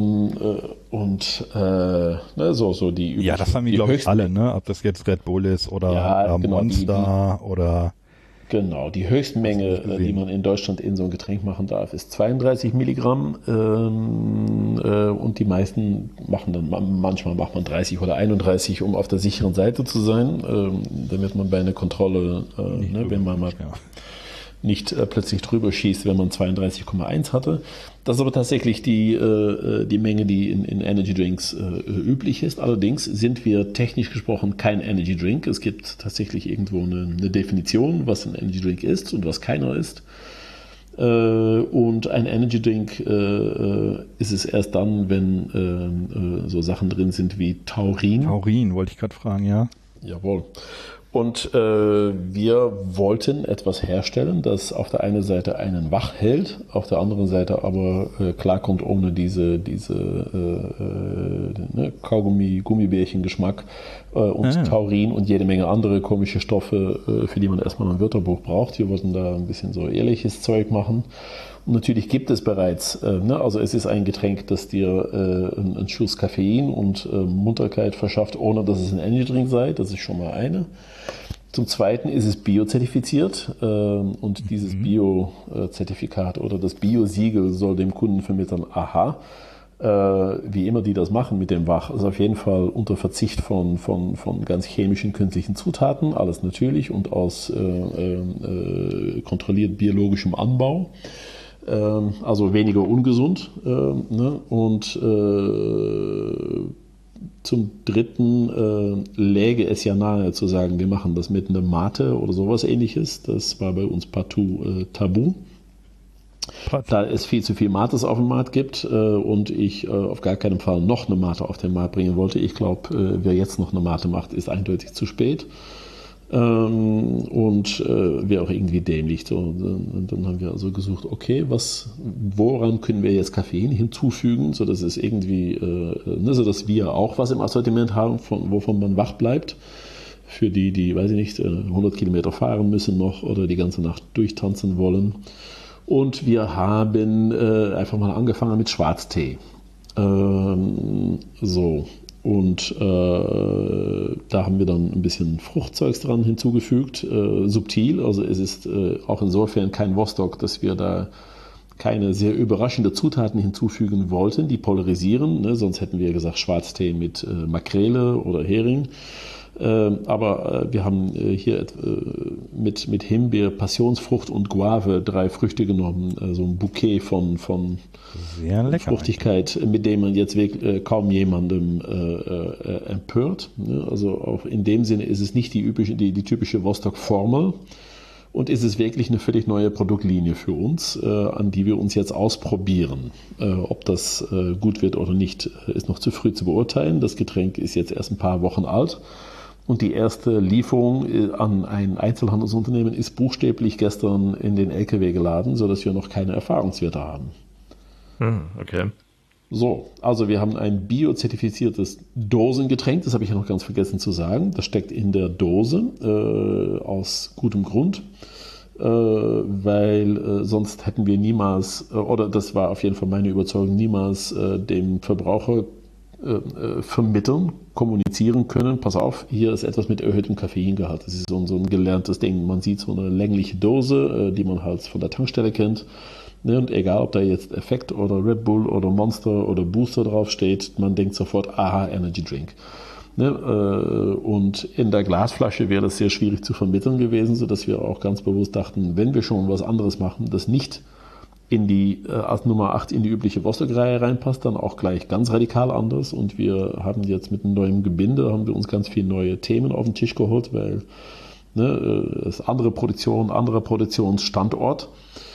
Speaker 6: So die üblichen.
Speaker 3: Ja, das haben wir, glaube ich, alle, ne? Ob das jetzt Red Bull ist oder
Speaker 6: ja, genau,
Speaker 3: Monster oder...
Speaker 6: Genau, die Höchstmenge, die man in Deutschland in so ein Getränk machen darf, ist 32 Milligramm und die meisten machen dann, manchmal macht man 30 oder 31, um auf der sicheren Seite zu sein, damit man bei einer Kontrolle, wenn man mal nicht plötzlich drüber schießt, wenn man 32,1 hatte. Das ist aber tatsächlich die Menge, die in Energy Drinks üblich ist. Allerdings sind wir technisch gesprochen kein Energy Drink. Es gibt tatsächlich irgendwo eine Definition, was ein Energy Drink ist und was keiner ist. Und ein Energy Drink ist es erst dann, wenn so Sachen drin sind wie Taurin.
Speaker 3: Taurin, wollte ich gerade fragen, ja.
Speaker 6: Jawohl. Und wir wollten etwas herstellen, das auf der einen Seite einen wach hält, auf der anderen Seite aber klarkommt ohne diese Kaugummi-Gummibärchen-Geschmack und Taurin und jede Menge andere komische Stoffe, für die man erstmal ein Wörterbuch braucht. Wir wollten da ein bisschen so ehrliches Zeug machen. Und natürlich gibt es bereits, also es ist ein Getränk, das dir einen Schuss Koffein und Munterkeit verschafft, ohne dass es ein Energy Drink sei. Das ist schon mal eine. Zum Zweiten ist es biozertifiziert und dieses Bio-Zertifikat oder das Bio-Siegel soll dem Kunden vermitteln, aha, wie immer die das machen mit dem Wach, ist auf jeden Fall unter Verzicht von ganz chemischen, künstlichen Zutaten, alles natürlich und aus kontrolliert biologischem Anbau. Also weniger ungesund. Und zum dritten läge es ja nahe zu sagen, wir machen das mit einer Mate oder sowas ähnliches. Das war bei uns partout tabu. Da es viel zu viel Mates auf dem Markt gibt und ich auf gar keinen Fall noch eine Mate auf den Markt bringen wollte. Ich glaube, wer jetzt noch eine Mate macht, ist eindeutig zu spät. Und wäre auch irgendwie dämlich. So, und dann haben wir also gesucht, okay, woran können wir jetzt Koffein hinzufügen, sodass es irgendwie, sodass wir auch was im Assortiment haben, wovon man wach bleibt. Für die, weiß ich nicht, 100 Kilometer fahren müssen noch oder die ganze Nacht durchtanzen wollen. Und wir haben einfach mal angefangen mit Schwarztee. Und da haben wir dann ein bisschen Fruchtzeugs dran hinzugefügt, subtil. Also es ist auch insofern kein Vostok, dass wir da keine sehr überraschende Zutaten hinzufügen wollten, die polarisieren. Ne? Sonst hätten wir gesagt Schwarztee mit Makrele oder Hering. Aber wir haben hier mit Himbeer, Passionsfrucht und Guave 3 Früchte genommen, so ein Bouquet von
Speaker 3: sehr lecker,
Speaker 6: Fruchtigkeit, mit dem man jetzt kaum jemandem empört. Also auch in dem Sinne ist es nicht die typische Vostok-Formel und ist es wirklich eine völlig neue Produktlinie für uns, an die wir uns jetzt ausprobieren. Ob das gut wird oder nicht, ist noch zu früh zu beurteilen. Das Getränk ist jetzt erst ein paar Wochen alt. Und die erste Lieferung an ein Einzelhandelsunternehmen ist buchstäblich gestern in den LKW geladen, sodass wir noch keine Erfahrungswerte haben.
Speaker 5: Okay.
Speaker 6: So, also wir haben ein biozertifiziertes Dosengetränk, das habe ich ja noch ganz vergessen zu sagen. Das steckt in der Dose aus gutem Grund, weil sonst hätten wir niemals, oder das war auf jeden Fall meine Überzeugung, niemals dem Verbraucher vermitteln, kommunizieren können. Pass auf, hier ist etwas mit erhöhtem Koffeingehalt. Das ist so ein gelerntes Ding. Man sieht so eine längliche Dose, die man halt von der Tankstelle kennt. Und egal, ob da jetzt Effekt oder Red Bull oder Monster oder Booster draufsteht, man denkt sofort, aha, Energy Drink. Und in der Glasflasche wäre das sehr schwierig zu vermitteln gewesen, sodass wir auch ganz bewusst dachten, wenn wir schon was anderes machen, das nicht als Nummer 8 in die übliche Vostok-Reihe reinpasst, dann auch gleich ganz radikal anders. Und wir haben jetzt mit einem neuen Gebinde, haben wir uns ganz viele neue Themen auf den Tisch geholt, weil es andere Produktion, anderer Produktionsstandort,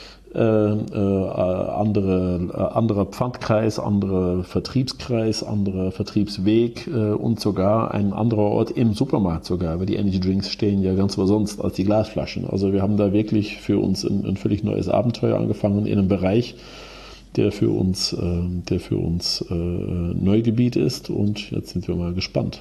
Speaker 6: anderer Pfandkreis, anderer Vertriebskreis, anderer Vertriebsweg und sogar ein anderer Ort im Supermarkt sogar, weil die Energy Drinks stehen ja ganz sonst als die Glasflaschen. Also wir haben da wirklich für uns ein völlig neues Abenteuer angefangen in einem Bereich, der für uns Neugebiet ist, und jetzt sind wir mal gespannt.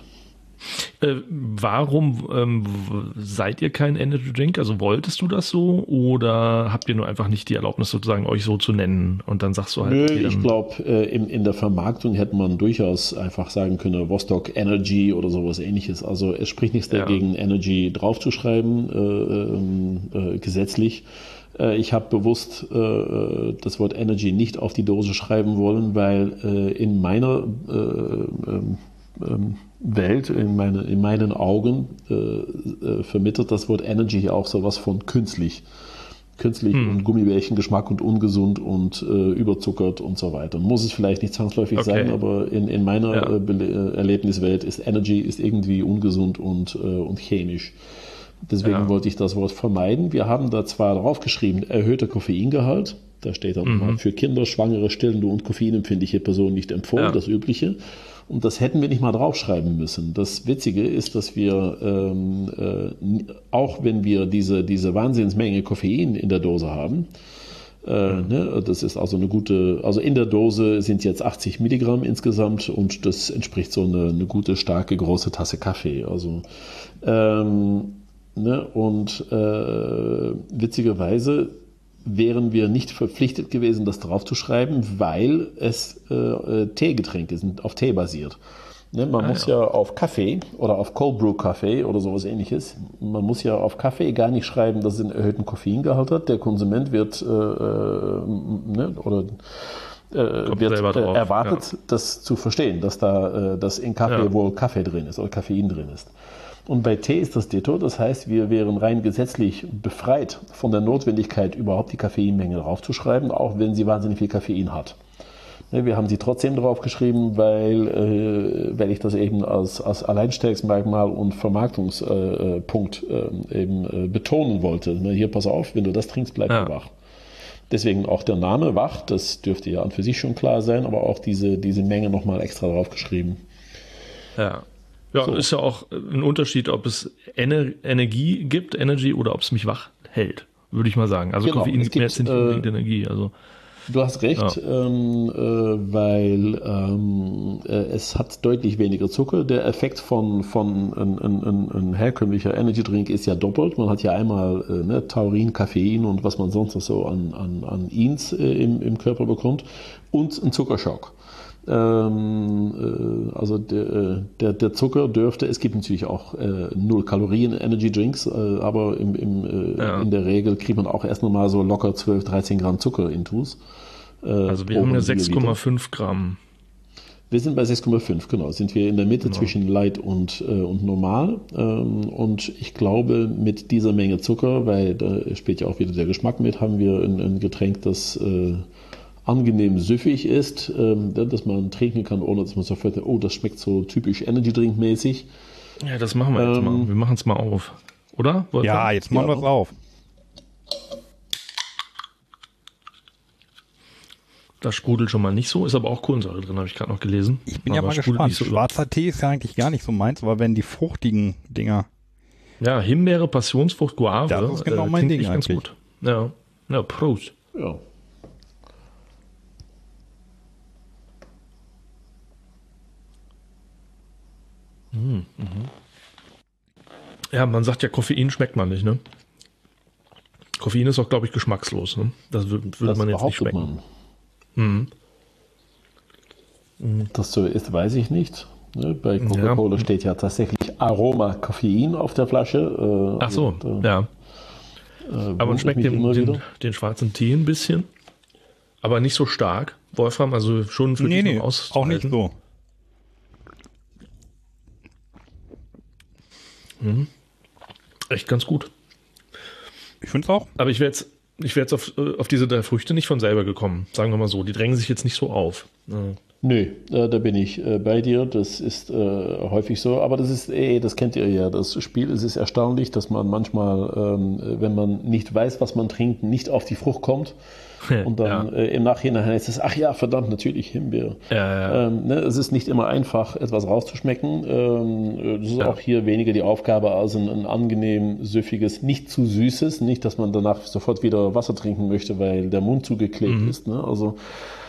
Speaker 5: Warum seid ihr kein Energy Drink? Also wolltest du das so oder habt ihr nur einfach nicht die Erlaubnis, sozusagen euch so zu nennen und dann sagst du halt...
Speaker 6: Nö, ich glaube, in der Vermarktung hätte man durchaus einfach sagen können, Vostok Energy oder sowas ähnliches. Also es spricht nichts dagegen, Energy draufzuschreiben, gesetzlich. Ich habe bewusst das Wort Energy nicht auf die Dose schreiben wollen, weil in meiner Welt, in meinen Augen vermittelt das Wort Energy auch sowas von künstlich und Gummibärchengeschmack und ungesund und überzuckert und so weiter. Muss es vielleicht nicht zwangsläufig sein, aber in meiner Erlebniswelt ist Energy irgendwie ungesund und chemisch. Deswegen wollte ich das Wort vermeiden. Wir haben da zwar draufgeschrieben, erhöhter Koffeingehalt. Da steht dann mal für Kinder, Schwangere, Stillende und koffeinempfindliche Personen nicht empfohlen, das Übliche. Und das hätten wir nicht mal draufschreiben müssen. Das Witzige ist, dass wir, auch wenn wir diese Wahnsinnsmenge Koffein in der Dose haben, das ist also eine gute, also in der Dose sind jetzt 80 Milligramm insgesamt und das entspricht so eine gute, starke, große Tasse Kaffee. Also, witzigerweise wären wir nicht verpflichtet gewesen, das draufzuschreiben, weil es Teegetränke sind, auf Tee basiert. Man muss ja auf Kaffee oder auf Cold Brew Kaffee oder sowas ähnliches, man muss ja auf Kaffee gar nicht schreiben, dass es einen erhöhten Koffeingehalt hat. Der Konsument wird erwartet, das zu verstehen, dass dass in Kaffee wohl Kaffee drin ist oder Koffein drin ist. Und bei Tee ist das ditto, das heißt, wir wären rein gesetzlich befreit von der Notwendigkeit, überhaupt die Koffeinmenge draufzuschreiben, auch wenn sie wahnsinnig viel Koffein hat. Wir haben sie trotzdem drauf geschrieben, weil ich das eben als Alleinstellungsmerkmal und Vermarktungspunkt eben betonen wollte. Hier, pass auf, wenn du das trinkst, bleib du wach. Deswegen auch der Name wach, das dürfte ja an für sich schon klar sein, aber auch diese Menge nochmal extra drauf geschrieben.
Speaker 5: Ja. Ja, so. Ist ja auch ein Unterschied, ob es Energie gibt, oder ob es mich wach hält, würde ich mal sagen. Also
Speaker 6: genau,
Speaker 5: Koffein gibt mir jetzt nicht unbedingt Energie. Also.
Speaker 6: Du hast recht, weil es hat deutlich weniger Zucker. Der Effekt von ein herkömmlicher Energy Drink ist ja doppelt. Man hat ja einmal Taurin, Koffein und was man sonst noch so an Ins im Körper bekommt und einen Zuckerschock. Also der Zucker es gibt natürlich auch 0 Kalorien Energy Drinks, aber in der Regel kriegt man auch erst nochmal so locker 12, 13 Gramm Zucker intus.
Speaker 5: Also wir haben ja 6,5 Gramm.
Speaker 6: Wir sind bei 6,5, genau. Sind wir in der Mitte zwischen Light und normal. Und ich glaube, mit dieser Menge Zucker, weil da spielt ja auch wieder der Geschmack mit, haben wir ein Getränk, das angenehm süffig ist, dass man trinken kann, ohne dass man sofort, das schmeckt so typisch Energy Drink mäßig.
Speaker 5: Ja, das machen wir jetzt mal. Wir machen es mal auf, oder?
Speaker 3: Ja, jetzt machen wir es auf.
Speaker 5: Das sprudelt schon mal nicht so, ist aber auch Kohlensäure drin, habe ich gerade noch gelesen.
Speaker 3: Ich bin ja mal gespannt. So schwarzer Tee ist ja eigentlich gar nicht so meins, aber wenn die fruchtigen Dinger.
Speaker 5: Ja, Himbeere, Passionsfrucht, Guave.
Speaker 3: Das ist genau mein Ding
Speaker 5: ganz gut. Ja, Prost.
Speaker 6: Ja.
Speaker 5: Ja, man sagt ja, Koffein schmeckt man nicht, ne? Koffein ist auch, glaube ich, geschmackslos, ne? Das würde man jetzt nicht schmecken.
Speaker 6: Das so ist, weiß ich nicht. Bei Coca-Cola steht ja tatsächlich Aroma Koffein auf der Flasche.
Speaker 5: Ach so, ja. Aber man schmeckt den schwarzen Tee ein bisschen, aber nicht so stark. Wolfram, also schon für dich
Speaker 3: auch nicht so.
Speaker 5: Echt ganz gut.
Speaker 3: Ich finde es auch.
Speaker 5: Aber ich wäre jetzt auf diese 3 Früchte nicht von selber gekommen, sagen wir mal so. Die drängen sich jetzt nicht so auf.
Speaker 6: Nö, da bin ich bei dir. Das ist häufig so. Aber das kennt ihr ja. Das Spiel, es ist erstaunlich, dass man manchmal, wenn man nicht weiß, was man trinkt, nicht auf die Frucht kommt. Und dann im Nachhinein heißt es, ach ja, verdammt, natürlich Himbeer. Es ist nicht immer einfach, etwas rauszuschmecken. Das ist auch hier weniger die Aufgabe als ein angenehm süffiges, nicht zu süßes. Nicht, dass man danach sofort wieder Wasser trinken möchte, weil der Mund zugeklebt ist. Ne? Also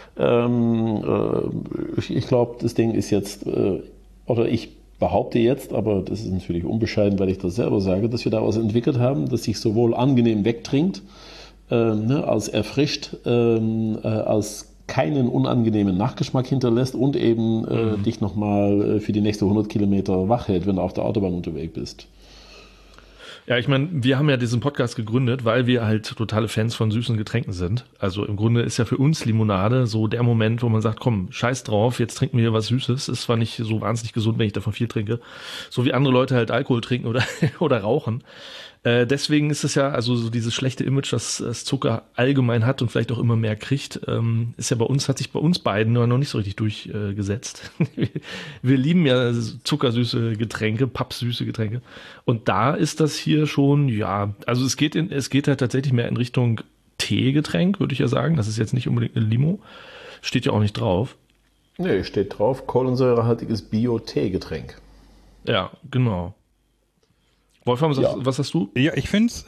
Speaker 6: ich glaube, das Ding ist jetzt, oder ich behaupte jetzt, aber das ist natürlich unbescheiden, weil ich das selber sage, dass wir da was entwickelt haben, das sich sowohl angenehm wegtrinkt, als erfrischt, als keinen unangenehmen Nachgeschmack hinterlässt und eben dich nochmal für die nächsten 100 Kilometer wach hält, wenn du auf der Autobahn unterwegs bist.
Speaker 5: Ja, ich meine, wir haben ja diesen Podcast gegründet, weil wir halt totale Fans von süßen Getränken sind. Also im Grunde ist ja für uns Limonade so der Moment, wo man sagt, komm, scheiß drauf, jetzt trinken wir was Süßes. Ist zwar nicht so wahnsinnig gesund, wenn ich davon viel trinke, so wie andere Leute halt Alkohol trinken oder rauchen. Deswegen ist es ja, also so dieses schlechte Image, das Zucker allgemein hat und vielleicht auch immer mehr kriegt, ist ja hat sich bei uns beiden noch nicht so richtig durchgesetzt. Wir lieben ja zuckersüße Getränke, pappsüße Getränke. Und da ist das hier schon, ja, also es geht halt tatsächlich mehr in Richtung Teegetränk, würde ich ja sagen. Das ist jetzt nicht unbedingt eine Limo. Steht ja auch nicht drauf.
Speaker 6: Nee, steht drauf, kohlensäurehaltiges Bio-Teegetränk.
Speaker 5: Ja, genau. Wolfram, was hast du?
Speaker 3: Ja, ich finde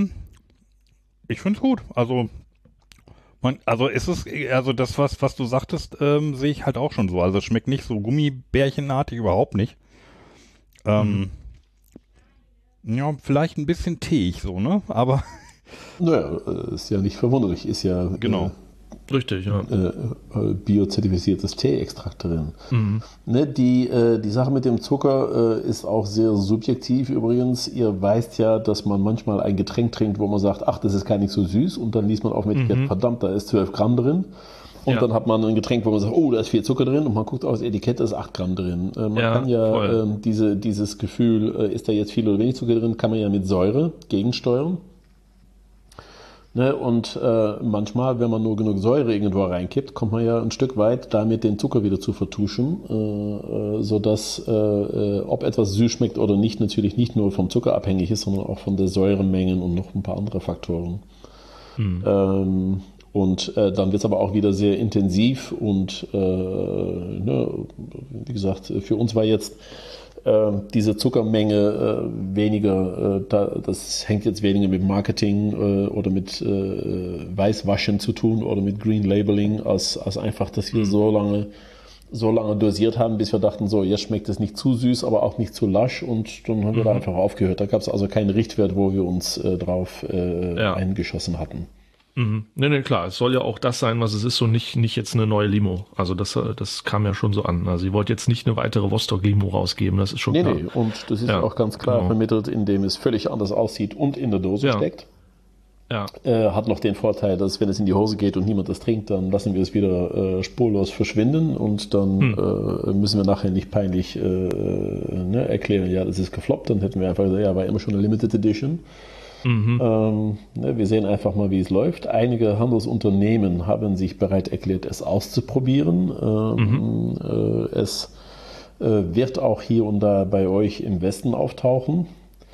Speaker 3: es gut. Also ist es, also das, was du sagtest, sehe ich halt auch schon so. Also es schmeckt nicht so gummibärchenartig, überhaupt nicht. Ja, vielleicht ein bisschen teig so, ne? Aber.
Speaker 6: Naja, ist ja nicht verwunderlich, ist ja.
Speaker 3: Genau.
Speaker 5: Richtig, ja.
Speaker 6: Biozertifiziertes Tee-Extrakt drin. Ne, die Sache mit dem Zucker ist auch sehr subjektiv übrigens. Ihr weißt ja, dass man manchmal ein Getränk trinkt, wo man sagt, ach, das ist gar nicht so süß. Und dann liest man auf mit Etikett, verdammt, da ist 12 Gramm drin. Und dann hat man ein Getränk, wo man sagt, oh, da ist viel Zucker drin. Und man guckt auf das Etikett, da ist 8 Gramm drin. Man kann ja dieses Gefühl, ist da jetzt viel oder wenig Zucker drin, kann man ja mit Säure gegensteuern. Ne? Und manchmal, wenn man nur genug Säure irgendwo reinkippt, kommt man ja ein Stück weit damit den Zucker wieder zu vertuschen, sodass ob etwas süß schmeckt oder nicht, natürlich nicht nur vom Zucker abhängig ist, sondern auch von der Säuremengen und noch ein paar andere Faktoren. Dann wird es aber auch wieder sehr intensiv und wie gesagt, für uns war jetzt diese Zuckermenge weniger, das hängt jetzt weniger mit Marketing oder mit Weißwaschen zu tun oder mit Green Labeling, als einfach, dass wir so lange dosiert haben, bis wir dachten, so, jetzt schmeckt es nicht zu süß, aber auch nicht zu lasch, und dann haben wir da einfach aufgehört. Da gab es also keinen Richtwert, wo wir uns drauf eingeschossen hatten.
Speaker 5: Nee, klar, es soll ja auch das sein, was es ist, und nicht jetzt eine neue Limo. Also das kam ja schon so an. Also sie wollte jetzt nicht eine weitere Vostok-Limo rausgeben, das ist schon klar. Nee,
Speaker 6: und das ist auch ganz klar vermittelt, indem es völlig anders aussieht und in der Dose steckt. Ja. Hat noch den Vorteil, dass wenn es in die Hose geht und niemand das trinkt, dann lassen wir es wieder spurlos verschwinden, und dann müssen wir nachher nicht peinlich erklären, ja, das ist gefloppt. Dann hätten wir einfach gesagt, ja, war immer schon eine Limited Edition. Wir sehen einfach mal, wie es läuft. Einige Handelsunternehmen haben sich bereit erklärt, es auszuprobieren. Es wird auch hier und da bei euch im Westen auftauchen.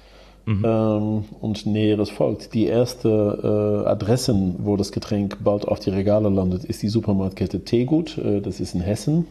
Speaker 6: Und Näheres folgt. Die erste Adressen, wo das Getränk bald auf die Regale landet, ist die Supermarktkette Teegut. Das ist in Hessen.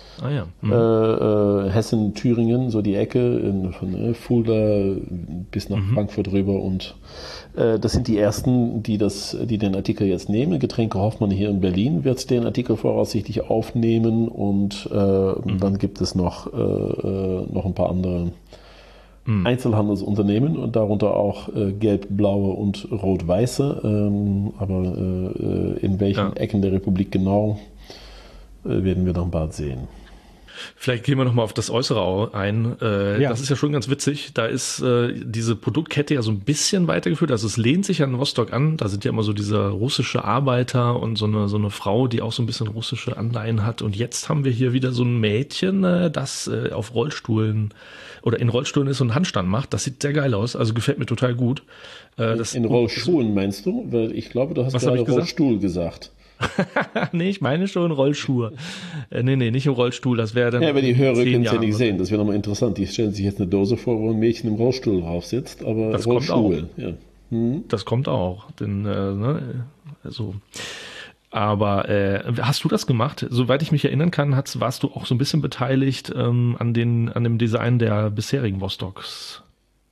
Speaker 6: Hessen, Thüringen, so die Ecke, von Fulda bis nach Frankfurt rüber, und das sind die ersten, die den Artikel jetzt nehmen. Getränke Hoffmann hier in Berlin wird den Artikel voraussichtlich aufnehmen, und dann gibt es noch ein paar andere Einzelhandelsunternehmen, und darunter auch gelb-blaue und rot-weiße, aber in welchen Ecken der Republik genau, werden wir dann bald sehen.
Speaker 5: Vielleicht gehen wir nochmal auf das Äußere ein. Das ist ja schon ganz witzig. Da ist diese Produktkette ja so ein bisschen weitergeführt. Also es lehnt sich an Vostok an. Da sind ja immer so dieser russische Arbeiter und so eine Frau, die auch so ein bisschen russische Anleihen hat. Und jetzt haben wir hier wieder so ein Mädchen, das auf Rollstühlen oder in Rollstühlen ist und einen Handstand macht. Das sieht sehr geil aus. Also gefällt mir total gut.
Speaker 6: In Rollschuhen meinst du? Weil ich glaube, du hast gerade Rollstuhl gesagt.
Speaker 5: Nee, ich meine schon Rollschuhe. Nee, nicht im Rollstuhl, das wäre dann.
Speaker 6: Ja, aber die Hörer können es ja nicht sehen, das wäre nochmal interessant. Die stellen sich jetzt eine Dose vor, wo ein Mädchen im Rollstuhl drauf sitzt, aber
Speaker 5: das
Speaker 6: Rollschuhe.
Speaker 5: Kommt auch. Ja. Das kommt auch. Denn, so. Aber hast du das gemacht? Soweit ich mich erinnern kann, warst du auch so ein bisschen beteiligt an dem Design der bisherigen Vostoks.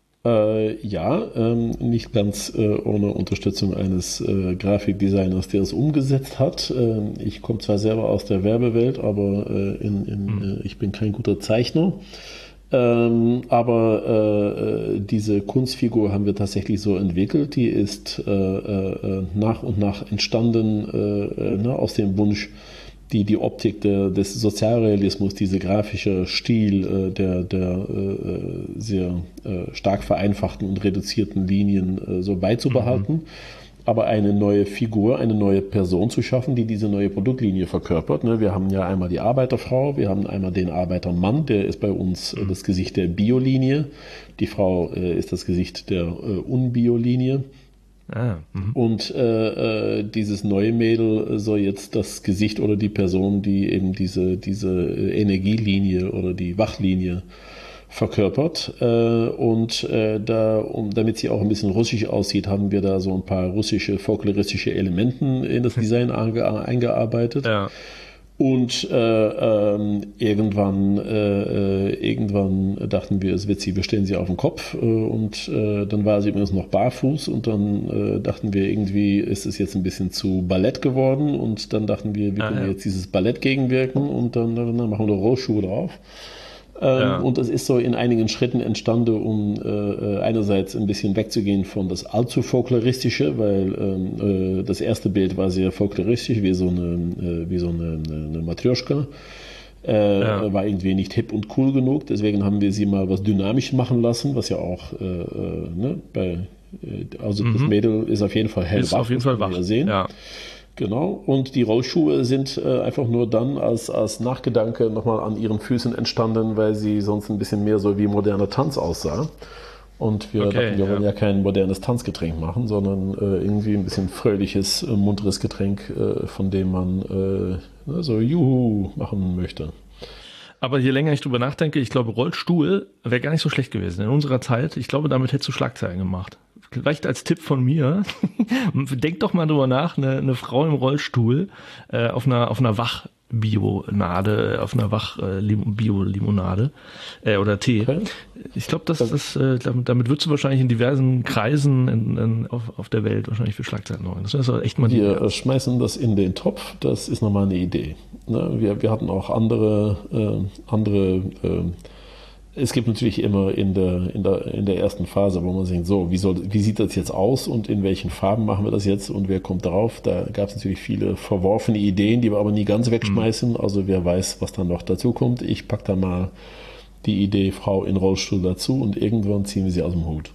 Speaker 6: Nicht ganz ohne Unterstützung eines Grafikdessiners, der es umgesetzt hat. Ich komme zwar selber aus der Werbewelt, aber ich bin kein guter Zeichner. Aber diese Kunstfigur haben wir tatsächlich so entwickelt. Die ist nach und nach entstanden aus dem Wunsch, die Optik des Sozialrealismus, dieser grafische Stil der sehr stark vereinfachten und reduzierten Linien so beizubehalten, aber eine neue Figur, eine neue Person zu schaffen, die diese neue Produktlinie verkörpert. Wir haben ja einmal die Arbeiterfrau, wir haben einmal den Arbeitermann, der ist bei uns das Gesicht der Biolinie, die Frau ist das Gesicht der Unbiolinie. Und dieses neue Mädel soll jetzt das Gesicht oder die Person, die eben diese Energielinie oder die Wachlinie verkörpert. Damit sie auch ein bisschen russisch aussieht, haben wir da so ein paar russische, folkloristische Elementen in das Design eingearbeitet. Ja. Und irgendwann dachten wir, es wird wir stellen sie auf den Kopf, und dann war sie übrigens noch barfuß, und dann dachten wir, irgendwie ist es jetzt ein bisschen zu Ballett geworden, und dann dachten wir können jetzt dieses Ballett gegenwirken, und dann machen wir Rollschuhe drauf. Und es ist so in einigen Schritten entstanden, um einerseits ein bisschen wegzugehen von das allzu folkloristische, weil das erste Bild war sehr folkloristisch, wie so eine Matrioschka. War irgendwie nicht hip und cool genug, deswegen haben wir sie mal was dynamisch machen lassen, was ja auch das Mädel ist auf jeden Fall hellwach. Ist auf jeden Fall wach. Sehen. Ja. Genau, und die Rollschuhe sind einfach nur dann als Nachgedanke nochmal an ihren Füßen entstanden, weil sie sonst ein bisschen mehr so wie moderner Tanz aussah. Und wir dachten, wir wollen ja kein modernes Tanzgetränk machen, sondern irgendwie ein bisschen fröhliches, munteres Getränk, von dem man so Juhu machen möchte.
Speaker 5: Aber je länger ich drüber nachdenke, ich glaube, Rollstuhl wäre gar nicht so schlecht gewesen. In unserer Zeit, ich glaube, damit hättest du Schlagzeilen gemacht. Vielleicht als Tipp von mir, denk doch mal drüber nach, eine Frau im Rollstuhl auf einer Wach-Bionade, auf einer Wach-Bio-Limonade oder Tee. Okay. Ich glaube, damit würdest du wahrscheinlich in diversen Kreisen auf der Welt wahrscheinlich für Schlagzeilen sorgen. Das ist echt mal
Speaker 6: Wir schmeißen das in den Topf, das ist nochmal eine Idee. Wir hatten auch andere es gibt natürlich immer in der ersten Phase, wo man denkt, so, wie sieht das jetzt aus und in welchen Farben machen wir das jetzt und wer kommt drauf? Da gab es natürlich viele verworfene Ideen, die wir aber nie ganz wegschmeißen. Also wer weiß, was dann noch dazu kommt. Ich packe da mal die Idee Frau in Rollstuhl dazu und irgendwann ziehen wir sie aus dem Hut.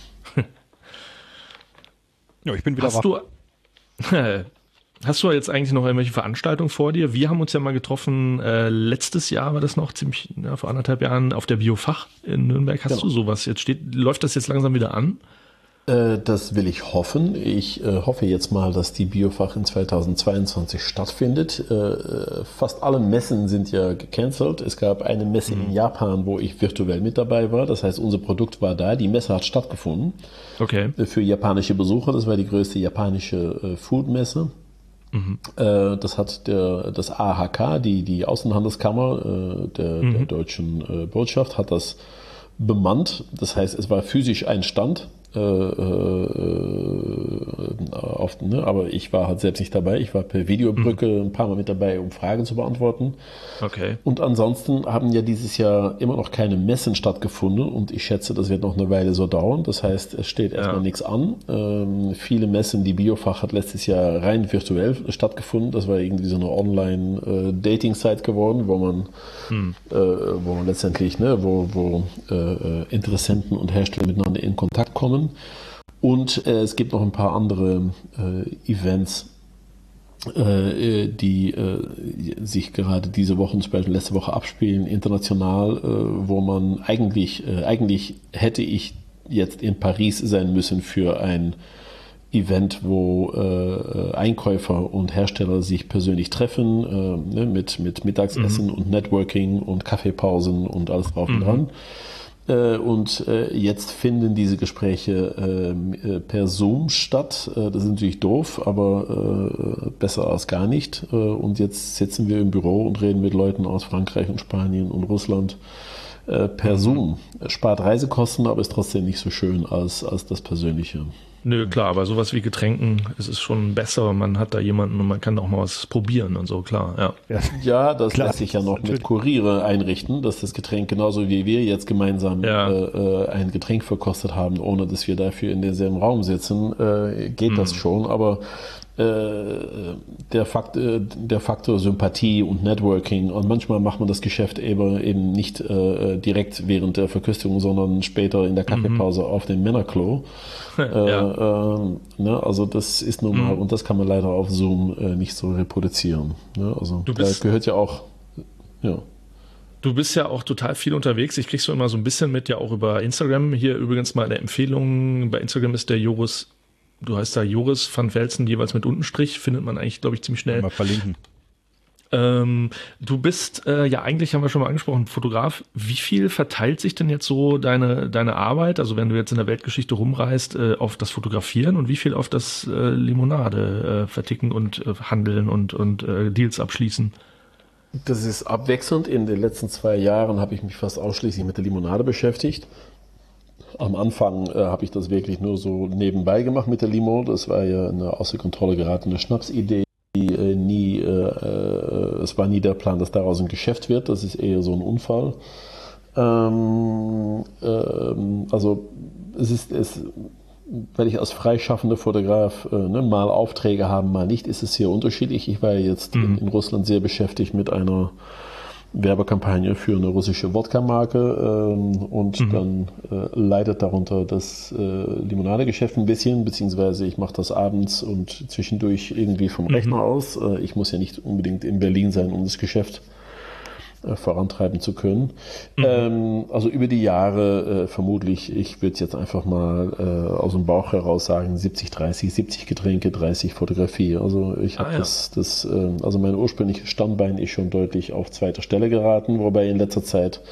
Speaker 3: Ja, ich bin wieder wach.
Speaker 5: Hast du jetzt eigentlich noch irgendwelche Veranstaltungen vor dir? Wir haben uns ja mal getroffen, letztes Jahr war das noch, vor 1,5 Jahren auf der Biofach in Nürnberg. Hast du sowas jetzt läuft das jetzt langsam wieder an?
Speaker 6: Das will ich hoffen. Ich hoffe jetzt mal, dass die Biofach in 2022 stattfindet. Fast alle Messen sind ja gecancelt. Es gab eine Messe in Japan, wo ich virtuell mit dabei war. Das heißt, unser Produkt war da. Die Messe hat stattgefunden.
Speaker 5: Okay.
Speaker 6: Für japanische Besucher. Das war die größte japanische Food-Messe. Das hat das AHK, die Außenhandelskammer der deutschen Botschaft, hat das bemannt. Das heißt, es war physisch ein Stand, aber ich war halt selbst nicht dabei. Ich war per Videobrücke ein paar Mal mit dabei, um Fragen zu beantworten.
Speaker 5: Okay.
Speaker 6: Und ansonsten haben ja dieses Jahr immer noch keine Messen stattgefunden und ich schätze, das wird noch eine Weile so dauern. Das heißt, es steht erstmal nichts an. Viele Messen, die Biofach hat letztes Jahr rein virtuell stattgefunden. Das war irgendwie so eine Online-Dating-Site geworden, wo man letztendlich, wo Interessenten und Hersteller miteinander in Kontakt kommen. Und es gibt noch ein paar andere Events, die sich gerade diese Woche, zum Beispiel letzte Woche abspielen, international, wo man eigentlich hätte ich jetzt in Paris sein müssen für ein Event, wo Einkäufer und Hersteller sich persönlich treffen, mit Mittagsessen und Networking und Kaffeepausen und alles drauf und dran. Und jetzt finden diese Gespräche per Zoom statt. Das ist natürlich doof, aber besser als gar nicht. Und jetzt sitzen wir im Büro und reden mit Leuten aus Frankreich und Spanien und Russland per Zoom. Spart Reisekosten, aber ist trotzdem nicht so schön als das Persönliche.
Speaker 5: Nö, klar, aber sowas wie Getränken, es ist schon besser, man hat da jemanden und man kann auch mal was probieren und so, klar, ja.
Speaker 6: Ja, das lässt sich ja noch mit Kuriere einrichten, dass das Getränk genauso wie wir jetzt gemeinsam ein Getränk verkostet haben, ohne dass wir dafür in demselben Raum sitzen, geht das schon, aber der Faktor Sympathie und Networking und manchmal macht man das Geschäft eben nicht direkt während der Verköstigung, sondern später in der Kaffeepause auf dem Männerklo. Also das ist normal und das kann man leider auf Zoom nicht so reproduzieren. Ne? Also das gehört ja auch. Ja.
Speaker 5: Du bist ja auch total viel unterwegs. Ich krieg's so immer so ein bisschen mit, ja auch über Instagram. Hier übrigens mal eine Empfehlung. Bei Instagram ist der Joris. Du heißt da Joris van Velzen, jeweils mit Untenstrich, findet man eigentlich, glaube ich, ziemlich schnell.
Speaker 3: Mal verlinken.
Speaker 5: Du bist, eigentlich haben wir schon mal angesprochen, Fotograf. Wie viel verteilt sich denn jetzt so deine Arbeit, also wenn du jetzt in der Weltgeschichte rumreist, auf das Fotografieren und wie viel auf das Limonade verticken und handeln und Deals abschließen?
Speaker 6: Das ist abwechselnd. In den letzten 2 Jahren habe ich mich fast ausschließlich mit der Limonade beschäftigt. Am Anfang habe ich das wirklich nur so nebenbei gemacht mit der Limo. Das war ja eine außer Kontrolle geratene Schnapsidee. Es war nie der Plan, dass daraus ein Geschäft wird. Das ist eher so ein Unfall. Also weil ich als freischaffender Fotograf mal Aufträge habe, mal nicht, ist es sehr unterschiedlich. Ich war jetzt in Russland sehr beschäftigt mit einer Werbekampagne für eine russische Wodka-Marke und dann leidet darunter das Limonadegeschäft ein bisschen, beziehungsweise ich mache das abends und zwischendurch irgendwie vom Rechner aus. Ich muss ja nicht unbedingt in Berlin sein, um das Geschäft vorantreiben zu können. Also über die Jahre vermutlich, ich würde jetzt einfach mal aus dem Bauch heraus sagen, 70-30, 70 Getränke, 30 Fotografie. Also ich habe also mein ursprüngliches Standbein ist schon deutlich auf zweiter Stelle geraten, wobei in letzter Zeit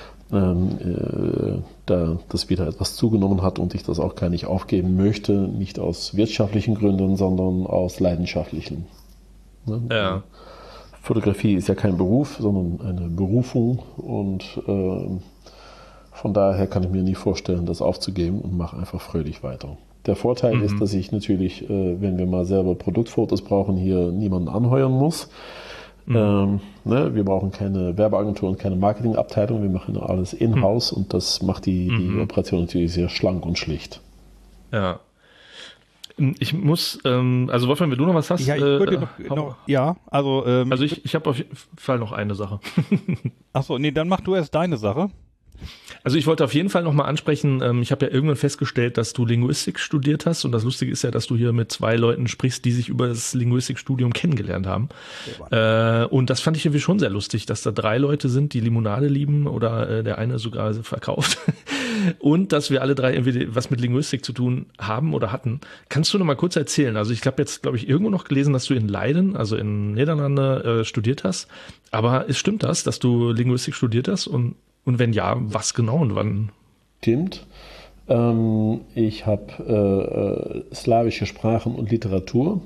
Speaker 6: da das wieder etwas zugenommen hat und ich das auch gar nicht aufgeben möchte, nicht aus wirtschaftlichen Gründen, sondern aus leidenschaftlichen. Ne?
Speaker 5: Ja.
Speaker 6: Fotografie ist ja kein Beruf, sondern eine Berufung und von daher kann ich mir nie vorstellen, das aufzugeben und mache einfach fröhlich weiter. Der Vorteil ist, dass ich natürlich, wenn wir mal selber Produktfotos brauchen, hier niemanden anheuern muss. Wir brauchen keine Werbeagentur und keine Marketingabteilung, wir machen alles in-house und das macht die Operation natürlich sehr schlank und schlicht.
Speaker 5: Ja. Ich muss, also Wolfgang, wenn du noch was hast.
Speaker 3: Ja, ich würde
Speaker 5: also ich habe auf jeden Fall noch eine Sache.
Speaker 3: Achso, nee, dann mach du erst deine Sache.
Speaker 5: Also ich wollte auf jeden Fall nochmal ansprechen, ich habe ja irgendwann festgestellt, dass du Linguistik studiert hast und das Lustige ist ja, dass du hier mit 2 Leuten sprichst, die sich über das Linguistikstudium kennengelernt haben. Und das fand ich irgendwie schon sehr lustig, dass da 3 Leute sind, die Limonade lieben oder der eine sogar verkauft und dass wir alle 3 irgendwie was mit Linguistik zu tun haben oder hatten. Kannst du noch mal kurz erzählen? Also ich habe jetzt, glaube ich, irgendwo noch gelesen, dass du in Leiden, also in Niederlande, studiert hast. Aber stimmt das, dass du Linguistik studiert hast und wenn ja, was genau und wann?
Speaker 6: Stimmt. Ich habe slawische Sprachen und Literatur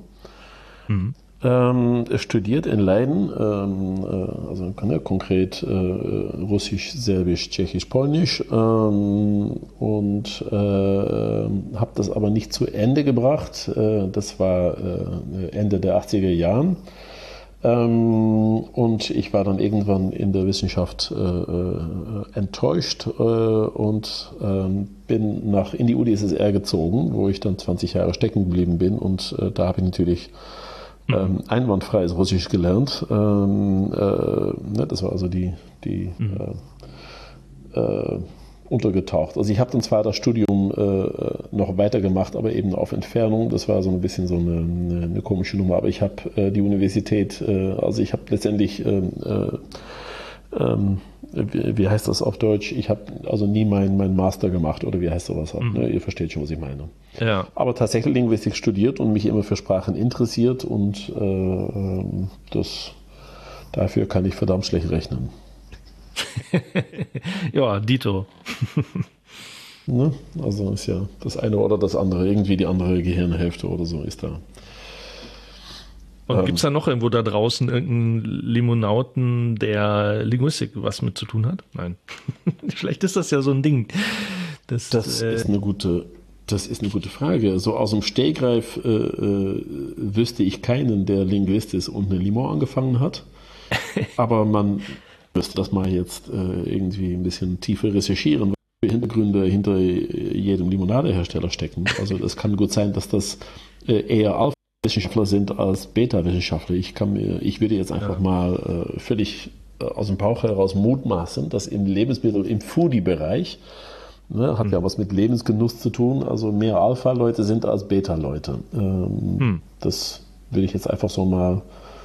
Speaker 6: studiert in Leiden, also konkret Russisch, Serbisch, Tschechisch, Polnisch und habe das aber nicht zu Ende gebracht. Das war Ende der 80er Jahren. Und ich war dann irgendwann in der Wissenschaft enttäuscht und bin in die UdSSR gezogen, wo ich dann 20 Jahre stecken geblieben bin und da habe ich natürlich einwandfreies Russisch gelernt. Das war also die untergetaucht. Also ich habe dann zwar das Studium noch weitergemacht, aber eben auf Entfernung. Das war so ein bisschen so eine komische Nummer. Aber ich habe die Universität, also ich habe letztendlich, wie heißt das auf Deutsch? Ich habe also nie mein Master gemacht oder wie heißt sowas? Ne? Ihr versteht schon, was ich meine.
Speaker 5: Ja.
Speaker 6: Aber tatsächlich Linguistik studiert und mich immer für Sprachen interessiert und dafür kann ich verdammt schlecht rechnen.
Speaker 5: Ja, Dito.
Speaker 6: Ne? Also ist ja das eine oder das andere, irgendwie die andere Gehirnhälfte oder so ist da.
Speaker 5: Und gibt es da noch irgendwo da draußen irgendeinen Limonauten, der Linguistik was mit zu tun hat? Nein. Vielleicht ist das ja so ein Ding.
Speaker 6: Das ist eine gute Frage. So aus dem Stegreif wüsste ich keinen, der Linguist ist und eine Limo angefangen hat. Aber man müsste das mal jetzt irgendwie ein bisschen tiefer recherchieren, welche Hintergründe hinter jedem Limonadehersteller stecken. Also es kann gut sein, dass das eher Alpha-Wissenschaftler sind als Beta-Wissenschaftler. Ich würde jetzt einfach mal völlig aus dem Bauch heraus mutmaßen, dass im Foodie-Bereich, hat ja was mit Lebensgenuss zu tun, also mehr Alpha-Leute sind als Beta-Leute. Das würde ich jetzt einfach so mal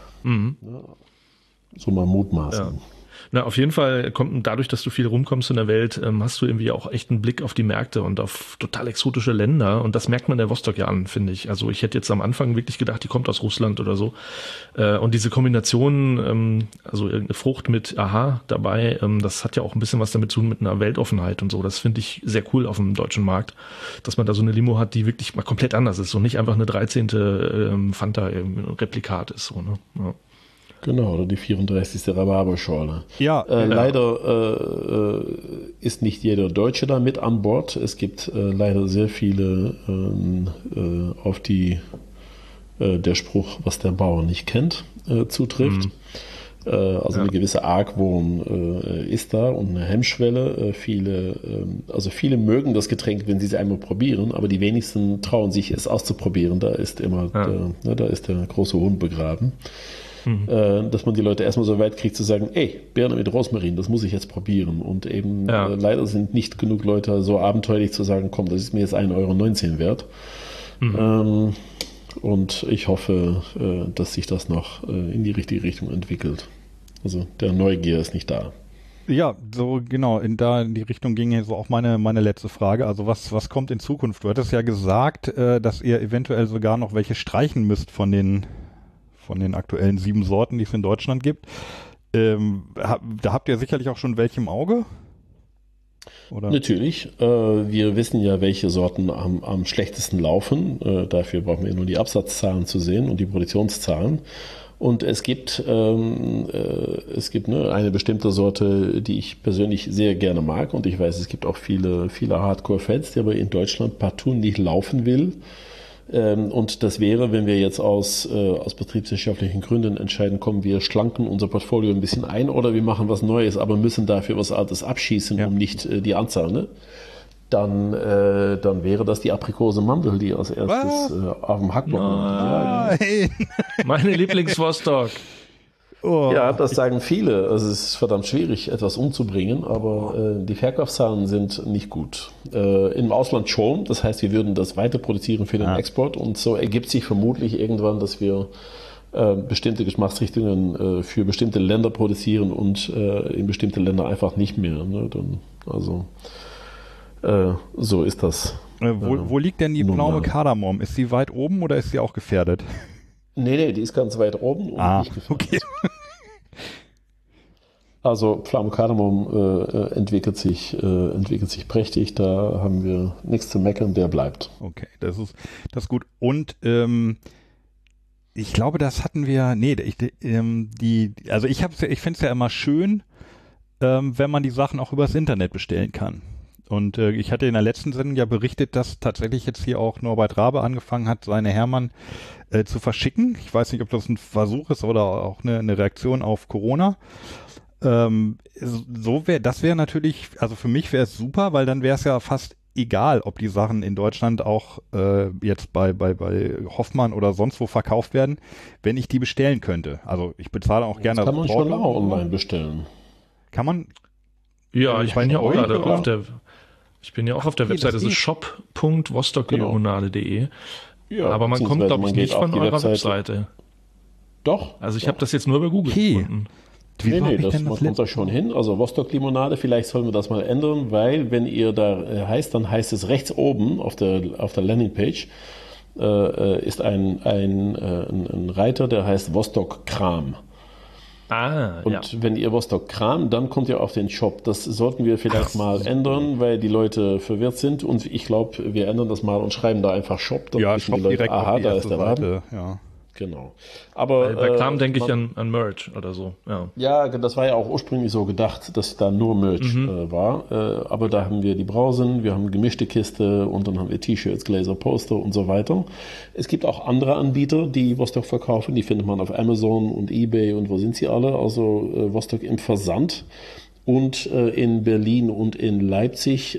Speaker 6: mutmaßen.
Speaker 5: Ja. Na, auf jeden Fall kommt dadurch, dass du viel rumkommst in der Welt, hast du irgendwie auch echt einen Blick auf die Märkte und auf total exotische Länder und das merkt man der Vostok ja an, finde ich. Also ich hätte jetzt am Anfang wirklich gedacht, die kommt aus Russland oder so. Und diese Kombination, also irgendeine Frucht mit Aha dabei, das hat ja auch ein bisschen was damit zu tun mit einer Weltoffenheit und so. Das finde ich sehr cool auf dem deutschen Markt, dass man da so eine Limo hat, die wirklich mal komplett anders ist und nicht einfach eine 13. Fanta-Replikat ist. So, ne? Ja.
Speaker 6: Genau, oder die 34. Rhabarberschorle.
Speaker 3: Ja,
Speaker 6: leider ist nicht jeder Deutsche da mit an Bord. Es gibt leider sehr viele, auf die der Spruch, was der Bauer nicht kennt, zutrifft. Also eine gewisse Argwohn ist da und eine Hemmschwelle. Viele mögen das Getränk, wenn sie es einmal probieren, aber die wenigsten trauen sich, es auszuprobieren. Da ist immer da ist der große Hund begraben. Dass man die Leute erstmal so weit kriegt zu sagen, ey, Birne mit Rosmarin, das muss ich jetzt probieren. Und eben leider sind nicht genug Leute so abenteuerlich zu sagen, komm, das ist mir jetzt 1,19 € wert. Und ich hoffe, dass sich das noch in die richtige Richtung entwickelt. Also der Neugier ist nicht da.
Speaker 3: Ja, so genau, in die Richtung ging so auch meine letzte Frage. Also was kommt in Zukunft? Du hattest ja gesagt, dass ihr eventuell sogar noch welche streichen müsst von den aktuellen 7 Sorten, die es in Deutschland gibt. Da habt ihr sicherlich auch schon welche im Auge? Oder?
Speaker 6: Natürlich. Wir wissen ja, welche Sorten am schlechtesten laufen. Dafür brauchen wir nur die Absatzzahlen zu sehen und die Produktionszahlen. Und es gibt eine bestimmte Sorte, die ich persönlich sehr gerne mag. Und ich weiß, es gibt auch viele Hardcore-Fans, die aber in Deutschland partout nicht laufen will. Und das wäre, wenn wir jetzt aus betriebswirtschaftlichen Gründen entscheiden, kommen wir schlanken unser Portfolio ein bisschen ein oder wir machen was Neues, aber müssen dafür was Altes abschießen, um nicht die Anzahl, ne? Dann wäre das die Aprikose-Mandel, die als erstes auf dem Hackblock
Speaker 5: liegt. Meine Lieblingswostok.
Speaker 6: Oh. Ja, das sagen viele. Also es ist verdammt schwierig, etwas umzubringen, aber die Verkaufszahlen sind nicht gut. Im Ausland schon, das heißt, wir würden das weiter produzieren für den Export und so ergibt sich vermutlich irgendwann, dass wir bestimmte Geschmacksrichtungen für bestimmte Länder produzieren und in bestimmte Länder einfach nicht mehr. Ne? So ist das.
Speaker 3: Wo liegt denn die Pflaume Kardamom? Ist sie weit oben oder ist sie auch gefährdet?
Speaker 6: Nee, die ist ganz weit oben und nicht gefährdet. Okay. Also Pflaume Kardamom entwickelt sich prächtig, da haben wir nichts zu meckern, der bleibt.
Speaker 3: Okay, das ist gut. Und ich glaube, das hatten wir, ich finde es ja immer schön, wenn man die Sachen auch übers Internet bestellen kann. Und ich hatte in der letzten Sendung ja berichtet, dass tatsächlich jetzt hier auch Norbert Rabe angefangen hat, seine Hermann zu verschicken. Ich weiß nicht, ob das ein Versuch ist oder auch eine Reaktion auf Corona. Das wäre natürlich, also für mich wäre es super, weil dann wäre es ja fast egal, ob die Sachen in Deutschland auch jetzt bei Hoffmann oder sonst wo verkauft werden, wenn ich die bestellen könnte. Also ich bezahle auch gerne.
Speaker 6: Das kann man schon auch online bestellen.
Speaker 3: Kann man?
Speaker 5: Ja, ich bin ja auch gerade auf der Website, das ist shop.vostoklimonade.de. Ja, aber man kommt, glaube ich, nicht von eurer Webseite.
Speaker 6: Doch.
Speaker 5: Also ich habe das jetzt nur bei Google gefunden.
Speaker 6: Man kommt da schon hin. Also Vostok-Limonade, vielleicht sollen wir das mal ändern, weil wenn ihr da dann heißt es rechts oben auf der Landingpage ist ein Reiter, der heißt Vostok-Kram. Und wenn ihr Vostok-Kram, dann kommt ihr auf den Shop. Das sollten wir vielleicht mal ändern, weil die Leute verwirrt sind. Und ich glaube, wir ändern das mal und schreiben da einfach Shop. Dann
Speaker 3: wissen die Leute, direkt
Speaker 6: aha, da ist der Laden.
Speaker 3: Ja.
Speaker 6: Genau. Aber
Speaker 5: bei Kram denke ich an Merch oder so.
Speaker 6: Ja, das war ja auch ursprünglich so gedacht, dass da nur Merch war. Aber da haben wir die Brausen, wir haben gemischte Kiste und dann haben wir T-Shirts, Gläser, Poster und so weiter. Es gibt auch andere Anbieter, die Vostok verkaufen. Die findet man auf Amazon und eBay und wo sind sie alle? Also Vostok im Versand. Und in Berlin und in Leipzig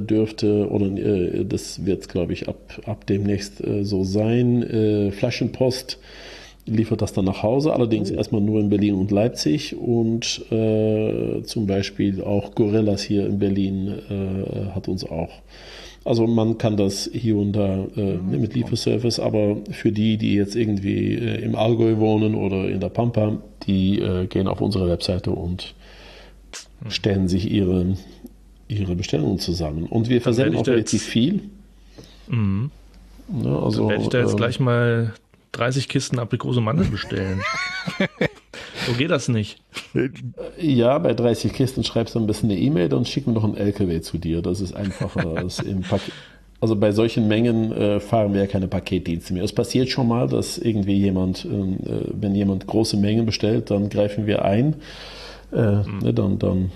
Speaker 6: das wird, glaube ich, ab demnächst so sein. Flaschenpost liefert das dann nach Hause, allerdings erstmal nur in Berlin und Leipzig und zum Beispiel auch Gorillas hier in Berlin hat uns auch. Also man kann das hier und da mit Lieferservice, aber für die jetzt irgendwie im Allgäu wohnen oder in der Pampa, die gehen auf unsere Webseite und stellen sich ihre Bestellungen zusammen. Und wir versenden auch relativ viel.
Speaker 5: Mhm. Ja, also, dann werde ich da jetzt gleich mal 30 Kisten Aprikose-Mandel bestellen. So geht das nicht.
Speaker 6: Ja, bei 30 Kisten schreibst du ein bisschen eine E-Mail, dann schicken wir noch einen LKW zu dir. Das ist einfacher als im Paket. Also bei solchen Mengen fahren wir ja keine Paketdienste mehr. Es passiert schon mal, dass irgendwie wenn jemand große Mengen bestellt, dann greifen wir ein. Dann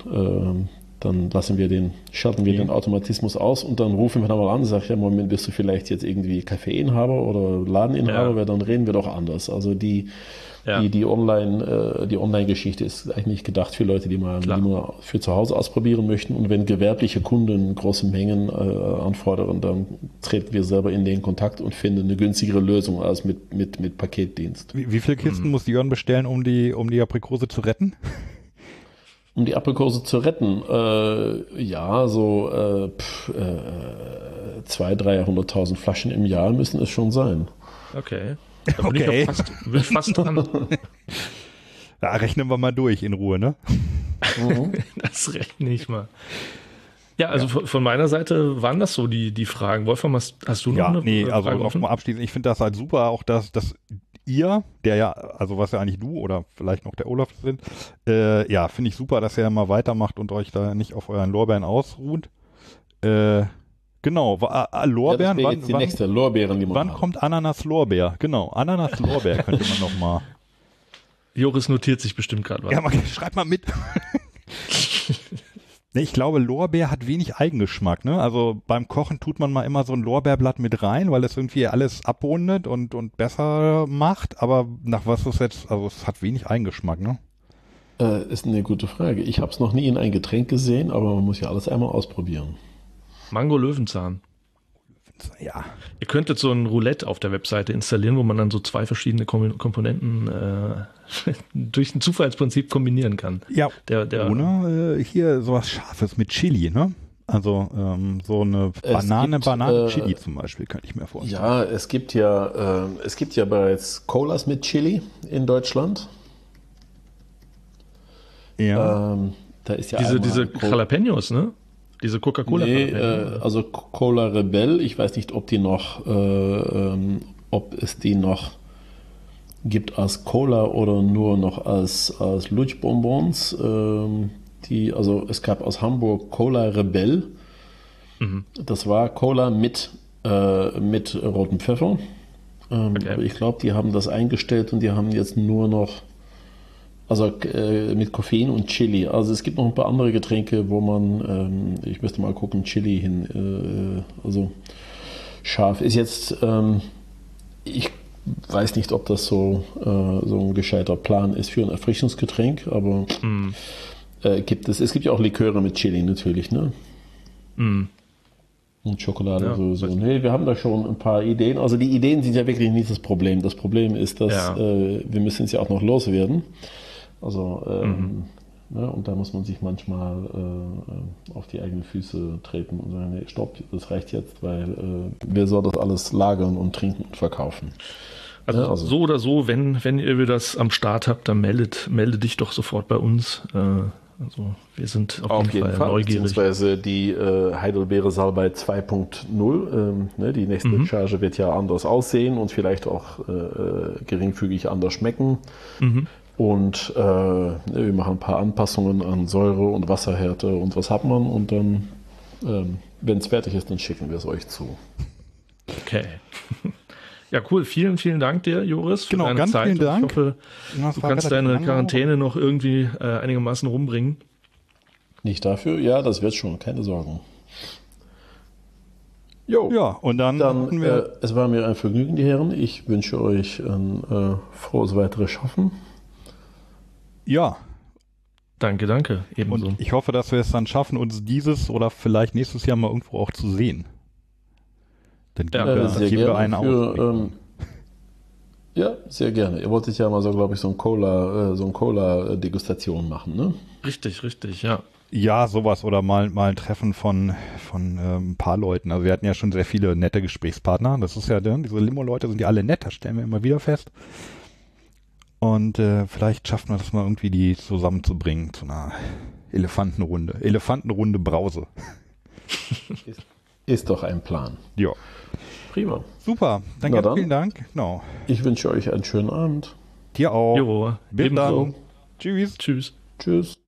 Speaker 6: schalten wir den Automatismus aus und dann rufen wir dann mal an und sagen, ja, Moment, bist du vielleicht jetzt irgendwie Kaffeeinhaber oder Ladeninhaber, weil dann reden wir doch anders. Also die Online-Geschichte ist eigentlich gedacht für Leute, die mal für zu Hause ausprobieren möchten. Und wenn gewerbliche Kunden große Mengen anfordern, dann treten wir selber in den Kontakt und finden eine günstigere Lösung als mit Paketdienst.
Speaker 3: Wie viele Kisten muss Jörn bestellen, um die Aprikose zu retten?
Speaker 6: Um die Aprikose zu retten, 200.000-300.000 Flaschen im Jahr müssen es schon sein.
Speaker 5: Okay. Da bin ich fast dran.
Speaker 3: Da rechnen wir mal durch in Ruhe, ne?
Speaker 5: Das rechne ich mal. Ja, also von meiner Seite waren das so die Fragen. Wolfram, hast du noch eine
Speaker 3: also
Speaker 5: Frage
Speaker 3: noch mal abschließend, ich finde das halt super, auch dass ihr, der ja, also was ja eigentlich du oder vielleicht noch der Olaf sind, finde ich super, dass ihr mal weitermacht und euch da nicht auf euren Lorbeeren ausruht. Genau, Lorbeeren,
Speaker 6: ja, jetzt die nächste Lorbeeren, die
Speaker 3: wann kommt Ananas-Lorbeer? Genau, Ananas-Lorbeer könnte man noch mal.
Speaker 5: Joris notiert sich bestimmt gerade was.
Speaker 3: Ja, schreib mal mit. Nee, ich glaube, Lorbeer hat wenig Eigengeschmack, ne? Also beim Kochen tut man mal immer so ein Lorbeerblatt mit rein, weil es irgendwie alles abrundet und besser macht, aber nach was ist jetzt, also es hat wenig Eigengeschmack, ne?
Speaker 6: Ist eine gute Frage. Ich habe es noch nie in ein Getränk gesehen, aber man muss ja alles einmal ausprobieren.
Speaker 5: Mango Löwenzahn.
Speaker 3: Ja.
Speaker 5: Ihr könntet so ein Roulette auf der Webseite installieren, wo man dann so 2 verschiedene Komponenten durch ein Zufallsprinzip kombinieren kann.
Speaker 3: Ja, oder hier sowas Scharfes mit Chili, ne? Also so eine Banane-Chili zum Beispiel, könnte ich mir vorstellen.
Speaker 6: Ja, es gibt ja bereits Colas mit Chili in Deutschland.
Speaker 3: Ja.
Speaker 6: Da ist ja
Speaker 3: diese
Speaker 5: Jalapenos, ne? Diese Coca-Cola.
Speaker 6: Nee, also Cola Rebel, ich weiß nicht, ob es die noch gibt als Cola oder nur noch als Lutschbonbons. Also es gab aus Hamburg Cola Rebel. Mhm. Das war Cola mit rotem Pfeffer.
Speaker 5: Okay.
Speaker 6: Aber ich glaube, die haben das eingestellt und die haben jetzt nur noch mit Koffein und Chili. Also es gibt noch ein paar andere Getränke, wo man, ich müsste mal gucken, Chili hin, also scharf ist jetzt, ich weiß nicht, ob das so ein gescheiter Plan ist für ein Erfrischungsgetränk, aber es gibt ja auch Liköre mit Chili natürlich, ne? Mm. Und Schokolade sowieso. Nee, wir haben da schon ein paar Ideen. Also die Ideen sind ja wirklich nicht das Problem. Das Problem ist, dass wir müssen es ja auch noch loswerden. Also, und da muss man sich manchmal auf die eigenen Füße treten und sagen, nee, stopp, das reicht jetzt, weil wer soll das alles lagern und trinken und verkaufen?
Speaker 5: Also so oder so, wenn ihr das am Start habt, dann melde dich doch sofort bei uns. Also wir sind auf jeden Fall neugierig.
Speaker 6: Beziehungsweise die Heidelbeere Salbei 2.0, die nächste Charge wird ja anders aussehen und vielleicht auch geringfügig anders schmecken. Mhm. Und wir machen ein paar Anpassungen an Säure und Wasserhärte und was hat man und dann, wenn es fertig ist, dann schicken wir es euch zu.
Speaker 5: Okay. Ja, cool. Vielen, vielen Dank dir, Joris, für deine Zeit.
Speaker 3: Vielen Dank.
Speaker 5: Ich hoffe, du kannst deine Quarantäne noch irgendwie einigermaßen rumbringen.
Speaker 6: Nicht dafür? Ja, das wird schon. Keine Sorgen.
Speaker 3: Jo. Ja, und dann
Speaker 6: es war mir ein Vergnügen, die Herren. Ich wünsche euch ein frohes weiteres Schaffen.
Speaker 3: Ja.
Speaker 5: Danke. Ebenso.
Speaker 3: Und ich hoffe, dass wir es dann schaffen, uns dieses oder vielleicht nächstes Jahr mal irgendwo auch zu sehen. Dann geben wir einen aus.
Speaker 6: Ja, sehr gerne. Ihr wolltet ja mal so, glaube ich, so ein Cola-Degustation machen, ne?
Speaker 5: Richtig, ja.
Speaker 3: Ja, sowas oder mal ein Treffen von ein paar Leuten. Also wir hatten ja schon sehr viele nette Gesprächspartner. Das ist ja, diese Limo-Leute sind ja alle nett, das stellen wir immer wieder fest. Und vielleicht schaffen wir das mal irgendwie, die zusammenzubringen zu einer Elefantenrunde. Elefantenrunde Brause.
Speaker 6: Ist doch ein Plan.
Speaker 3: Ja.
Speaker 6: Prima.
Speaker 3: Super. Dann vielen Dank. Genau.
Speaker 6: Ich wünsche euch einen schönen Abend.
Speaker 3: Dir auch.
Speaker 5: Jo,
Speaker 3: bis dann. Tschüss.
Speaker 5: Tschüss.
Speaker 6: Tschüss.